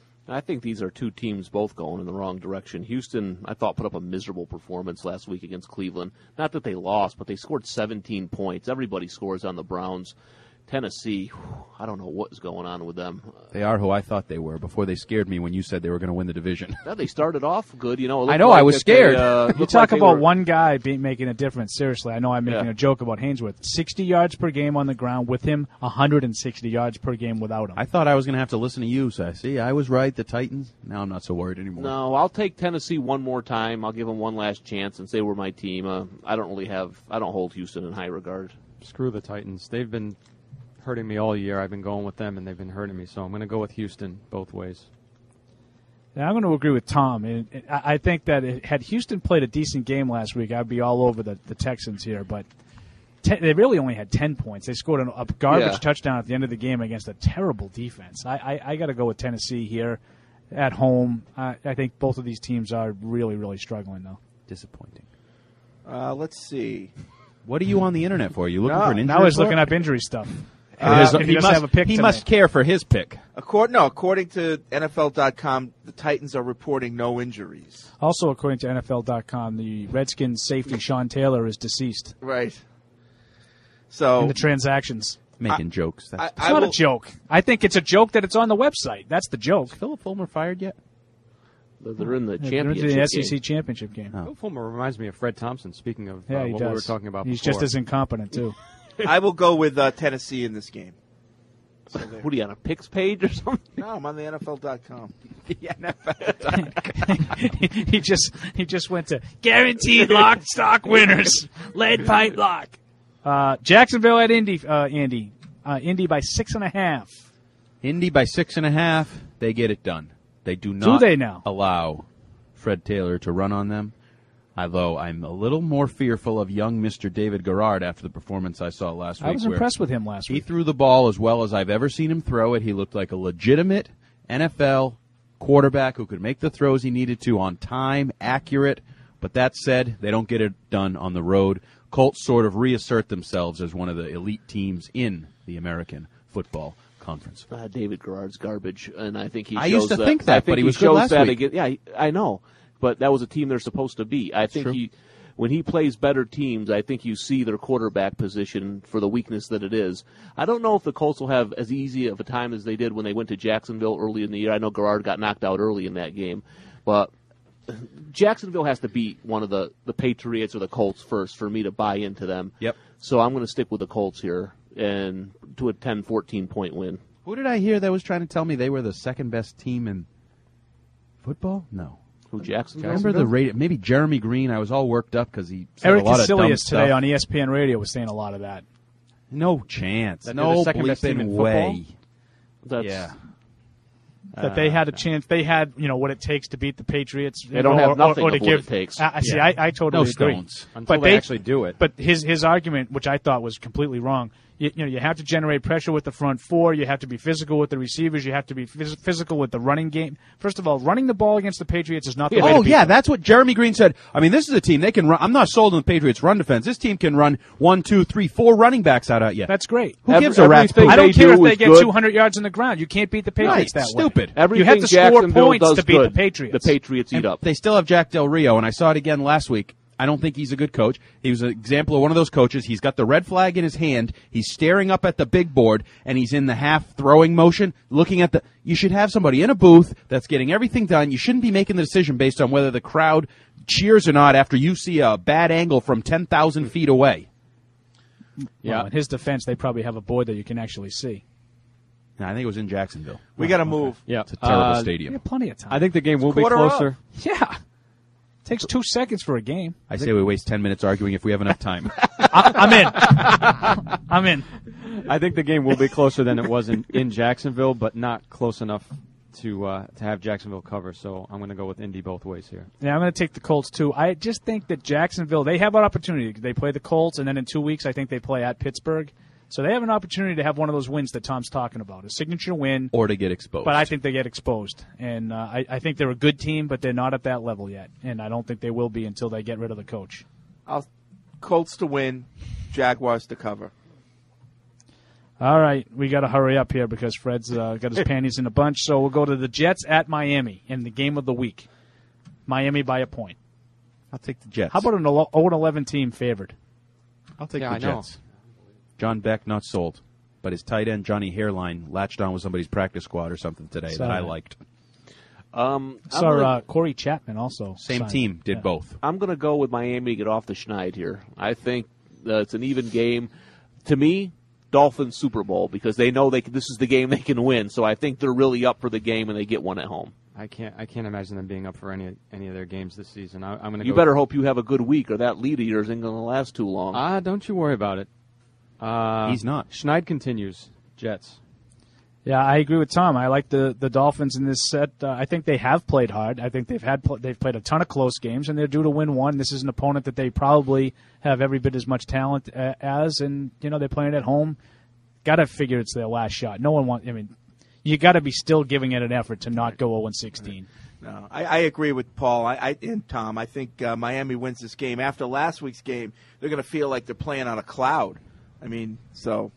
I think these are two teams both going in the wrong direction. Houston, I thought, put up a miserable performance last week against Cleveland. Not that they lost, but they scored seventeen points. Everybody scores on the Browns. Tennessee, whew, I don't know what is going on with them. They are who I thought they were before they scared me when you said they were going to win the division. Yeah, they started off good, you know. It I looked know, like I was that scared. They, uh, You looked talk like they about were- one guy be, making a difference. Seriously, I know I'm making Yeah. a joke about Hainsworth. sixty yards per game on the ground with him, one hundred sixty yards per game without him. I thought I was going to have to listen to you, so I see I was right. The Titans. Now I'm not so worried anymore. No, I'll take Tennessee one more time. I'll give them one last chance and say we're my team. Uh, I don't really have. I don't hold Houston in high regard. Screw the Titans. They've been hurting me all year. I've been going with them, and they've been hurting me. So I'm going to go with Houston both ways. Yeah, I'm going to agree with Tom. And it- I I think that it, had Houston played a decent game last week, I'd be all over the, the Texans here. But te- they really only had ten points. They scored an, a garbage Yeah. touchdown at the end of the game against a terrible defense. I, I, I got to go with Tennessee here at home. I, I think both of these teams are really, really struggling, though. Disappointing. Uh, let's see. What are you on the internet for? Are you looking No, for an injury? Now he's report? looking up injury stuff. Uh, If he he doesn't must, have a pick he today. must care for his pick. According, no, according to N F L dot com, the Titans are reporting no injuries. Also, according to N F L dot com, the Redskins safety Sean Taylor is deceased Right. So in the transactions. Making I- jokes. That's I, It's I not will, a joke. I think it's a joke that it's on the website. That's the joke. Philip Fulmer fired yet? They're in the They're championship into the S E C game. championship game. Oh. Phil Fulmer reminds me of Fred Thompson, speaking of Yeah, uh, he what does. we were talking about He's before. just as incompetent too. I will go with uh, Tennessee in this game. So there. What are you on a picks page or something? No, I'm on the N F L dot com. he just he just went to guaranteed lock stock winners, lead pipe lock. Uh, Jacksonville at Indy, uh, Andy, uh, Indy by six and a half. Indy by six and a half. They get it done. They do not they now? allow Fred Taylor to run on them. Although I'm a little more fearful of young Mister David Garrard after the performance I saw last week. I was where impressed with him last He week. threw the ball as well as I've ever seen him throw it. He looked like a legitimate N F L quarterback who could make the throws he needed to on time, accurate. But that said, they don't get it done on the road. Colts sort of reassert themselves as one of the elite teams in the American Football Conference. Uh, David Garrard's garbage, and I think he. I shows used to that, think that, I think but he was good shows last that week. Again, yeah, he- I know, but that was a team they're supposed to be. I think true. he, when he plays better teams, I think you see their quarterback position for the weakness that it is. I don't know if the Colts will have as easy of a time as they did when they went to Jacksonville early in the year. I know Garrard got knocked out early in that game, but Jacksonville has to beat one of the, the Patriots or the Colts first for me to buy into them. Yep. So I'm going to stick with the Colts here and to a ten fourteen point win. Who did I hear that was trying to tell me they were the second best team in football? No. Who, Jacksonville? Remember the radio? Maybe Jeremy Green. I was all worked up because he said Eric a lot of dumb Casillas today stuff. on E S P N Radio was saying a lot of that. No chance. That they're no the second best team bleeping in football? way. That's, Yeah. That they had a chance. They had, you know, what it takes to beat the Patriots. They don't or, have or- nothing or to of what give, it takes. I, I see. Yeah. I, I totally No agree. stones. Until but they actually do it. But his his argument, which I thought was completely wrong, you, you know, you have to generate pressure with the front four. You have to be physical with the receivers. You have to be phys- physical with the running game. First of all, running the ball against the Patriots is not the way to Oh, beat yeah, them. that's what Jeremy Green said. I mean, this is a team, they can run. I'm not sold on the Patriots' run defense. This team can run one, two, three, four running backs out at you. That's great. Who Every- gives a rat's everything poop? I don't they care do if they is get good. two hundred yards on the ground. You can't beat the Patriots Right, that stupid. way. Everything You have to score Jacksonville points does to beat good. the Patriots. The Patriots eat And up. They still have Jack Del Rio, and I saw it again last week. I don't think he's a good coach. He was an example of one of those coaches. He's got the red flag in his hand. He's staring up at the big board, and he's in the half throwing motion, looking at the. You should have somebody in a booth that's getting everything done. You shouldn't be making the decision based on whether the crowd cheers or not after you see a bad angle from ten thousand feet away. Yeah. Well, in his defense, they probably have a board that you can actually see. No, I think it was in Jacksonville. We got to move. Yeah. It's a terrible Uh, You stadium. have plenty of time. I think the game will be quarter closer. Yeah. Takes two seconds for a game. I say we waste ten minutes arguing if we have enough time. I, I'm in. I'm in. I think the game will be closer than it was in, in Jacksonville, but not close enough to uh, to have Jacksonville cover. So I'm going to go with Indy both ways here. Yeah, I'm going to take the Colts, too. I just think that Jacksonville, they have an opportunity. They play the Colts, and then in two weeks, I think they play at Pittsburgh. So they have an opportunity to have one of those wins that Tom's talking about, a signature win. Or to get exposed. But I think they get exposed. And uh, I, I think they're a good team, but they're not at that level yet. And I don't think they will be until they get rid of the coach. I'll, Colts to win, Jaguars to cover. All right, we got to hurry up here because Fred's uh, got his panties in a bunch. So we'll go to the Jets at Miami in the game of the week. Miami by a point. I'll take the Jets. How about an oh and eleven team favored? I'll take Yeah, the I know. Jets. John Beck, not sold. But his tight end, Johnny Hairline, latched on with somebody's practice squad or something today Saw that I that. liked. Um, I'm Saw gonna- uh, Corey Chapman also. Same signed. team, did Yeah. both. I'm going to go with Miami to get off the schneid here. I think uh, it's an even game. To me, Dolphins Super Bowl because they know they can, this is the game they can win. So I think they're really up for the game and they get one at home. I can't. I can't imagine them being up for any any of their games this season. I, I'm going to. You go better hope you have a good week or that lead of yours ain't going to last too long. Ah, don't you worry about it. Uh, He's not. Schneid continues. Jets. Yeah, I agree with Tom. I like the, the Dolphins in this set. Uh, I think they have played hard. I think they've had pl- they've played a ton of close games, and they're due to win one. This is an opponent that they probably have every bit as much talent uh, as, and you know they're playing at home. Got to figure it's their last shot. No one wants. I mean, you got to be still giving it an effort to not go oh and sixteen. No, I, I agree with Paul I, I, and Tom. I think uh, Miami wins this game. After last week's game, they're going to feel like they're playing on a cloud. I mean, so.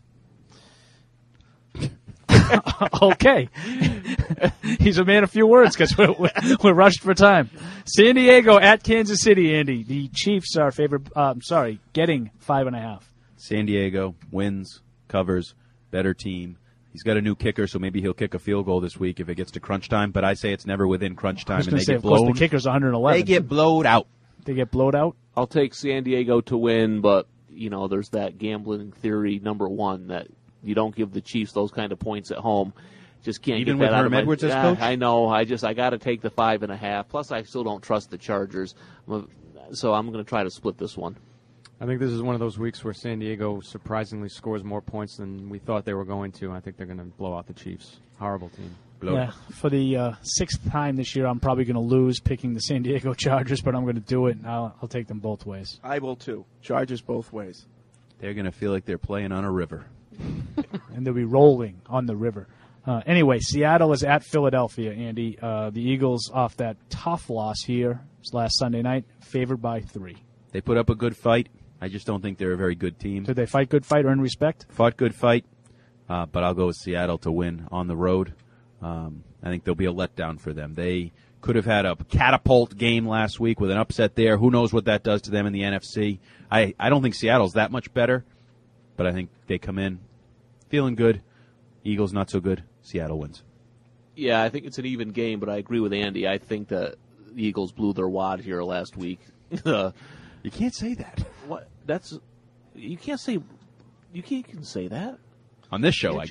Okay. He's a man of few words because we're, we're, we're rushed for time. San Diego at Kansas City, Andy. The Chiefs are favored, uh, sorry, getting five and a half. San Diego wins, covers, better team. He's got a new kicker, so maybe he'll kick a field goal this week if it gets to crunch time. But I say it's never within crunch I time, was and going they to say, get of course, blown. the kicker's one eleven. They get blowed out. They get blowed out? I'll take San Diego to win, but, you know, there's that gambling theory, number one, that you don't give the Chiefs those kind of points at home. Just can't Even get with that out Herm of my, Edwards as Yeah, coach? I know. I just I got to take the five and a half. Plus, I still don't trust the Chargers, so I'm going to try to split this one. I think this is one of those weeks where San Diego surprisingly scores more points than we thought they were going to. I think they're going to blow out the Chiefs. Horrible team. Blow. Yeah, for the uh, sixth time this year, I'm probably going to lose picking the San Diego Chargers, but I'm going to do it, and I'll, I'll take them both ways. I will too. Chargers both ways. They're going to feel like they're playing on a river. And they'll be rolling on the river. Uh, anyway, Seattle is at Philadelphia, Andy. Uh, the Eagles, off that tough loss here last Sunday night, favored by three. They put up a good fight. I just don't think they're a very good team. Did they fight good fight, earn respect? Fought good fight, uh, but I'll go with Seattle to win on the road. Um, I think there'll be a letdown for them. They could have had a catapult game last week with an upset there. Who knows what that does to them in the N F C? I, I don't think Seattle's that much better, but I think they come in feeling good. Eagles not so good. Seattle wins. Yeah, I think it's an even game, but I agree with Andy. I think that the Eagles blew their wad here last week. uh, you can't say that. What? That's you can't say. You can't you can say that On this show, Can't I you? guess.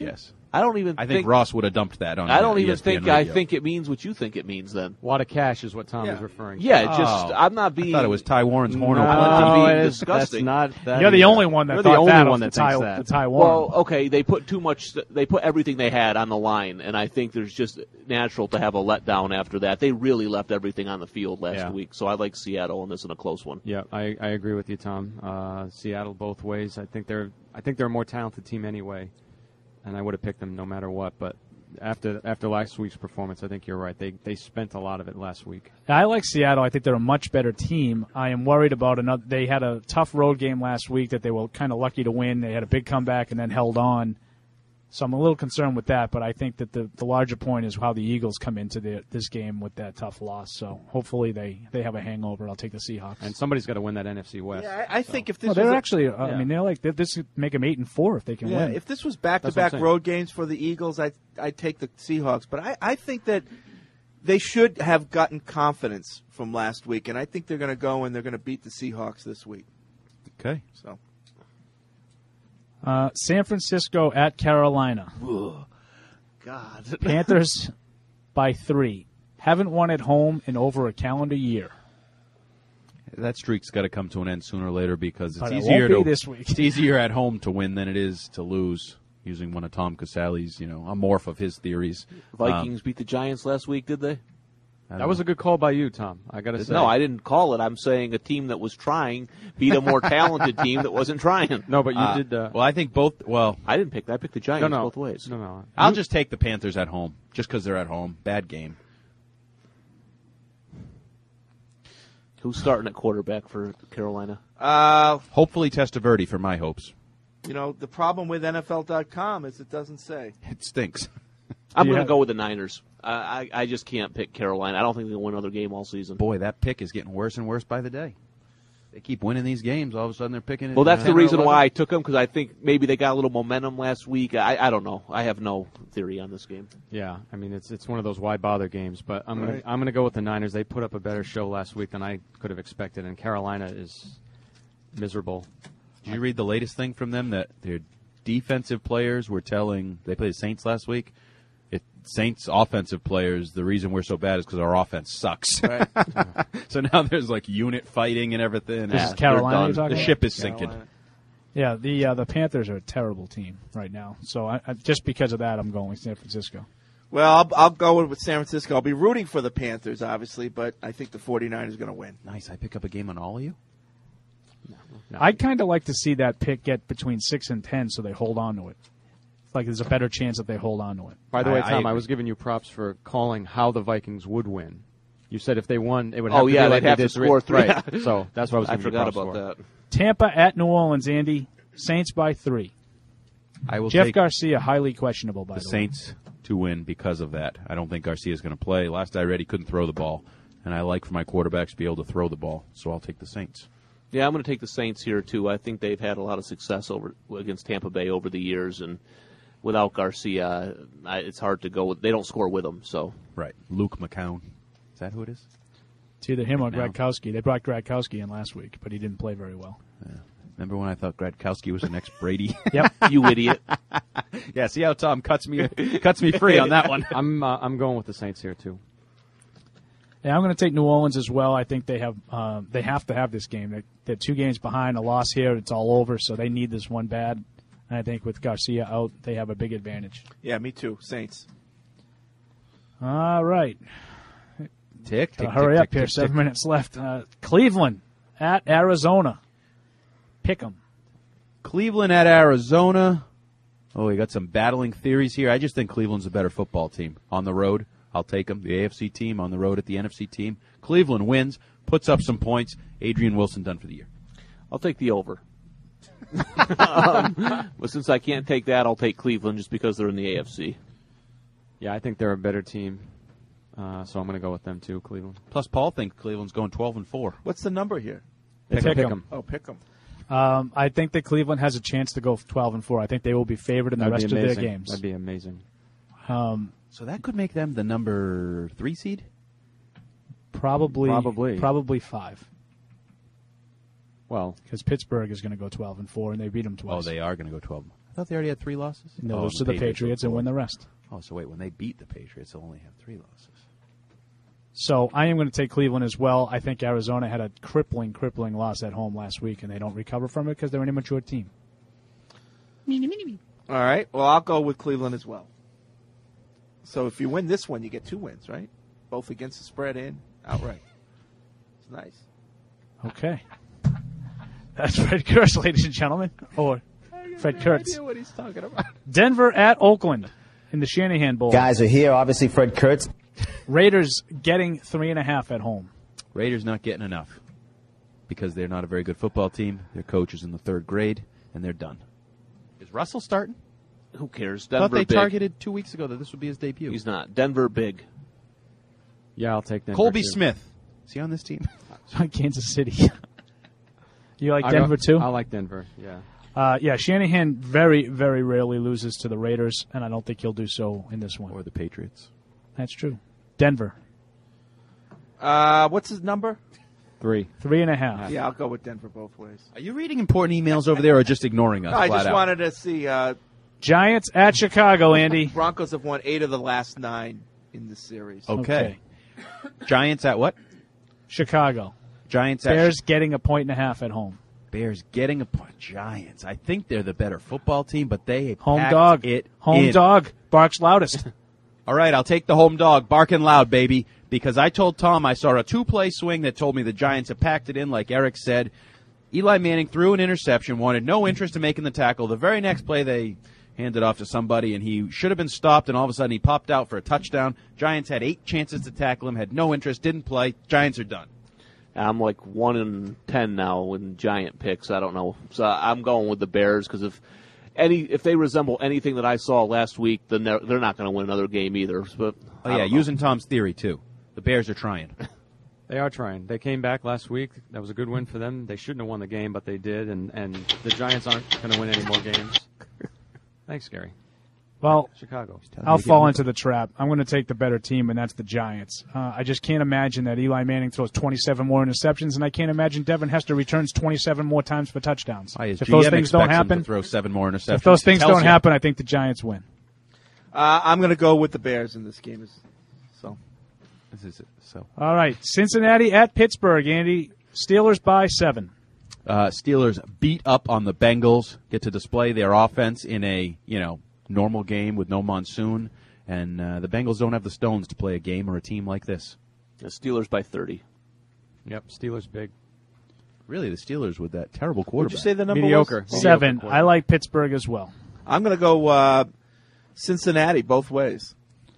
I don't even. I think, think Ross would have dumped that on. I don't uh, even E S P N think I Radio. think it means what you think it means. Then a lot of cash is what Tom Yeah. is referring to. Yeah, just Oh. I'm not being. I thought it was Ty Warren's horn No, opener. I'm not being it is- disgusting. that's not that You're the either. only one that You're thought the only that one off that the Ty- thinks that. the Taiwan. Well, okay, they put too much. They put everything they had on the line, and I think there's just natural to have a letdown after that. They really left everything on the field last Yeah. week, so I like Seattle in this in a close one. Yeah, I, I agree with you, Tom. Uh, Seattle both ways. I think they're I think they're a more talented team anyway, and I would have picked them no matter what. But after after last week's performance, I think you're right. They they spent a lot of it last week. I like Seattle. I think they're a much better team. I am worried about another. They had a tough road game last week that they were kind of lucky to win. They had a big comeback and then held on. So I'm a little concerned with that, but I think that the, the larger point is how the Eagles come into the, this game with that tough loss. So hopefully they, they have a hangover. I'll take the Seahawks. And somebody's got to win that N F C West. Yeah, I, I think if this Well, was they're a- actually. Uh, yeah. I mean, they're like they, this would make them eight and four if they can Yeah, win. if this was That's what I'm back-to-back saying. road games for the Eagles, I I'd take the Seahawks. But I, I think that they should have gotten confidence from last week, and I think they're going to go and they're going to beat the Seahawks this week. Okay. So Uh, San Francisco at Carolina. God. Panthers by three. Haven't won at home in over a calendar year. That streak's got to come to an end sooner or later because it's But it easier won't be to this week. it's easier at home to win than it is to lose. Using one of Tom Casale's, you know, a morph of his theories. Vikings Um, beat the Giants last week, did they? That was a good call by you, Tom. I got to say. No, I didn't call it. I'm saying a team that was trying beat a more talented team that wasn't trying. No, but you uh, did. Uh, well, I think both. Well, I didn't pick that. I picked the Giants no, no, both ways. No, no. I'll just take the Panthers at home, just because they're at home. Bad game. Who's starting at quarterback for Carolina? Uh, Hopefully Testaverde for my hopes. you know, the problem with N F L dot com is it doesn't say. It stinks. I'm Yeah. going to go with the Niners. Uh, I I just can't pick Carolina. I don't think they'll win another game all season. Boy, that pick is getting worse and worse by the day. They keep winning these games. All of a sudden, they're picking it. Well, that's the ten or reason eleven. why I took them, because I think maybe they got a little momentum last week. I, I don't know. I have no theory on this game. Yeah, I mean it's it's one of those why bother games, but I'm gonna Right. I'm gonna go with the Niners. They put up a better show last week than I could have expected, and Carolina is miserable. Did you read the latest thing from them that their defensive players were telling they played the Saints last week? It Saints offensive players, the reason we're so bad is because our offense sucks. Right. So now there's like unit fighting and everything. This Ah, is they're Carolina done. you're talking The about? ship is sinking. Carolina. Yeah, the uh, the Panthers are a terrible team right now. So I, I, just because of that, I'm going with San Francisco. Well, I'll, I'll go with San Francisco. I'll be rooting for the Panthers, obviously, but I think the 49ers are going to win. Nice. I pick up a game on all of you. No. I'd kind of like to see that pick get between six and ten, so they hold on to it. Like there's a better chance that they hold on to it. By the way, I- I Tom, I, agree. was giving you props for calling how the Vikings would win. You said if they won, it would have Oh, to yeah, be like they'd have they to did score three. Right. So that's what I was I giving you forgot props about for. that. Tampa at New Orleans, Andy. Saints by three. I will Jeff take Garcia, highly questionable, by the the, way. Saints to win because of that. I don't think Garcia is going to play. Last I read, he couldn't throw the ball, and I like for my quarterbacks to be able to throw the ball, so I'll take the Saints. Yeah, I'm going to take the Saints here, too. I think they've had a lot of success over against Tampa Bay over the years, and without Garcia, I, it's hard to go with. They don't score with him, so. Right. Luke McCown. Is that who it is? It's either him or No. Gradkowski. They brought Gradkowski in last week, but he didn't play very well. Remember when I thought Gradkowski was the next Brady? Yep. You idiot. Yeah, see how Tom cuts me cuts me free on that one. I'm uh, I'm going with the Saints here too. Yeah, I'm going to take New Orleans as well. I think they have uh, they have to have this game. They, they're two games behind. A loss here, it's all over. So they need this one bad. And I think with Garcia out, they have a big advantage. Yeah, me too. Saints. All right, Tick, Gotta tick, hurry tick, up tick, here. tick, Seven tick. minutes left. Uh, Cleveland at Arizona. Pick 'em. Cleveland at Arizona. Oh, we got some battling theories here. I just think Cleveland's a better football team. On the road, I'll take them. The A F C team on the road at the N F C team. Cleveland wins, puts up some points. Adrian Wilson done for the year. I'll take the over. um, but since I can't take that, I'll take Cleveland just because they're in the A F C. Yeah, I think they're a better team, uh, so I'm going to go with them too, Cleveland. Plus, Paul thinks Cleveland's going twelve and four. What's the number here? Pick 'em, pick 'em. Oh, pick them. Um, I think that Cleveland has a chance to go twelve and four. I think they will be favored in the That'd rest be of amazing. their games. That'd be amazing. Um, So that could make them the number three seed? probably, Probably. probably five. Well, because Pittsburgh is going to go twelve and four, and they beat them Oh, twice. they are going to go twelve. I thought they already had three losses. No, oh, those are the Patriots and win the rest. Oh, so wait, when they beat the Patriots, they'll only have three losses. So I am going to take Cleveland as well. I think Arizona had a crippling, crippling loss at home last week, and they don't recover from it because they're an immature team. All right. Well, I'll go with Cleveland as well. So if you win this one, you get two wins, right? Both against the spread and outright. It's nice. Okay. That's Fred Kurtz, ladies and gentlemen. Or Fred Kurtz. what he's talking about. Denver at Oakland in the Shanahan Bowl. Guys are here. Obviously, Fred Kurtz. Raiders getting three and a half at home. Raiders not getting enough because they're not a very good football team. Their coach is in the third grade, and they're done. Is Russell starting? Who cares? I thought Denver they big. targeted two weeks ago that this would be his debut. He's not. Denver big. Yeah, I'll take Denver. Colby too. Smith. Is he on this team? Kansas City. You like I Denver go- too? I like Denver. Yeah. Uh, yeah, Shanahan very, very rarely loses to the Raiders, and I don't think he'll do so in this one. Or the Patriots. That's true. Denver. Uh, what's his number? Three. Three and a half. Yeah, I'll go with Denver both ways. Are you reading important emails over there or just ignoring us? No, I flat just out? wanted to see. Uh, Giants at Chicago, Andy. Broncos have won eight of the last nine in the series. Okay. Giants at what? Chicago. Giants at Bears getting a point and a half at home. Bears getting a point. Giants. I think they're the better football team, but they Home packed dog. it Home in. dog. Barks loudest. All right, I'll take the home dog, barking loud, baby, because I told Tom I saw a two-play swing that told me the Giants had packed it in, like Eric said. Eli Manning threw an interception, wanted no interest in making the tackle. The very next play, they handed off to somebody, and he should have been stopped, and all of a sudden he popped out for a touchdown. Giants had eight chances to tackle him, had no interest, didn't play. Giants are done. I'm like one in ten now in Giant picks. I don't know, so I'm going with the Bears because if any if they resemble anything that I saw last week, then they're, they're not going to win another game either. But Oh, I yeah, don't know. using Tom's theory, too. The Bears are trying. They are trying. They came back last week. That was a good win for them. They shouldn't have won the game, but they did. And, and the Giants aren't going to win any more games. Thanks, Gary. Well, Chicago. I'll fall into the trap. I'm going to take the better team, and that's the Giants. Uh, I just can't imagine that Eli Manning throws twenty-seven more interceptions, and I can't imagine Devin Hester returns twenty-seven more times for touchdowns. Why, his If G M those things don't expects him to happen, throw seven more interceptions. if those things Tells don't you. happen, I think the Giants win. Uh, I'm going to go with the Bears in this game. So, this is it. So, All right, Cincinnati at Pittsburgh. Andy, Steelers by seven. uh, Steelers beat up on the Bengals, get to display their offense in a, you know, normal game with no monsoon, and uh, the Bengals don't have the stones to play a game or a team like this. The Steelers by thirty. Yep, Steelers big. Really, the Steelers with that terrible quarterback. Would you say the number Mediocre. was? Seven. Mediocre I like Pittsburgh as well. I'm going to go uh, Cincinnati both ways.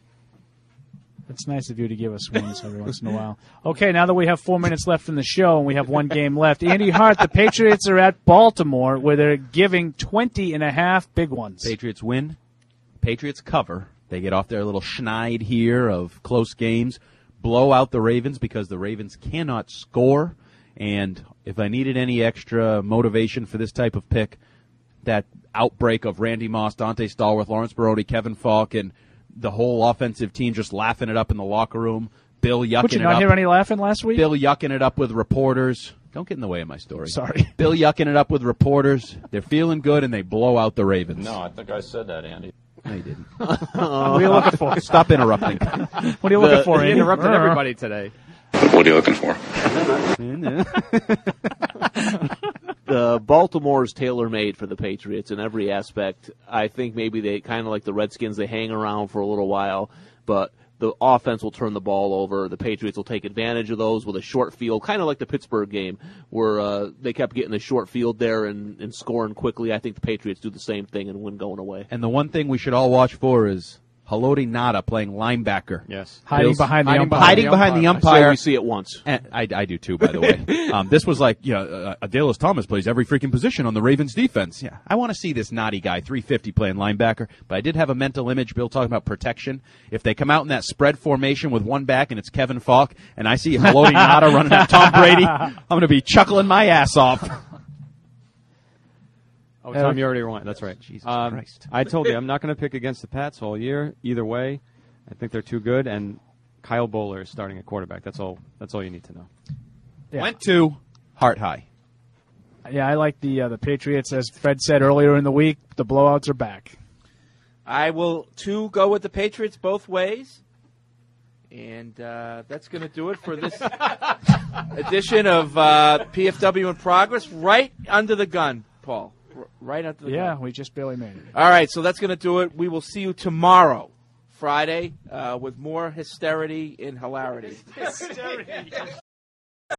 It's nice of you to give us wins every once in a while. Okay, now that we have four minutes left in the show and we have one game left, Andy Hart, the Patriots are at Baltimore where they're giving twenty and a half big ones. Patriots win. Patriots cover. They get off their little schneid here of close games, blow out the Ravens because the Ravens cannot score. And if I needed any extra motivation for this type of pick, that outbreak of Randy Moss, Dante Stallworth, Lawrence Barodi, Kevin Falk, and the whole offensive team just laughing it up in the locker room. Bill yucking Would you it not up. hear any laughing last week? Bill yucking it up with reporters. Don't get in the way of my story. Sorry. Bill yucking it up with reporters. They're feeling good, and they blow out the Ravens. No, I think I said that, Andy. No, you didn't. What are you looking for? Stop interrupting. What are you looking for, He Andy? interrupted Uh-uh. everybody today. What are you looking for? The Baltimore is tailor-made for the Patriots in every aspect. I think maybe they kind of like the Redskins, they hang around for a little while, but the offense will turn the ball over. The Patriots will take advantage of those with a short field, kind of like the Pittsburgh game where uh, they kept getting the short field there and, and scoring quickly. I think the Patriots do the same thing and win going away. And the one thing we should all watch for is Haloti Ngata playing linebacker. Yes. Hiding Bills- behind the hiding umpire. behind Hiding behind the I umpire. say we see it once. And I, I do too, by the way. um, this was like, you know, uh, Adelius Thomas plays every freaking position on the Ravens defense. Yeah, I want to see this naughty guy, three fifty, playing linebacker. But I did have a mental image, Bill, talking about protection. If they come out in that spread formation with one back and it's Kevin Falk, and I see Haloti Ngata running at Tom Brady, I'm going to be chuckling my ass off. Oh, Tom, you already won. That's right. Jesus Um, Christ. I told you I'm not going to pick against the Pats all year. Either way, I think they're too good. And Kyle Bowler is starting at quarterback. That's all. That's all you need to know. Yeah. Went to Heart High. Yeah, I like the uh, the Patriots. As Fred said earlier in the week, the blowouts are back. I will, too, go with the Patriots both ways. And uh, that's going to do it for this edition of uh, P F W in Progress. Right under the gun, Paul. R- right under the Yeah, gun. we just barely made it. All right, so that's going to do it. We will see you tomorrow, Friday, uh, with more hysterity and hilarity. Hysterity.